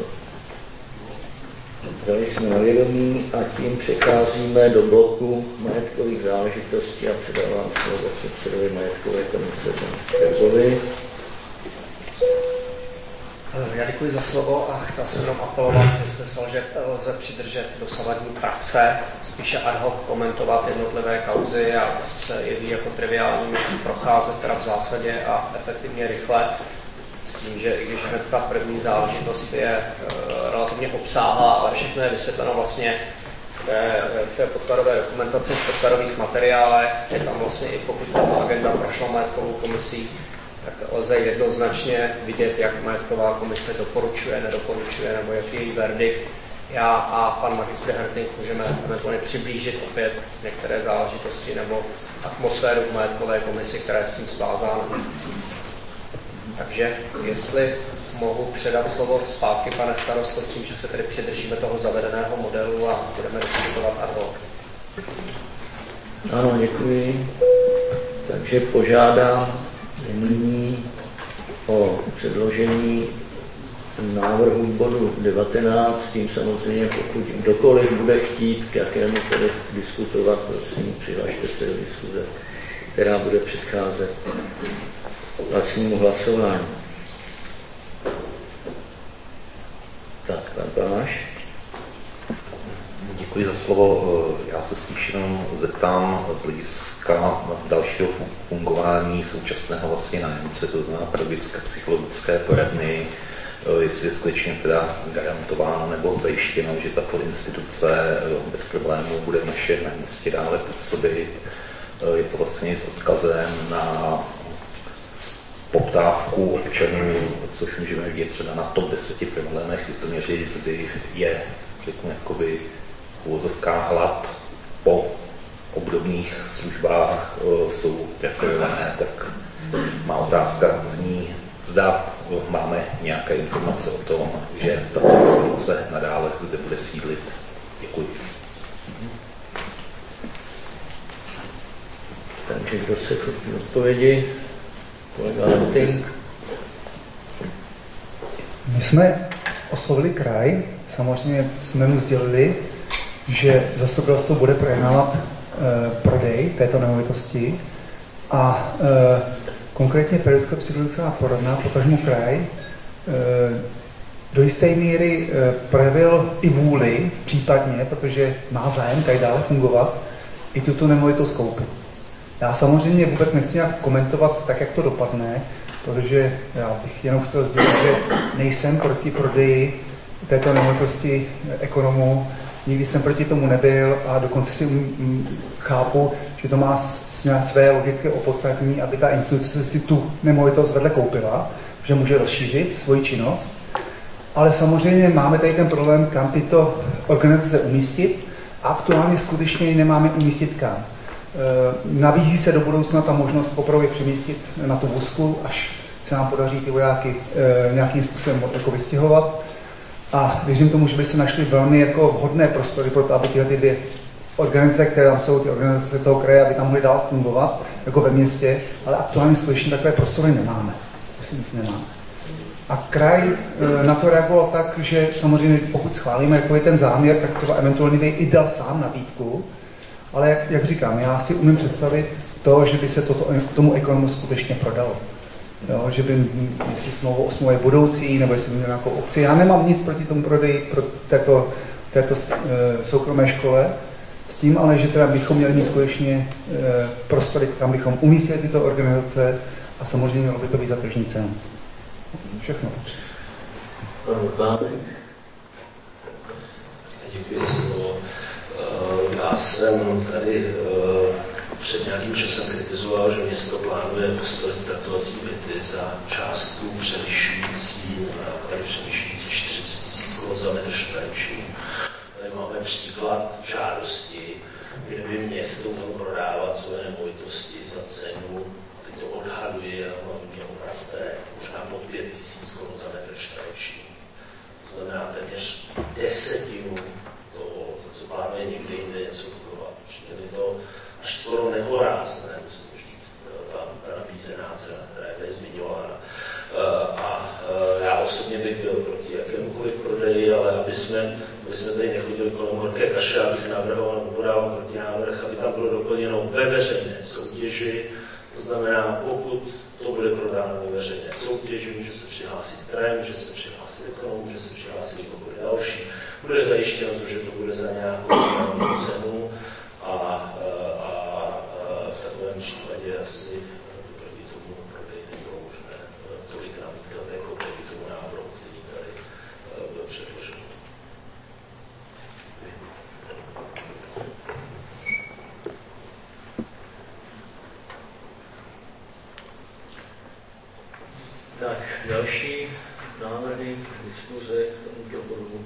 Dali jsme na vědomí a tím přecházíme do bloku majetkových záležitostí a předávám slovo předsedovi majetkové komise Bergovi. Já děkuji za slovo a chtěl jsem jenom apelovat, že lze přidržet dosavadní praxe, spíše ad hoc komentovat jednotlivé kauzy a co se jeví jako triviální, procházet teda v zásadě a efektivně rychle. S tím, že i když hned ta první záležitost je relativně obsáhlá, ale všechno je vysvětleno vlastně v té podkladové dokumentaci, v podkladových materiálech, je tam vlastně i pokud ta agenda prošla majetkovou komisí, tak lze jednoznačně vidět, jak majetková komise doporučuje, nedoporučuje, nebo jaký je její verdikt. Já a pan magistr Hertling můžeme eventuálně přiblížit opět některé záležitosti nebo atmosféru v majetkové komisi, která je s tím svázána. Takže jestli mohu předat slovo zpátky, pane starosto, s tím, že se tedy přidržíme toho zavedeného modelu a budeme diskutovat ad hoc. Ano, děkuji. Takže požádám nyní o předložení návrhu bodu 19, tím samozřejmě, pokud kdokoliv bude chtít k jakémukoliv diskutovat, prosím, přihlašte se do diskuze, která bude předcházet vlastnímu hlasování. Tak, pan Panáš. Děkuji za slovo. Já se spíš jenom zeptám z hlediska dalšího fungování současného vlastně nájemce, to znamená pedagogické psychologické poradny, jestli je skutečně teda garantováno nebo zajištěno, že tato instituce bez problémů bude v našem městě dále působit. Je to vlastně s odkazem na poptávku občanů, což můžeme vidět třeba na top 10 problémech Litoměřic, kdy je, řeknu, jakoby v uvozovkách hlad po obdobných službách jsou preferované, tak má otázka zní, zda máme nějaké informace o tom, že tato instituce nadále zde bude sídlit. Děkuji. Takže kdo se chopí odpovědi? Kolega Hertling. My jsme oslovili kraj, samozřejmě jsme mu sdělili, že zastupitelstvo bude projednávat prodej této nemovitosti a konkrétně pedagogická psychologická poradna, potažmo kraj, do jisté míry projevil i vůli, případně, protože má zájem tady dále fungovat, i tuto nemovitost koupit. Já samozřejmě vůbec nechci nějak komentovat tak, jak to dopadne, protože já bych jenom chtěl sdělit, že nejsem proti prodeji této nemovitosti ekonomů, nikdy jsem proti tomu nebyl a dokonce si chápu, že to má své logické opodstatnění, aby ta instituce si tu nemovitost vedle koupila, že může rozšířit svoji činnost. Ale samozřejmě máme tady ten problém, kam tyto organizace umístit. Aktuálně skutečně ji nemáme umístit kam. Nabízí se do budoucna ta možnost poprvé přemístit na tu vůzku, až se nám podaří ty vojáky nějakým způsobem jako vystěhovat. A věřím tomu, že by se našly velmi jako vhodné prostory pro to, aby tyhle ty dvě organizace, které tam jsou, ty organizace toho kraje, aby tam mohly dál fungovat, jako ve městě, ale aktuálně skutečně takové prostory nemáme. Prostě nic nemáme. A kraj na to reagoval tak, že samozřejmě pokud schválíme jako je ten záměr, tak třeba eventuálně by i dal sám nabídku, ale jak říkám, já si umím představit to, že by se tomu ekonomu skutečně prodalo. Jo, že by, jestli smlouva je budoucí, nebo jestli by měl nějakou opci. Já nemám nic proti tomu prodeji pro této soukromé škole, s tím ale, že teda bychom měli mít skutečně prostory, kam bychom umístili tyto organizace a samozřejmě mělo by to být za tržní cenu. Všechno. Děkuji za slovo. Já jsem tady před nějakým časem kritizoval, že město plánuje postavit startovací byty za částku převyšující 40 000 Kč za metr čtvereční. Tady máme příklad žádosti, kde by město mělo prodávat své nemovitosti za cenu, teď to odhaduje, ale mě opravdu možná pod 5 000 Kč za metr čtvereční. To znamená téměř desetinu toho, co plánuje někde jinde něco budovat. Přijde mi to až skoro nehorázné, musím říct, ta nabízená cena, která je tady zmiňována. A já osobně bych byl proti jakémukoliv prodeji, ale aby jsme tady nechodili kolem horké kaše, abych navrhoval nebo podával protinávrh, aby tam bylo doplněno ve veřejné soutěži. To znamená, pokud to bude prodáno ve veřejné soutěži, může se přihlásit kraj, může se přihlásit ekonom, může se přihlásit kdokoliv další. Bude zajištěno to, že to bude za nějakou cenu a v takovém případě asi proti tomu prodeji nebylo možné tolik namítat jako proti tomu návrhu, který tady byl předložen. Tak, další návrhy, diskuze k tomuto bodu.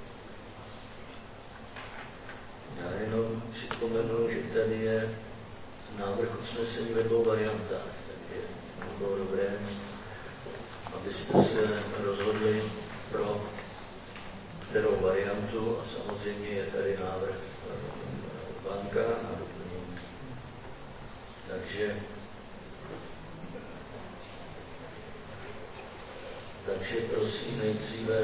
Já jenom připomenu, že tady je návrh usnesení ve dvou variantách, takže by bylo dobré, abyste se rozhodli pro kterou variantu a samozřejmě je tady návrh banka na doplnění. Takže prosím nejdříve,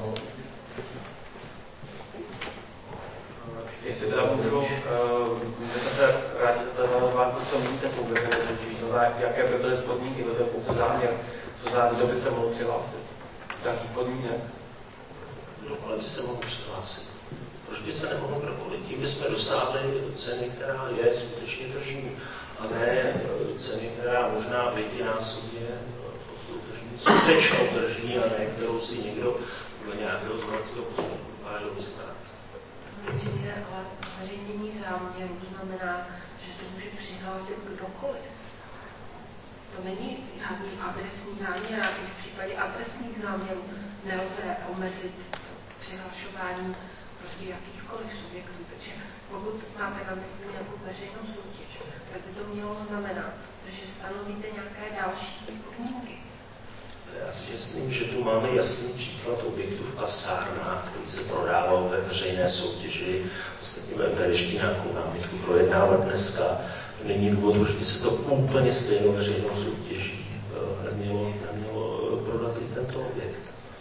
Jestli teda můžete se vrátit do banku, co míníte tou veřejnou soutěží, to znamená, jaké by byly podmínky, to je pouze záměr, to znamená, kdo by se mohl přihlásit, jakých podmínek? Kdokoliv by se mohl přihlásit. Proč by se nemohl kdokoliv? Tím bychom dosáhli ceny, která je skutečně tržní, a ne ceny, která možná pětinásobně pod tou tržní, skutečnou tržní, a ne kterou si někdo podle nějakého znaleckého posudku dokáže vystát. Určitě, ale zveřejnění záměru znamená, že se může přihlásit kdokoliv. To není žádný adresní záměr, a i v případě adresních záměrů nelze omezit přihlašování prostě jakýchkoliv subjektů. Takže pokud máte na mysli nějakou veřejnou soutěž, tak by to mělo znamenat, že stanovíte nějaké další podmínky. Já si myslím, že tu máme jasný příklad objektu v kasárnách, který se prodával ve veřejné soutěži. Ostatně budeme tady ještě nějakou námitku projednávat dneska. Není důvod, proč by se to úplně stejnou veřejnou soutěží nemělo prodat i tento objekt.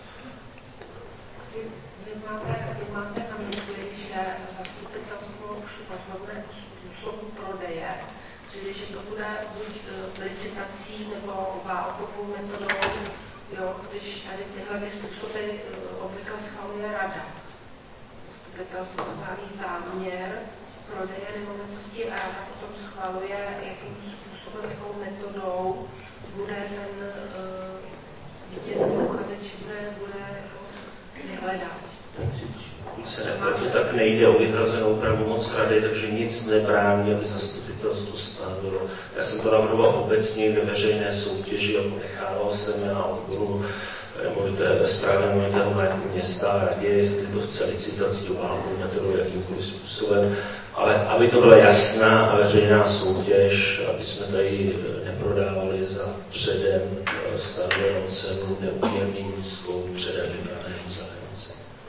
Vy máte na mysli, že zastupitelstvo už rozhodne o způsobu prodeje, čili že to bude buď licitací nebo válkovou metodou, jo, když tady tyhle způsoby obvykle schvaluje rada. Zastupitelstvo schválí záměr, prodeje nemovitosti a ráda potom schvaluje, jakým způsobem, jakou metodou bude ten vítězný uchazeč bude vyhledat. Pokud se nepletu, tak nejde o vyhrazenou pravomoc rady, takže nic nebrání, aby zastupitelstvo stanovilo. Já jsem to navrhoval obecně ve veřejné soutěži a ponechával jsem na odboru správy nemovitého majetku města a radě, jestli to chce licitací, obálkou metodou, jakýmkoliv způsobem. Ale aby to byla jasná a veřejná soutěž, aby jsme tady neprodávali za předem stanovenou cenu neúměrně nízkou předem vybranému zájemci.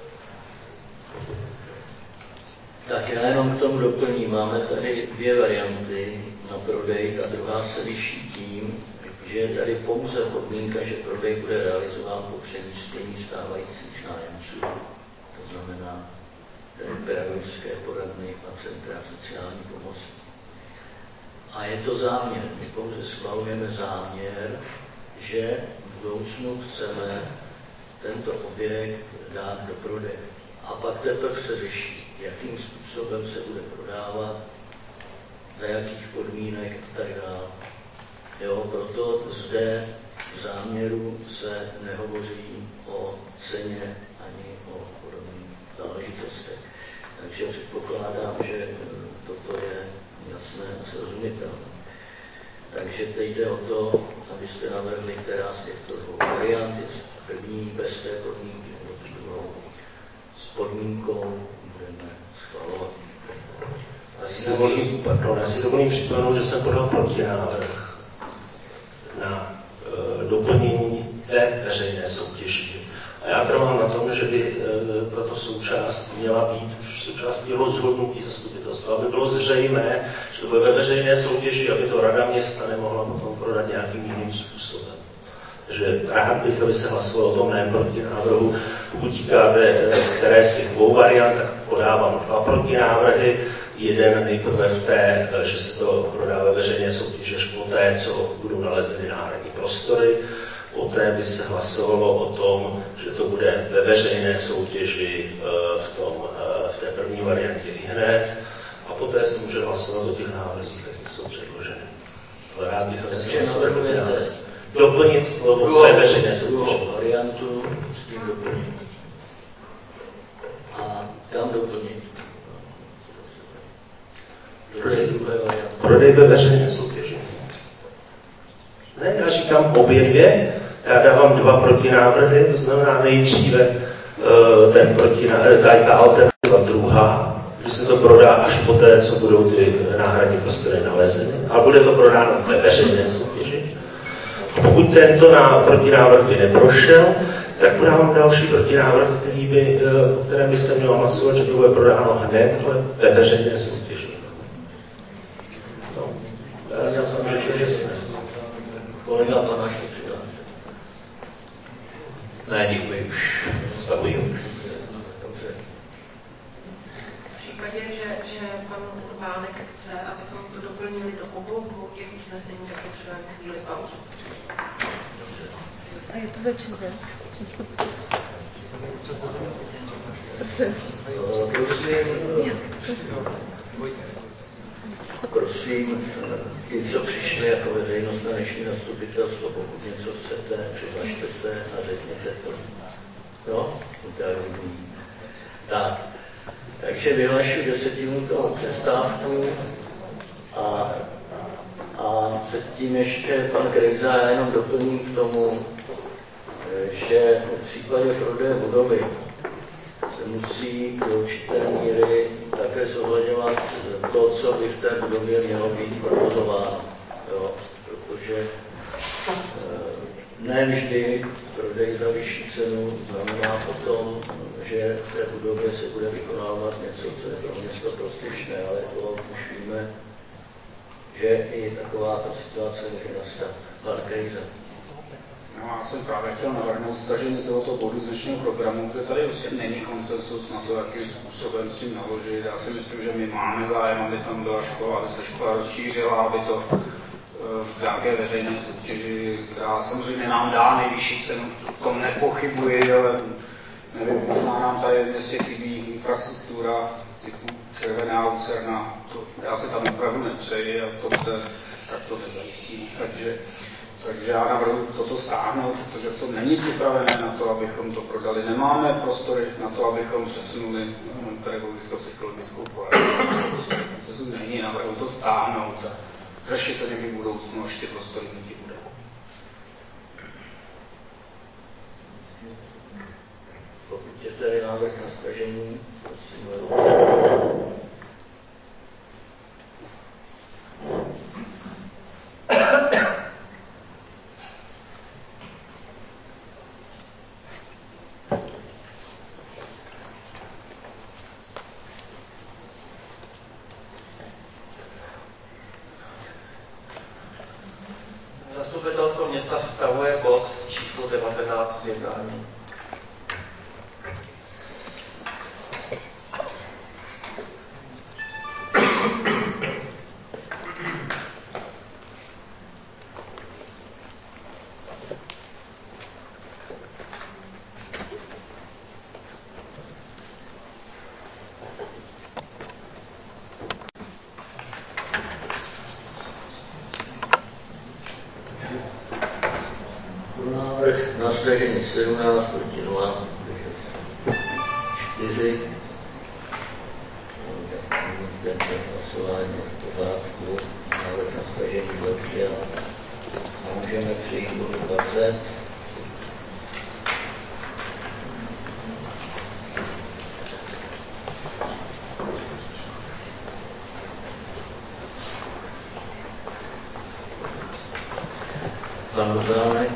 Tak já jenom k tomu doplním. Máme tady dvě varianty na prodej. Ta druhá se liší tím, že je tady pouze podmínka, že prodej bude realizován po přemístění stávajících nájemců. To znamená pedagogické poradny a centra sociální pomoci. A je to záměr. My pouze schvalujeme záměr, že v budoucnu chceme tento objekt dát do prodeje. A pak teprve se řeší, jakým způsobem se bude prodávat, za jakých podmínek a tak dále. Jo, proto zde v záměru se nehovoří o ceně ani o podobných záležitostech. Takže předpokládám, že toto je jasné a srozumitelné. Takže teď jde o to, abyste navrhli, která z těchto dvou variant je první bez té podmínky nebo tu druhou. S podmínkou budeme schvalovat. Já si dovolím připomenout, že jsem podal protinávrh na doplnění té veřejné soutěži. A já trvám na tom, že by tato součást měla být už součástí rozhodnutí zastupitelstva, aby bylo zřejmé, že to bude ve veřejné soutěži, aby to rada města nemohla potom prodat nějakým jiným způsobem. Takže rád bych, aby se hlasovalo o tom ne proti návrhu. Pokud říkáte, které z těch dvou variant, tak podávám dva protinávrhy. Jeden nejprve v té, že se to prodá ve veřejné soutěži až poté, co budou nalezeny náhradní prostory. Poté by se hlasovalo o tom, že to bude ve veřejné soutěži v té první variantě ihned. A poté se může hlasovat o těch návrzích, jak jsou předloženy. Ale rád bych, aby se hlasovalo doplnit slovo ve veřejné soutěži. Variantu s tím doplnit. A kam doplnit? Prodej ve veřejné soutěži. Ne, já říkám obě dvě. Já dávám dva protinávrhy, to znamená nejdříve ta alternativa druhá, že se to prodá až poté, co budou ty náhradní prostory nalezeny. A bude to prodáno ve veřejné soutěži. Pokud tento protinávrh by neprošel, tak podávám další protinávrh, o kterém by se mělo hlasovat, že to bude prodáno hned, ale ve veřejné soutěži. Já jsem samozřejmě jasný. Kolega Panaš je přihlášen. Ne, děkuji, už stavuji. Dobře. V případě, že pan Urbánek chce, abychom to doplnili do obou dvou těch usnesení, tak potřebujeme chvíli pauzu. A je to večer. Prosím, ty, co přišli jako veřejnost na dnešní zastupitelstvo, pokud něco chcete, přihlašte se a řekněte to. No, tak vidím. Tak, takže vyhlašuji 10minutovou přestávku a předtím ještě pan Krejza, já jenom doplním k tomu, že v případě prodeje budovy se musí do určité míry také zohledňovat to, co by v té budově mělo být provozováno. Jo? Protože ne vždy prodej za vyšší cenu znamená potom, že v té budově se bude vykonávat něco, co je pro město prospěšné, ale to už víme, že i takováto situace může nastat. Pan Krejza. No, já jsem právě chtěl navrhnout stažení tohoto bodu z dnešního programu, protože tady prostě není konsensus na to, jakým způsobem s tím naložit. Já si myslím, že my máme zájem, aby tam byla škola, aby se škola rozšířila, aby to v nějaké veřejné soutěži, která samozřejmě nám dá nejvyšší cenu, o tom nepochybuji, ale nevím, možná nám tady v městě chybí infrastruktura typu červená lucerna, já si tam opravdu nepřeji a to bude, tak to nezajistí. Takže já navrhuji toto stáhnout, protože to není připravené na to, abychom to prodali. Nemáme prostory na to, abychom přesunuli pedagogicko-psychologickou procesu. Není, navrhuji to stáhnout a řešit to někdy v budoucnu, až ty prostory někdy bude. Pokud je tady návrh na stažení, prosím. Zastupitelstvo města stahuje bod číslo 19 z jednání. Na stažení 17 proti 0, 4. Tento hlasování v pořádku. Návrh na stažení byl přijat. Můžeme přijít do 20. Pan Bodánek.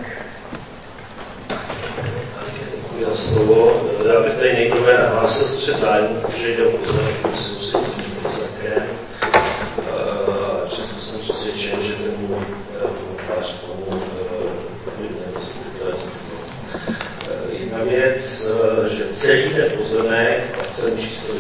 Děkuji za slovo. Já bych tady nejprve nahlásil střet zájmu, protože jde o pozemek, který sousedí s pozemkem. Přesto jsem přesvědčen, že ten můj komentář k tomu jedna věc, že celý ten pozemek, parcelní číslo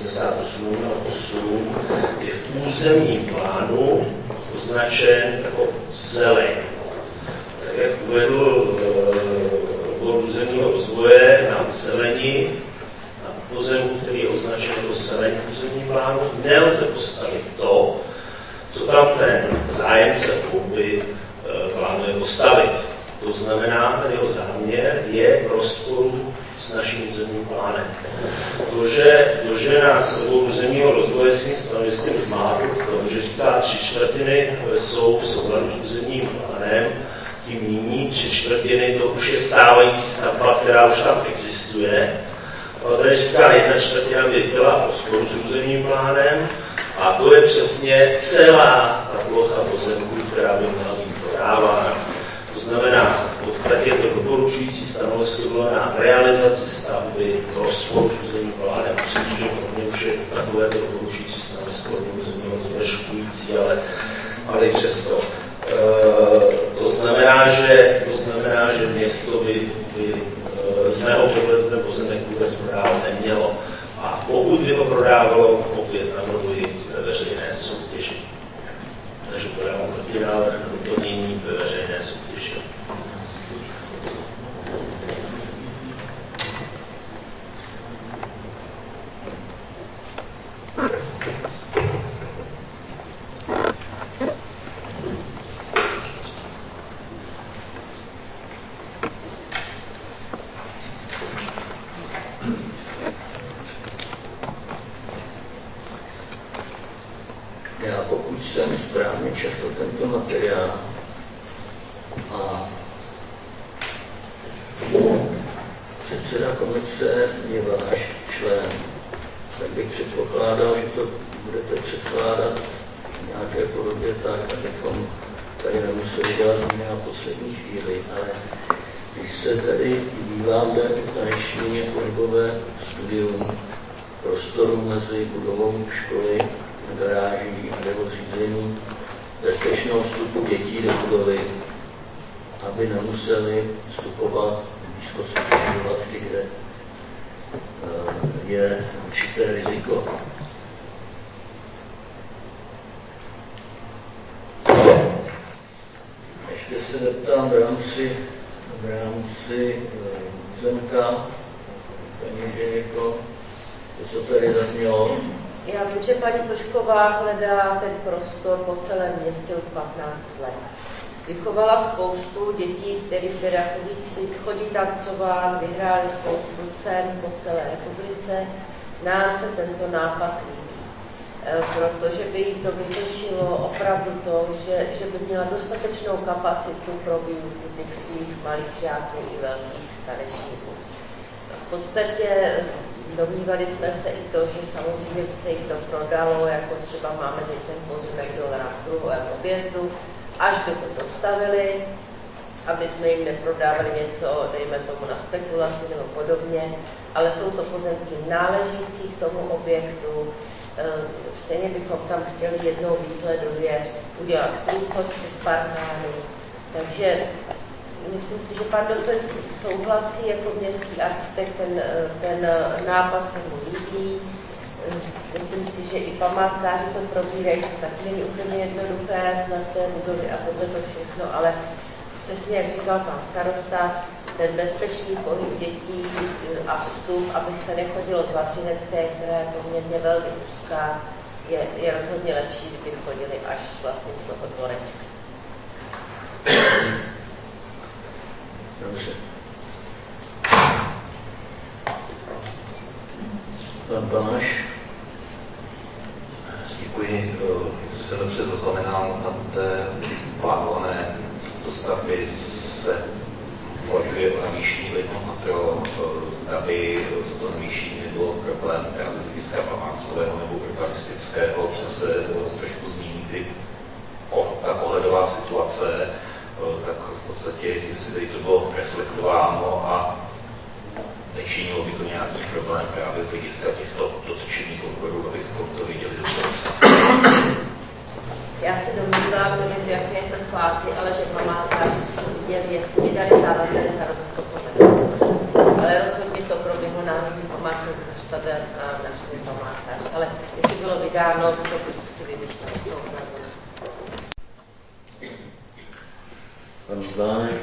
278 je v územním plánu označen jako zeleň. Tak jak uvedl územního rozvoje na zelení, na pozemku, který je označen jako zeleň v územním plánu, nelze postavit to, co tam ten zájemce koupy plánuje postavit. To znamená, ten jeho záměr je v rozporu s naším územním plánem. To, že nás územního rozvoje svým stanoviskem zmátl v tom, že říká 3/4 jsou v souladu s územním plánem, tím nyní 3/4 to už je stávající stavba, která už tam existuje. Ale tady říká 1/4 by byla v rozporu s územním plánem a to je přesně celá ta plocha pozemků, která by měla být prodávána. To znamená, v podstatě to doporučující stanovisko bylo na realizaci stavby v rozporu s územním plánem. Myslím, že pro mě už je takové to doporučující stanovisko územního rozvoje šokující, ale i přesto. To znamená, že město by z mého pohledu ten pozemek vůbec prodávat nemělo. A pokud by ho prodávalo, opět navrhuji ve veřejné soutěži. Takže podávám protinávrh na doplnění ve veřejné soutěži. Pokud jsem správně četl tento materiál a předseda komise je váš člen, tak bych předpokládal, že to budete předkládat v nějaké podobě tak, abychom tady nemuseli dělat změny na poslední chvíli, ale když se tady díváme na dnešní pohybové studium prostoru mezi budovou školy, garáží nebo zřízení bezpečného vstupu dětí do budovy, aby nemuseli vstupovat blízko křižovatky, kde je určité riziko. Ještě se zeptám v rámci zemka, paní inženýrko, to, co tady zaznělo, Já vím, že paní Plšková hledá ten prostor po celém městě už 15 let. Vychovala spoustu dětí, které teda chodí tancovat, vyhráli spoustu cen po celé republice. Nám se tento nápad líbí, protože by jí to vyřešilo opravdu to, že by měla dostatečnou kapacitu pro výuku těch svých malých žáků i velkých tanečníků. V podstatě domnívali jsme se i to, že samozřejmě by se jim to prodalo, jako třeba máme teď ten pozemek dole na kruhovém objezdu, až by to dostavili, aby jsme jim neprodávali něco, dejme tomu na spekulaci nebo podobně, ale jsou to pozemky náležící k tomu objektu. Stejně bychom tam chtěli jednou výhledově udělat průchod přes parkány. Takže myslím si, že pan docent souhlasí jako městský architekt, ten nápad se mu líbí. Myslím si, že i památkáři to probírají, to taky není úplně jednoduché znát té budovy a tohle všechno, ale přesně jak říkal pan starosta, ten bezpečný pohyb dětí a vstup, aby se nechodilo z Vatřinecké, která je poměrně velmi úzká, je rozhodně lepší, kdyby chodili až vlastně z toho dvorečka. Dobře. Pan Tomáš. Děkuji. Jestli jsem dobře zaznamenal, na té plánované dostavbě se uvažuje o navýšení vlivu na to, zda by toto navýšení nebylo problém právě z hlediska památkového nebo urbanistického, že se trošku zmíní ta pohledová situace, tak v podstatě, jestli tady to bylo reflektováno a nečinilo by to nějaký problém právě z hlediska těchto dotčených odborů, abychom to viděli do budoucna. Já se domnívám, nevím, v jaké je to fázi, ale že památkáři viděli, jestli by dali závazné stanovisko povedou. Ale rozhodně to proběhlo Národní památkový ústavem a našimi památkáři. Ale jestli bylo vydáno, to bych si vymyslel. Pan Vlánek.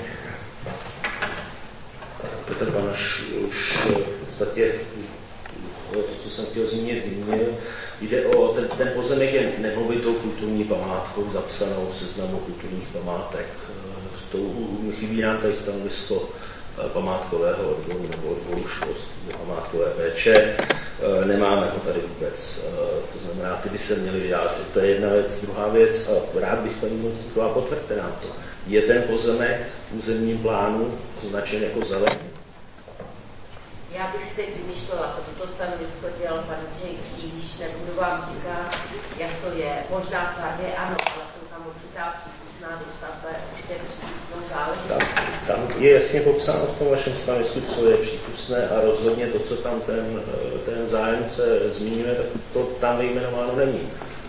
Petr Banaš už v podstatě to, co jsem chtěl zmínil. Jde o, ten pozemek je nemovitou kulturní památkou zapsanou v seznamu kulturních památek. Chybí nám tady stanovisko památkového odboru nebo odboru školství, památkové péče. Nemáme ho tady vůbec. To znamená, ty by se měly vyjádřit. To je jedna věc. Druhá věc, a rád bych paní Mocníková, potvrďte nám to. Je ten pozemek v územním plánu označen jako zelený? Já bych si vymýšlela, toto stanovisko dělal pan Jake Kříž, nebudu vám říkat, jak to je. Možná tvrdě ano, ale jsou tam určitá přípustná dostavba, určitě přípustnou záležitost. Tam je jasně popsáno v tom vašem stanovisku, co je přípustné a rozhodně to, co tam ten zájemce zmiňuje, tak to tam vyjmenováno není.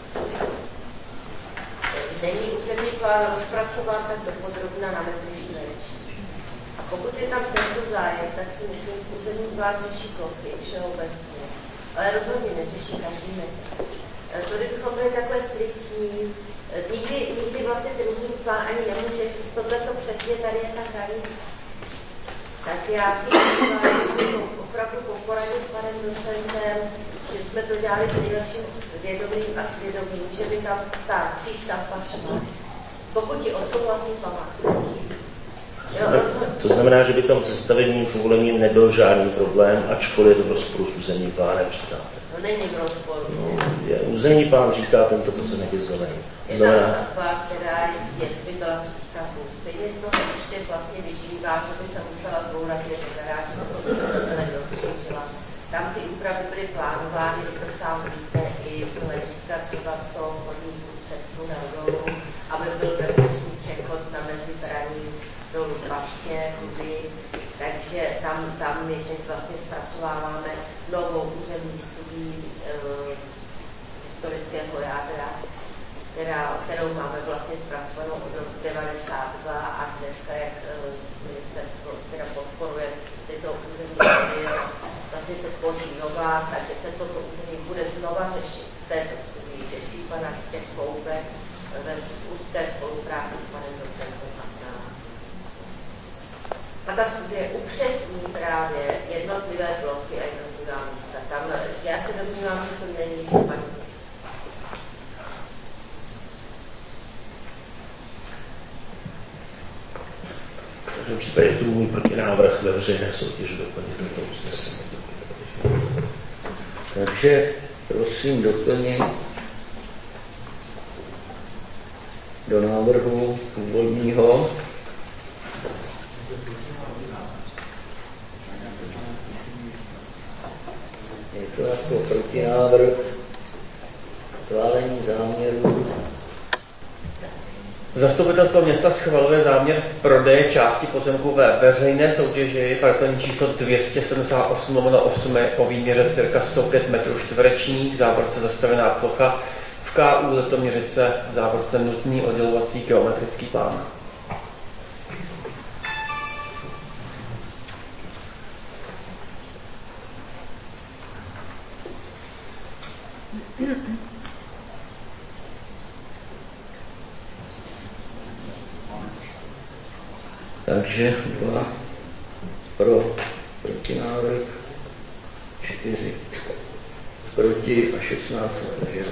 Není územní plán rozpracován tak dopodrobna na metru čtvereční. A pokud je tam tento zájem, tak si myslím, že územní plán řeší plochy všeobecně, ale rozhodně neřeší každý metr. To, kdybychom byli takhle striktní, nikdy vlastně ten územní plán ani nemůže říct, tohleto přesně tady je ta hranice. Tak já si myslím, opravdu po poradě s panem docentem, že jsme to dělali s nejlepším vědomím a svědomím, že by tam ta přístavba šla. Pokud ji odsouhlasí památku. To znamená, že by tam se stavebním povolením nebyl žádný problém, ačkoliv je to v rozporu s územním plánem, říkáte. To není v rozporu. Územní plán říká, tento pozemek je zelený. Je ta stavba, která by byla přístavbou. Stejně z toho ještě vlastně vyžívá, že by se musela zbourat jednu garáž, aby se to rozšířila. Tam ty úpravy byly plánovány, to sám víte, i z hlediska třeba toho chodníku cestu na dolů, aby byl bezpečný přechod na mezi braní dolů Baště, Kudy. Takže tam my teď vlastně zpracováváme novou územní studii historického jádra, kterou máme vlastně zpracovanou od roku 92 a dneska, jak ministerstvo teda podporuje tyto územní studie, vlastně se tvoří nová, takže se toto území bude znova řešit. Této studii řeší pan architekt Koubek ve úzké spolupráci s panem docentem a s námi. A ta studie upřesní právě jednotlivé bloky a jednotlivá místa. Tam, já se domnívám, že to není, že paní je tu můj protinávrh ve veřejné soutěži doplnit do toho usnesení. Takže prosím doplnit do návrhu původního je to jako protinávrh schválení záměru. Zastupitelstvo města schvaluje záměr prodeje části pozemku ve veřejné soutěži parcelní číslo 278/8 o výměře cirka 105 metrů čtverečních, v závorce zastavená plocha, v KU Litoměřice, v závorce nutný oddělovací geometrický plán. Takže 2 pro protinávrh, 4 proti a 16 zdrželo.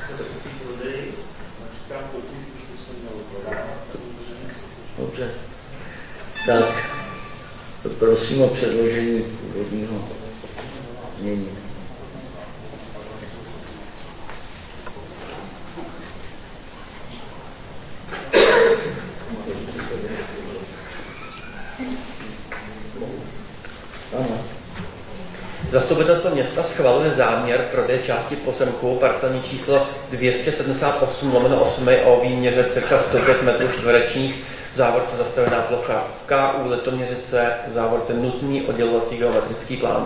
Dobře. Tak, prosím o předložení původního znění. Zastupitelstvo města schvaluje záměr prodeje části pozemku parcelní číslo 278/8 o výměře cirka 105 metrů čtverečních, v závorce zastavená plocha, v KU Litoměřice, v závorce nutný oddělovací geometrický plán.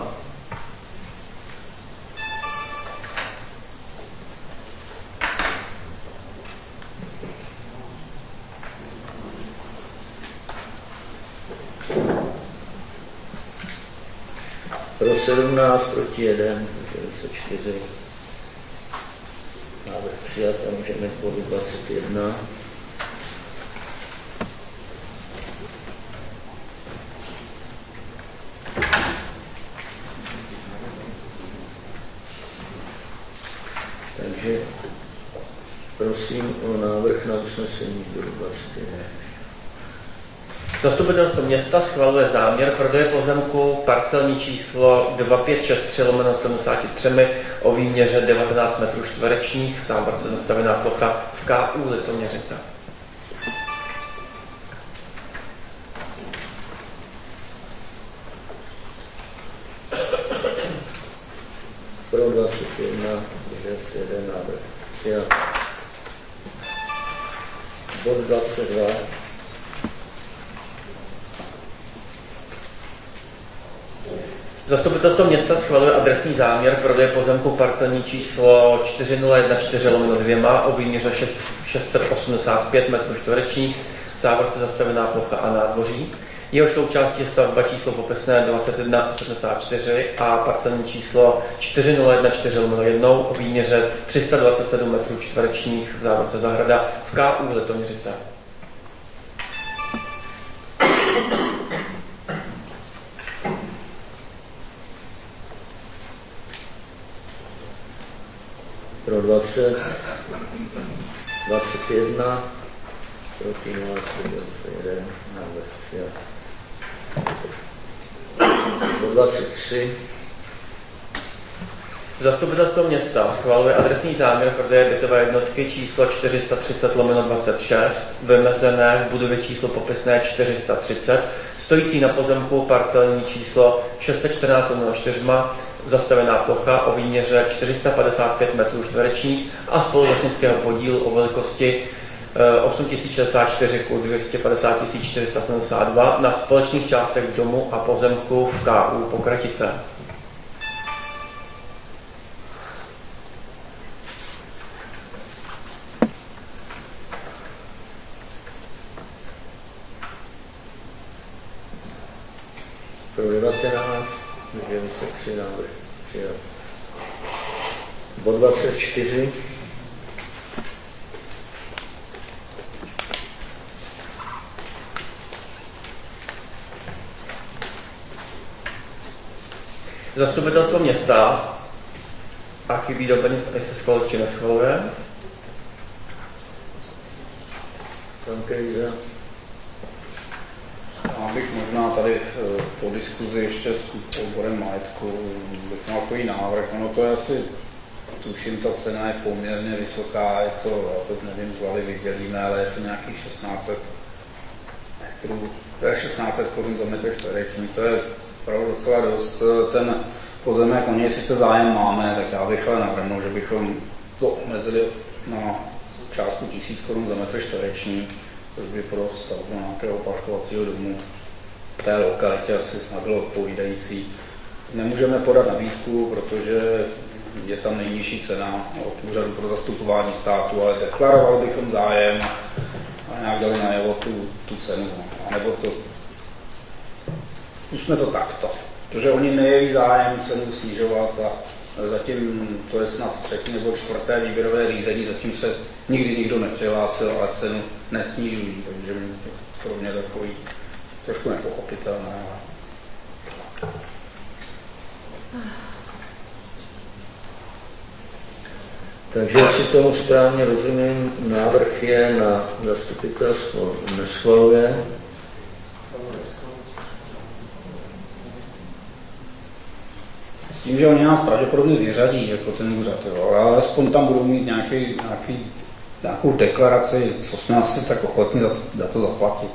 Pro 17, proti 1, zdrželi se 4. Návrh přijat a můžeme k bodu 21. Takže prosím o návrh na usnesení bodu 21. Zastupitelstvo města schvaluje záměr prodeje pozemku parcelní číslo 2563/73 o výměře 19 metrů čtverečních, v závorce zastavená plocha, v KU Litoměřice. Pro 21, zdržel se 1 návrh. Přijat. Bod 22. Zastupitelstvo města schvaluje adresní záměr prodeje pozemku parcelní číslo 4014/2 o výměře 685 metrů čtverečních, v závorce zastavená plocha a nádvoří. Jehož součástí je stavba číslo popisné 2174 a parcelní číslo 4014/1 o výměře 327 metrů čtverečních, v závorce zahrada, v KU Litoměřice. Pro 20, 21, proti 0, zdržel se 1, návrh přijat. Pro 23. Zastupitelstvo města schvaluje adresní záměr prodeje bytové jednotky číslo 430/26, vymezené v budově číslo popisné 430, stojící na pozemku parcelní číslo 614/4, zastavená plocha o výměře 455 metrů čtverečních a spoluvlastnického podílu o velikosti 8064 k 250 472 na společných částech domu a pozemku v KU Pokratice. Pro 19, zdrželi se 3 návrh přijat. Bod 24. Zastupitelstvo města a chybí doplnit, jestli se schvaluje či neschvaluje. Pan Krejza. bych možná tady po diskuzi ještě s odborem majetku bych měl takový návrh. Ono to je asi, tuším, ta cena je poměrně vysoká, je to, já to nevím, z hlavy vydělíme, ale je to nějakých 1600 metrů, to je 1600 korun za metr čtvereční, to je opravdu docela dost. Ten pozemek, o něj sice zájem máme, tak já bych ale navrhnul, že bychom to omezili na částku 1000 korun za metr čtvereční, což by pro stavbu nějakého parkovacího domu v té lokalitě asi snad bylo odpovídající. Nemůžeme podat nabídku, protože je tam nejnižší cena od úřadu pro zastupování státu, ale deklarovali bychom zájem a nějak dali najevo tu cenu. A nebo to, zkusme to takto, protože oni nejeví zájem cenu snižovat a zatím to je snad 3. nebo 4. výběrové řízení, zatím se nikdy nikdo nepřihlásil, ale cenu nesnižují, takže pro mě takový trošku nepochopitelné. Takže jestli tomu správně rozumím, návrh je na zastupitelstvo neschvaluje. S tím, že oni nás pravděpodobně vyřadí jako ten úřad, ale alespoň tam budou mít nějakou deklaraci, co jsme asi tak ochotní za to zaplatit.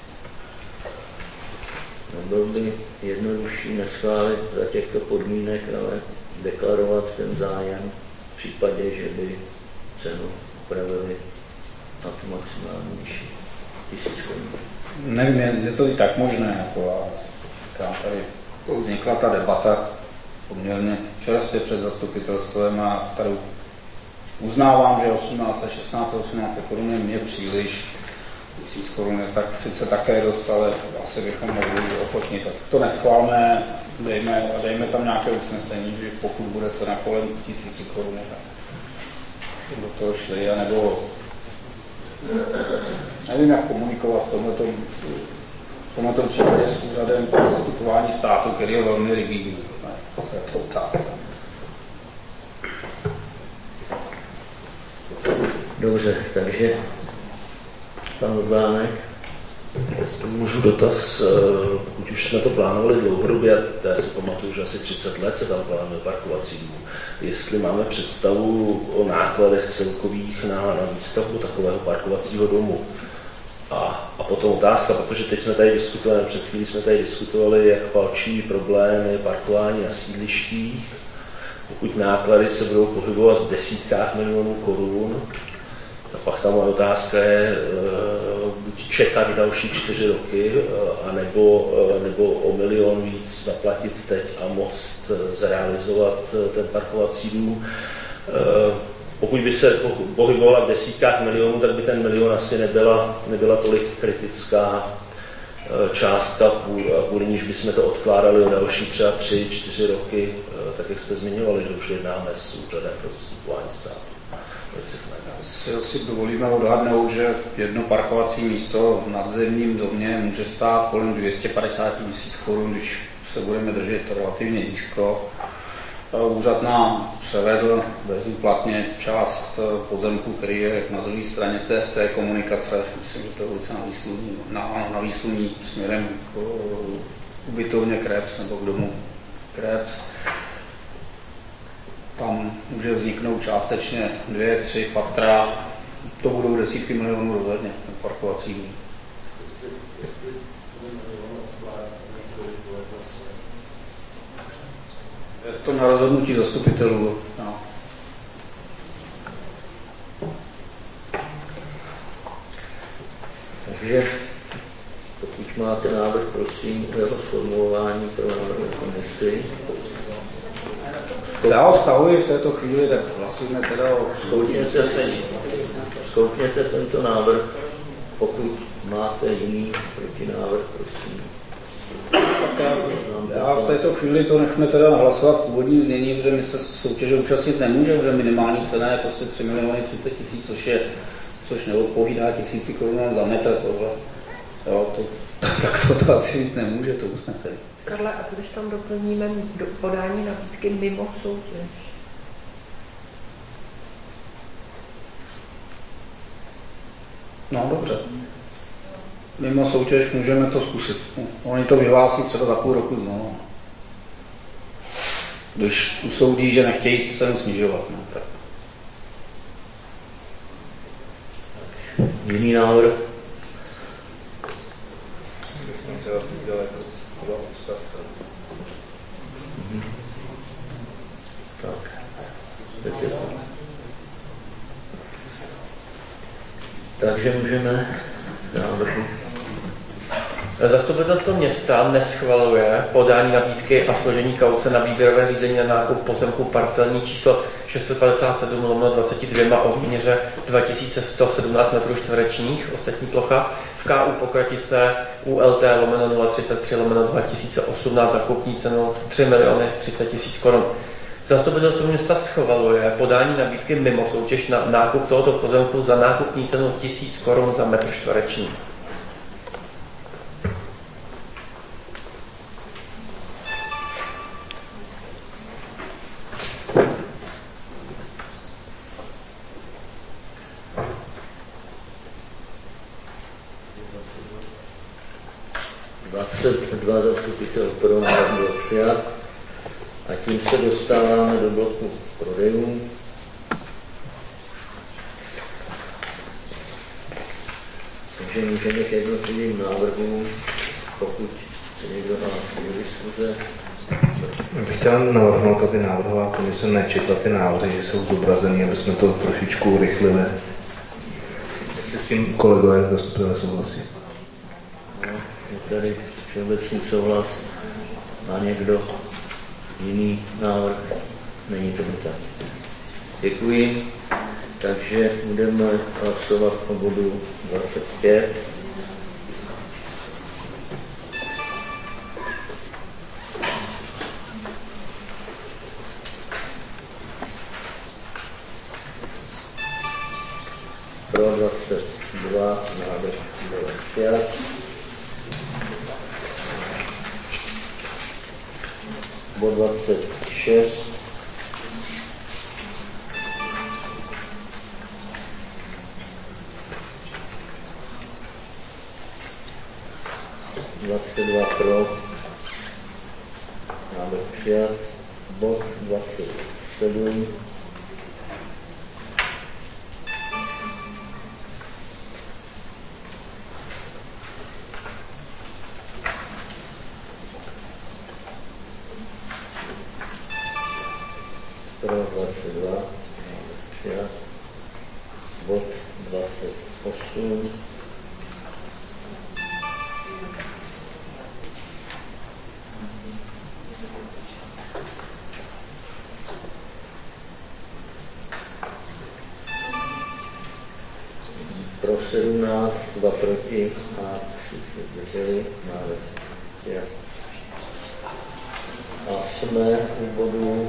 Bylo by jednodušší neschválit za těchto podmínek, ale deklarovat ten zájem v případě, že by cenu upravili na tu maximální výši 1000 korun. Nevím, je to i tak možné, jako tady to vznikla ta debata poměrně čerstvě před zastupitelstvem a tady uznávám, že 18 korun je mě příliš, 1000 korun je tak sice také dost, ale asi bychom mohli ochotnit. Tak to neschválme, dejme tam nějaké usnesení, že pokud bude cena kolem 1000 korun, tak do toho šli, anebo nevím, jak komunikovat v tomto případě s úřadem pro zastupování státu, který je velmi rigidní. To je to otázka. Dobře, takže pan Odvánek. Jestli můžu dotaz, pokud už jsme to plánovali dlouhodobě, já si pamatuju, že asi 30 let se tam plánuje parkovací dům, jestli máme představu o nákladech celkových na výstavbu takového parkovacího domu. A potom otázka, protože teď jsme tady diskutovali, před chvílí jsme tady diskutovali, jak palčí problém je parkování na sídlištích. Pokud náklady se budou pohybovat v desítkách milionů korun, a pak ta moje otázka je, buď čekat další 4 roky, anebo o 1 milion víc zaplatit teď a moct zrealizovat ten parkovací dům. Pokud by se pohybovala v desítkách milionů, tak by ten 1 milion asi nebyla tolik kritická částka, kvůli níž bychom to odkládali o další třeba 3-4 roky, tak jak jste zmiňovali, že už jednáme s úřadem pro zastupování státu. Si dovolíme odhadnout, že jedno parkovací místo v nadzemním domě může stát kolem 250 000 korun, když se budeme držet relativně nízko. Úřad nám převedl bezúplatně část pozemku, který je na druhé straně té komunikace. Myslím, že to je ulice na Výsluní směrem k ubytovně Krebs nebo k domu Krebs. Tam může vzniknout částečně 2-3 patra, to budou desítky milionů rozhodně, ten parkovací dům. Je to na rozhodnutí zastupitelů. No. Takže pokud máte návrh, prosím, o jeho sformulování pro návrh komisi. Já ho stahuji v této chvíli, tak hlasujeme teda o Zkoukněte tento návrh, pokud máte jiný protinávrh, prosím. Já v této chvíli to nechme teda hlasovat v původním znění, protože my se soutěže účastnit nemůžeme, že minimální cena je prostě 3 30 000, což neodpovídá 1000 korun za metr tohle. Jo, tak to asi mít nemůže, to usnesení. Karle, a co když tam doplníme do podání nabídky mimo soutěž? No, dobře. mimo soutěž, můžeme to zkusit. Oni to vyhlásí třeba za půl roku znovu. Když usoudí, že nechtějí cenu snižovat. No, tak. Jiný návrh? Tak. Takže můžeme návrhu. Zastupitelstvo města neschvaluje podání nabídky a složení kauce na výběrové řízení na nákup pozemku parcelní číslo 657/22 o výměře 2117 m2, ostatní plocha, v KU Pokratice ULT/033/2018 zakupní cenu 3 030 000 korun. Zastupitelstvo města schvaluje podání nabídky mimo soutěž na nákup tohoto pozemku za nákupní cenu 1000 korun za metr čtvereční. Dva zastupitelů pro návrh byl přijat a tím se dostáváme do bloku prodejů. Takže můžeme k jednotlivým návrhům, pokud se někdo hlásí do diskuze. Bych chtěl navrhnout, aby návrhová komise nečetla ty návrhy, že jsou zobrazený, aby jsme to trošičku urychlili. Jestli s tím kolegové zastupitelé souhlasí. No, je tady všeobecný souhlas. Má někdo jiný návrh? Není to tak. Děkuji. Takže budeme hlasovat o bodu 25. Pro 22 návrh byl přijat. Bod 26. Pro. Návrh přijat. Bod 27. Pro 22. Návrh přijat. Bod 28. Pro 17, 2 proti a 3 se zdrželi. Návrh přijat. A jsme u bodu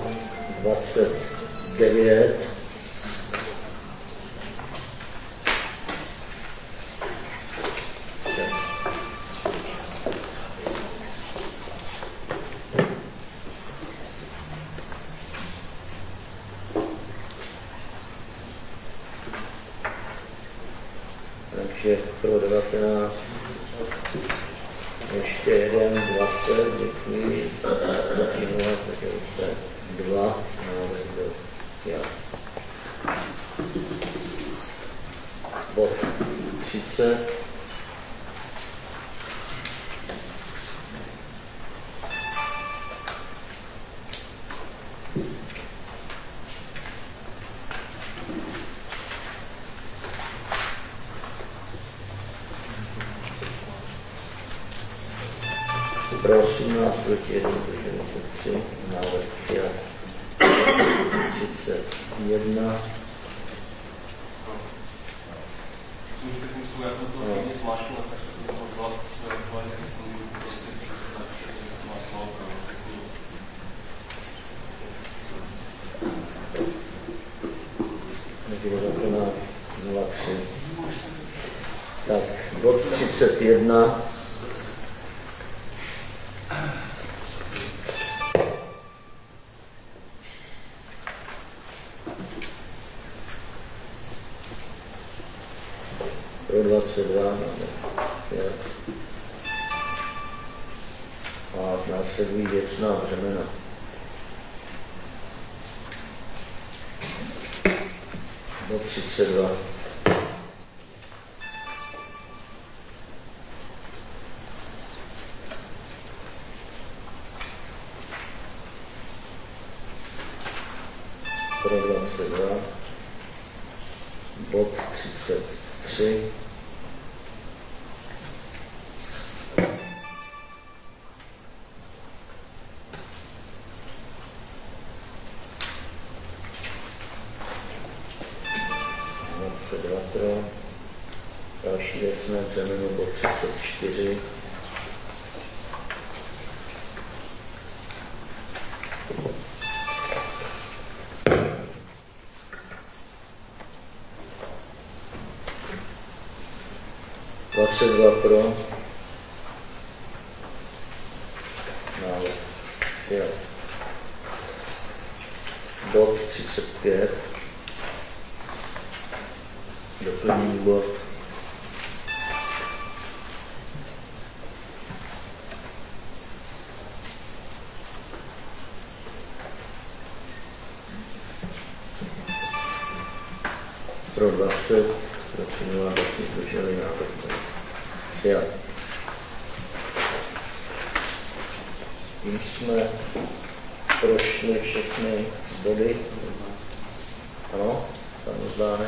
29. Takže pro 19 ještě jeden, 20, děkuji. Zatímovat, takže se 2, návrh byl přijat. Bod 30. Pro 18 proti 1, takže 23, návrh přijat. 31. Já jsem to hodně zmáčknul, takže jsem to hodlal hlasovat, jak jsem prostě začal, že jsem hlasoval pro. Takže 19, 03. Tak, bod 31. Pro 22 máme přijat. A následují věcná břemena. Bod 32. Pro 22. Bod 33. Další věcné břemeno bod 34. Pro. Návrh přijat. Bod 35. Doplnění bod. Pro 20. Proti 0, 20 zdrželi návrh. Přijat. Tím jsme prošli všechny body. Ano, samozřejmě.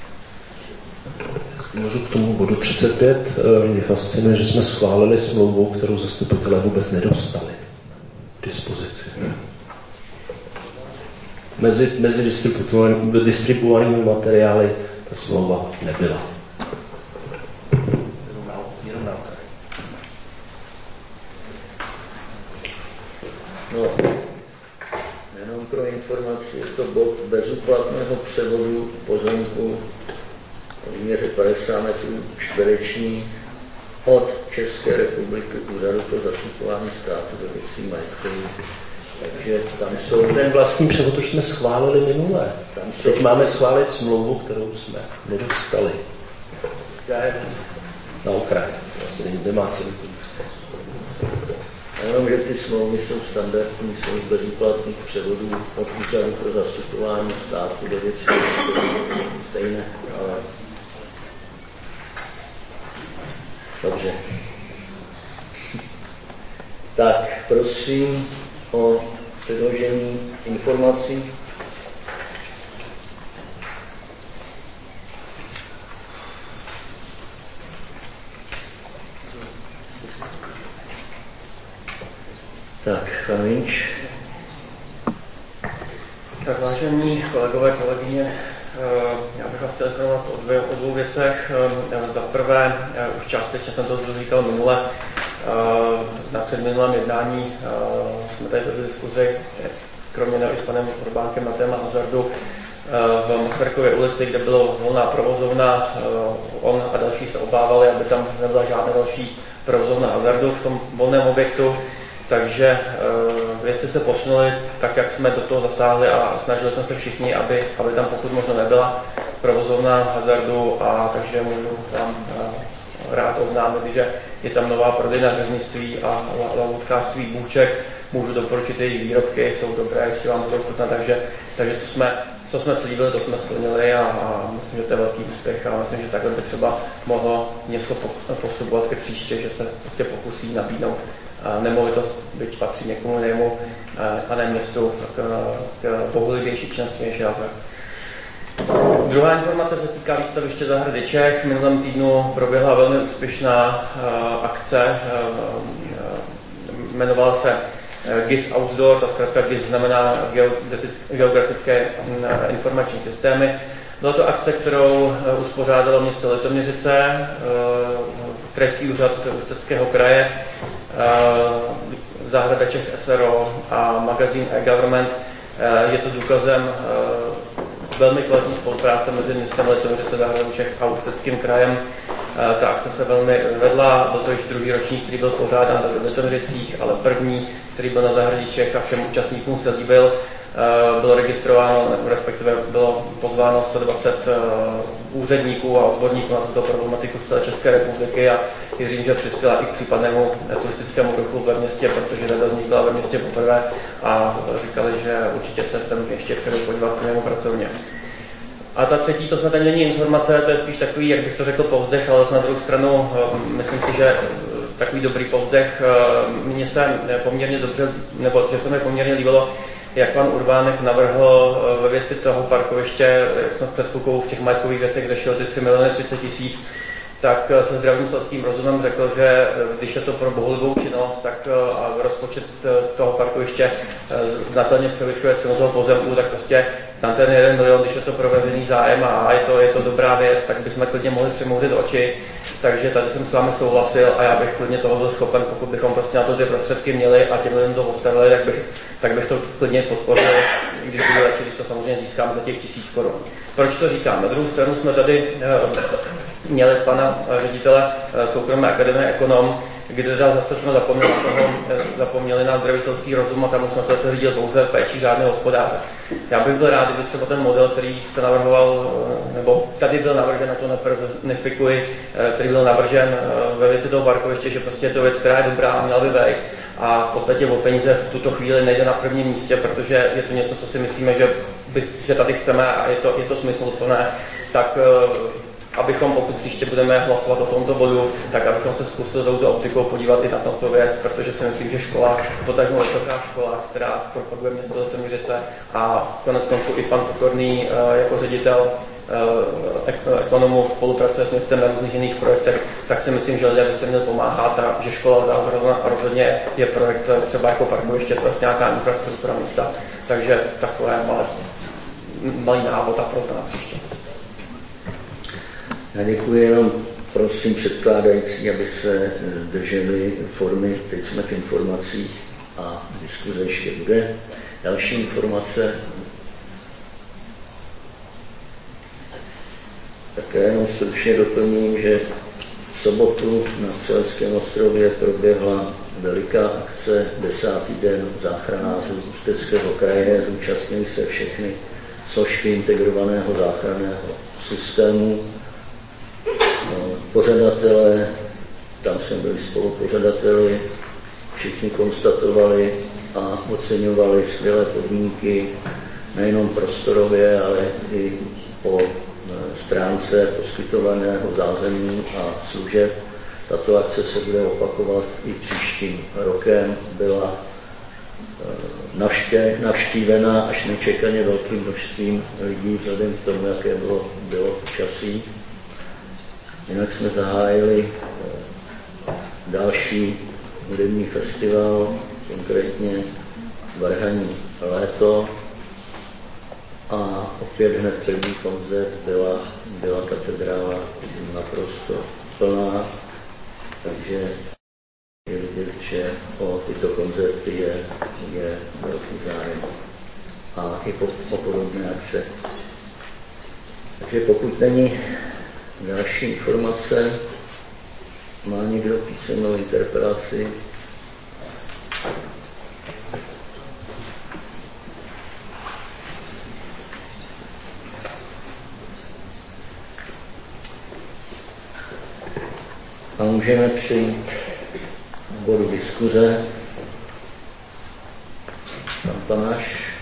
Můžu k tomu bodu 35. Mě fascinuje, že jsme schválili smlouvu, kterou zastupitelé vůbec nedostali k dispozici. Mezi distribuovanými materiály ta smlouva nebyla. Jenom na okraj. No, jenom pro informaci, je to bod bezúplatného převodu pozemku o výměře 50 metrů čtverečních od České republiky Úřadu pro zastupování státu ve věcí majetkových. Takže tam jsou... Ten vlastní převod už jsme schválili minule. Teď máme schválit smlouvu, kterou jsme nedostali. Na okraj. Vlastně nemá celý to víc. Jenom, že ty smlouvy jsou standardní, jsou bezúplatných převodů od Úřadu pro zastupování státu ve věcí stejné, ale... Dobře. Tak, prosím o předložení informací. Tak, Faminč. Tak vážení kolegové, kolegyně, já bych vás chtěl shrnout o dvou věcech. Za prvé, už částečně jsem to říkal minule, na předminulém jednání jsme tady vedli diskuzi, kromě i s panem Urbánkem na téma hazardu, v Masarykově ulici, kde byla volná provozovna. On a další se obávali, aby tam nebyla žádná další provozovna hazardu v tom volném objektu. Takže věci se posunuly tak, jak jsme do toho zasáhli a snažili jsme se všichni, aby tam pokud možno nebyla provozovna hazardu, a takže můžu vám rád oznámit, že je tam nová prodejna řeznictví a lahůdkářství Bůček. Můžu doporučit jejich výrobky, jsou dobré, jestli vám budou chutnat, takže co jsme slíbili, to jsme splnili a myslím, že to je velký úspěch a myslím, že takhle by třeba mohlo něco postupovat ke příště, že se prostě pokusí nabídnout nemovitost, byť patří někomu jinému a ne městu, k bohulibější činnosti než hazard. Druhá informace se týká výstaviště zahrady Čech. V minulém týdnu proběhla velmi úspěšná akce, jmenovala se GIS Outdoor, ta zkrátka GIS znamená geografické informační systémy. Byla to akce, kterou uspořádalo město Litoměřice, krajský úřad Ústeckého kraje, Zahrada Čech SRO a magazín e-Government. Je to důkazem velmi kvalitní spolupráce mezi městem Litoměřice, Zahradou Čech a Ústeckým krajem. Ta akce se velmi vedla, byl to již druhý ročník, který byl pořádán v Litoměřicích, ale první, který byl na Zahradě Čech a všem účastníkům se líbil. bylo registrováno, respektive bylo pozváno 120 úředníků a odborníků na tuto problematiku z celé České republiky a věřím, že přispěla i k případnému turistickému ruchu ve městě, protože řada z nich byla ve městě poprvé a říkali, že určitě se sem ještě chtěli podívat mimo pracovně. A ta třetí, to snad ani není informace, to je spíš takový, jak bych to řekl, povzdech, ale na druhou stranu myslím si, že takový dobrý povzdech. Mně se poměrně dobře, nebo že se mi poměrně líbilo, jak pan Urbánek navrhl ve věci toho parkoviště, jak jsme před chvilkou v těch majetkových věcech řešil ty 3 30 000, tak se zdravým selským rozumem řekl, že když je to pro bohulibou činnost, tak a rozpočet toho parkoviště znatelně převyšuje cenu toho pozemku, tak prostě tam ten 1 milion, když je to pro veřejný zájem a je to dobrá věc, tak bychom klidně mohli přimouřit oči. Takže tady jsem s vámi souhlasil a já bych klidně toho byl schopen, pokud bychom prostě na to ty prostředky měli a těm lidem to postavili, tak bych to klidně podpořil, když budu radši, když to samozřejmě získám za těch 1000 korun. Proč to říkám? Na druhou stranu jsme tady měli pana ředitele soukromé akademie ekonom, kde zase jsme zapomněli na zdravý selský rozum a tam jsme se zase řídili pouze péčí řádného hospodáře. Já bych byl rád, kdyby třeba ten model, který jste navrhoval, nebo tady byl navržen, na to nešpikuji, který byl navržen ve věci toho parkoviště, že prostě je to věc, která je dobrá a měla by být. A v podstatě o peníze v tuto chvíli nejde na prvním místě, protože je to něco, co si myslíme, že tady chceme a je to smysluplné, tak abychom, pokud příště budeme hlasovat o tomto bodu, tak abychom se zkusili touto optikou podívat i na tuto věc, protože si myslím, že škola, potažmo vysoká škola, která propaguje město Litoměřice a konec konců i pan Pokorný jako ředitel ekonomů spolupracuje s městem na různých jiných projektech, tak si myslím, že lidé by se měli pomáhat a že škola rozhodně je projekt třeba jako parkoviště, to je nějaká infrastruktura města. Takže takové malý návod a proto na příště. Já děkuji, jenom prosím předkládající, aby se drželi formy, teď jsme v informacích a diskuze ještě bude. Další informace. Také jenom stručně doplním, že v sobotu na Střeleckém ostrově proběhla veliká akce 10. den záchranářů Ústeckého kraje. Zúčastnili se všechny složky integrovaného záchranného systému. Pořadatelé, tam jsme byli spolupořadateli, všichni konstatovali a oceňovali skvělé podmínky nejenom prostorově, ale i po stránce poskytovaného zázemí a služeb. Tato akce se bude opakovat i příštím rokem. Byla navštívena až nečekaně velkým množstvím lidí vzhledem k tomu, jaké bylo počasí. Jinak jsme zahájili další hudební festival, konkrétně Varhaní léto. A opět hned první koncert byla katedrála naprosto plná, takže je vidět, že o tyto koncerty je velký zájem a i o podobné akce. Takže pokud není další informace, má někdo písemnou interpelaci? A můžeme přejít k bodu diskuze. Pan Panáš.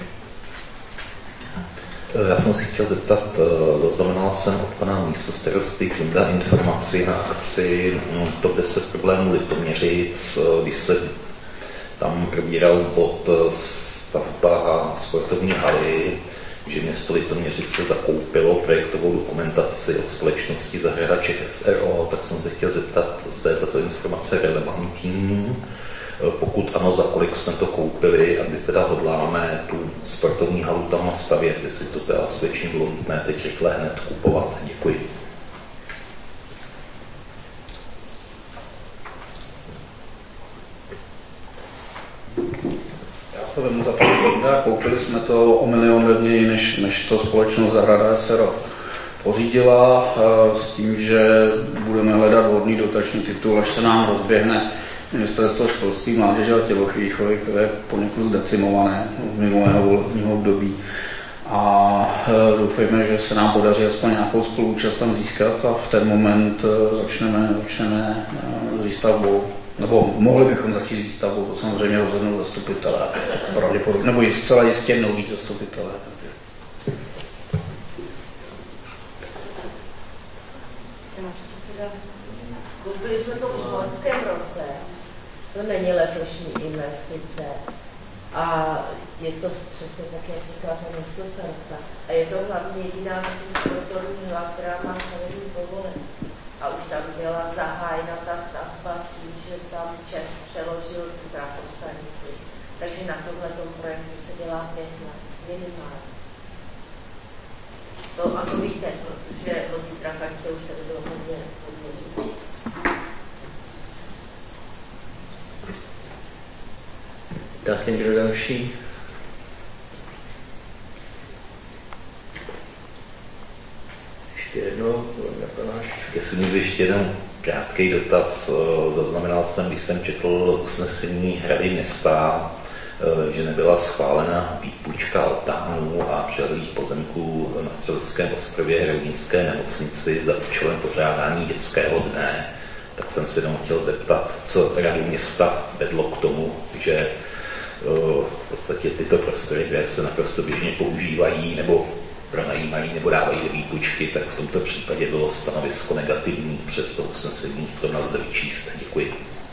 Já jsem si chtěl zeptat, zaznamenal jsem od pana místostarosty Klinda informaci na akci TOP 10 problémů Litoměřic, když se tam probíral bod stavba sportovní haly, že město Litoměřice zakoupilo projektovou dokumentaci od společnosti Zahrada Čech SRO, tak jsem se chtěl zeptat, zda je tato informace relevantní. Pokud ano, za kolik jsme to koupili, aby teda hodláme tu sportovní halu tam stavět, jestli to teda skutečně bylo nutné teď rychle hned kupovat. Děkuji. Já to vemu za pravdu. Koupili jsme to o 1 milion levněji, než to společnost Zahrada SRO pořídila, s tím, že budeme hledat vhodný dotační titul, až se nám rozběhne Ministerstvo školství, mládeže a tělovýchovy, které je poněkud zdecimované v minulého volebního období. A doufejme, že se nám podaří aspoň nějakou spoluúčast tam získat a v ten moment začneme s výstavbou. Nebo mohli bychom začít výstavbou, to samozřejmě rozhodnou zastupitelé, pravděpodobně, nebo zcela jistě noví zastupitelé. Koupili jsme to už v loňském roce, to není letošní investice a je to přesně tak, jak říká pan místostarosta. A je to hlavně jediná sportovní hala, která má stavební povolení. A už tam byla zahájena ta stavba tím, že tam ČES přeložil tu trafostanici. Takže na tomhletom projektu se dělá 5 let, minimálně. To a to víte, protože o té trafakce už tady bylo hodně řečí. Tak někdo další? Ještě jednou, jestli můžu ještě jeden krátký dotaz. Zaznamenal jsem, když jsem četl usnesení Rady města, že nebyla schválena výpůjčka altánů a přilehlých pozemků na Střeleckém ostrově Hroudnické nemocnici za účelem pořádání dětského dne. Tak jsem se jenom chtěl zeptat, co Radu města vedlo k tomu, že v podstatě tyto prostory, které se naprosto běžně používají nebo pronajímají nebo dávají do výpůjčky, tak v tomto případě bylo stanovisko negativní, přes to usnesení to nelze vyčíst. Děkuji.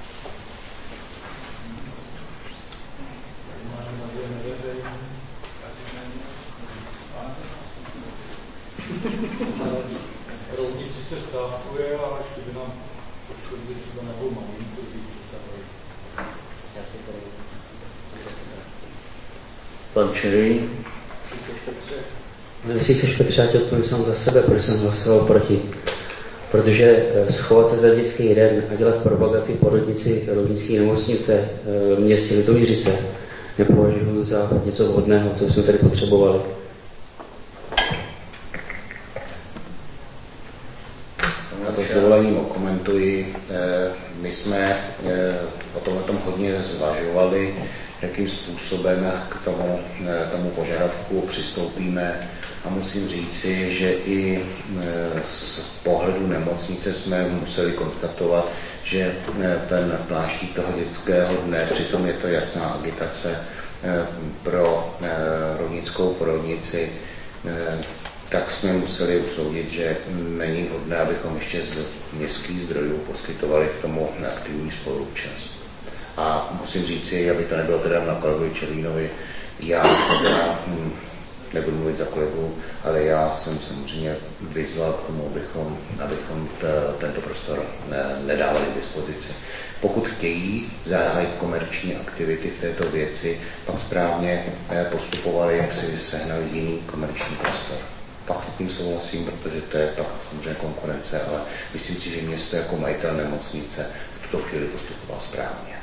Roudnici se stávkuje a až kdyby nám poškodili třeba nebo maminku, já si tady pan Čerín. Jestli chceš, Petře, já ti odpovím sám za sebe, protože jsem hlasoval proti. Protože schovat se za dětský den a dělat propagaci porodnici Roudnické nemocnice v městě Litoměřice nepovažuji za něco vhodného, co jsme tady potřebovali. Já to s dovolením okomentuji. My jsme o tomhle hodně zvažovali, jakým způsobem k tomu požadavku přistoupíme. A musím říci, že i z pohledu nemocnice jsme museli konstatovat, že ten pláštík toho dětského dne, přitom je to jasná agitace pro roudnickou porodnici, tak jsme museli usoudit, že není vhodné, abychom ještě z městských zdrojů poskytovali k tomu aktivní spoluúčast. A musím říci, aby to nebylo teda na kolegovi Červínovi, já teda nebudu mluvit za kolegu, ale já jsem samozřejmě vyzval k tomu, abychom tento prostor nedávali k dispozici. Pokud chtějí zahájit komerční aktivity v této věci, pak správně postupovali, jak si sehnali jiný komerční prostor. Pak s tím souhlasím, protože to je pak samozřejmě konkurence, ale myslím si, že město jako majitel nemocnice v tuto chvíli postupoval správně.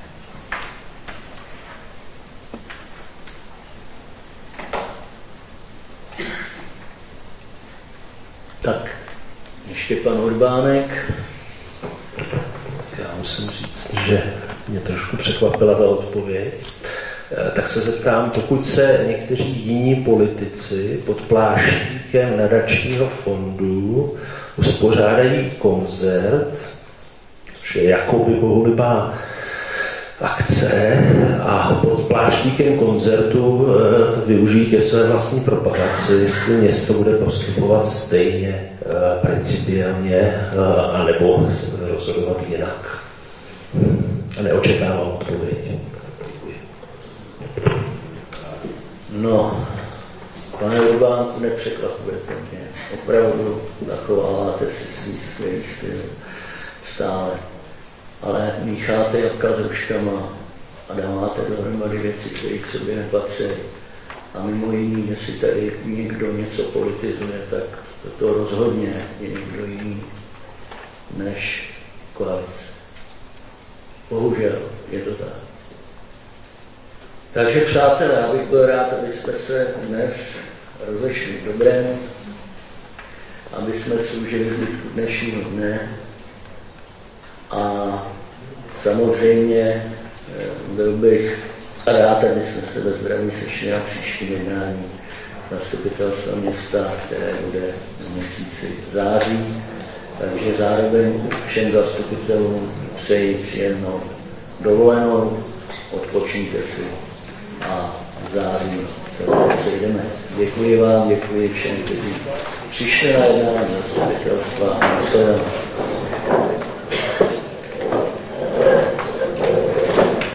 Tak, ještě pan Urbánek. Já musím říct, že mě trošku překvapila ta odpověď. Tak se zeptám, pokud se někteří jiní politici pod pláštíkem nadačního fondu uspořádají koncert, což je jakoby bohulibá akce, a pod pláštíkem koncertu to využijí ke své vlastní propagaci, jestli město bude postupovat stejně principiálně, anebo se bude rozhodovat jinak. A neočekávám odpověď. No, pane Urbánku, nepřekvapujete mě. Opravdu zachováváte si svůj styl stále. Ale mícháte jabka s hruškama a dáváte dohromady věci, které k sobě nepatří. A mimo jiný, jestli tady někdo něco politizuje, tak to rozhodně je někdo jiný než koalice. Bohužel je to tak. Takže přátelé, já bych byl rád, abyste se dnes rozešli dobré, aby jsme sloužili zbytku dnešního dne a samozřejmě byl bych rád, aby jsme se ve zdraví sešli na příštím jednání zastupitelstva města, které bude v měsíci září. Takže zároveň všem zastupitelům přeji příjemnou dovolenou, odpočíňte si a v září se přejdeme. Děkuji vám, děkuji všem, kteří přišli na jednání.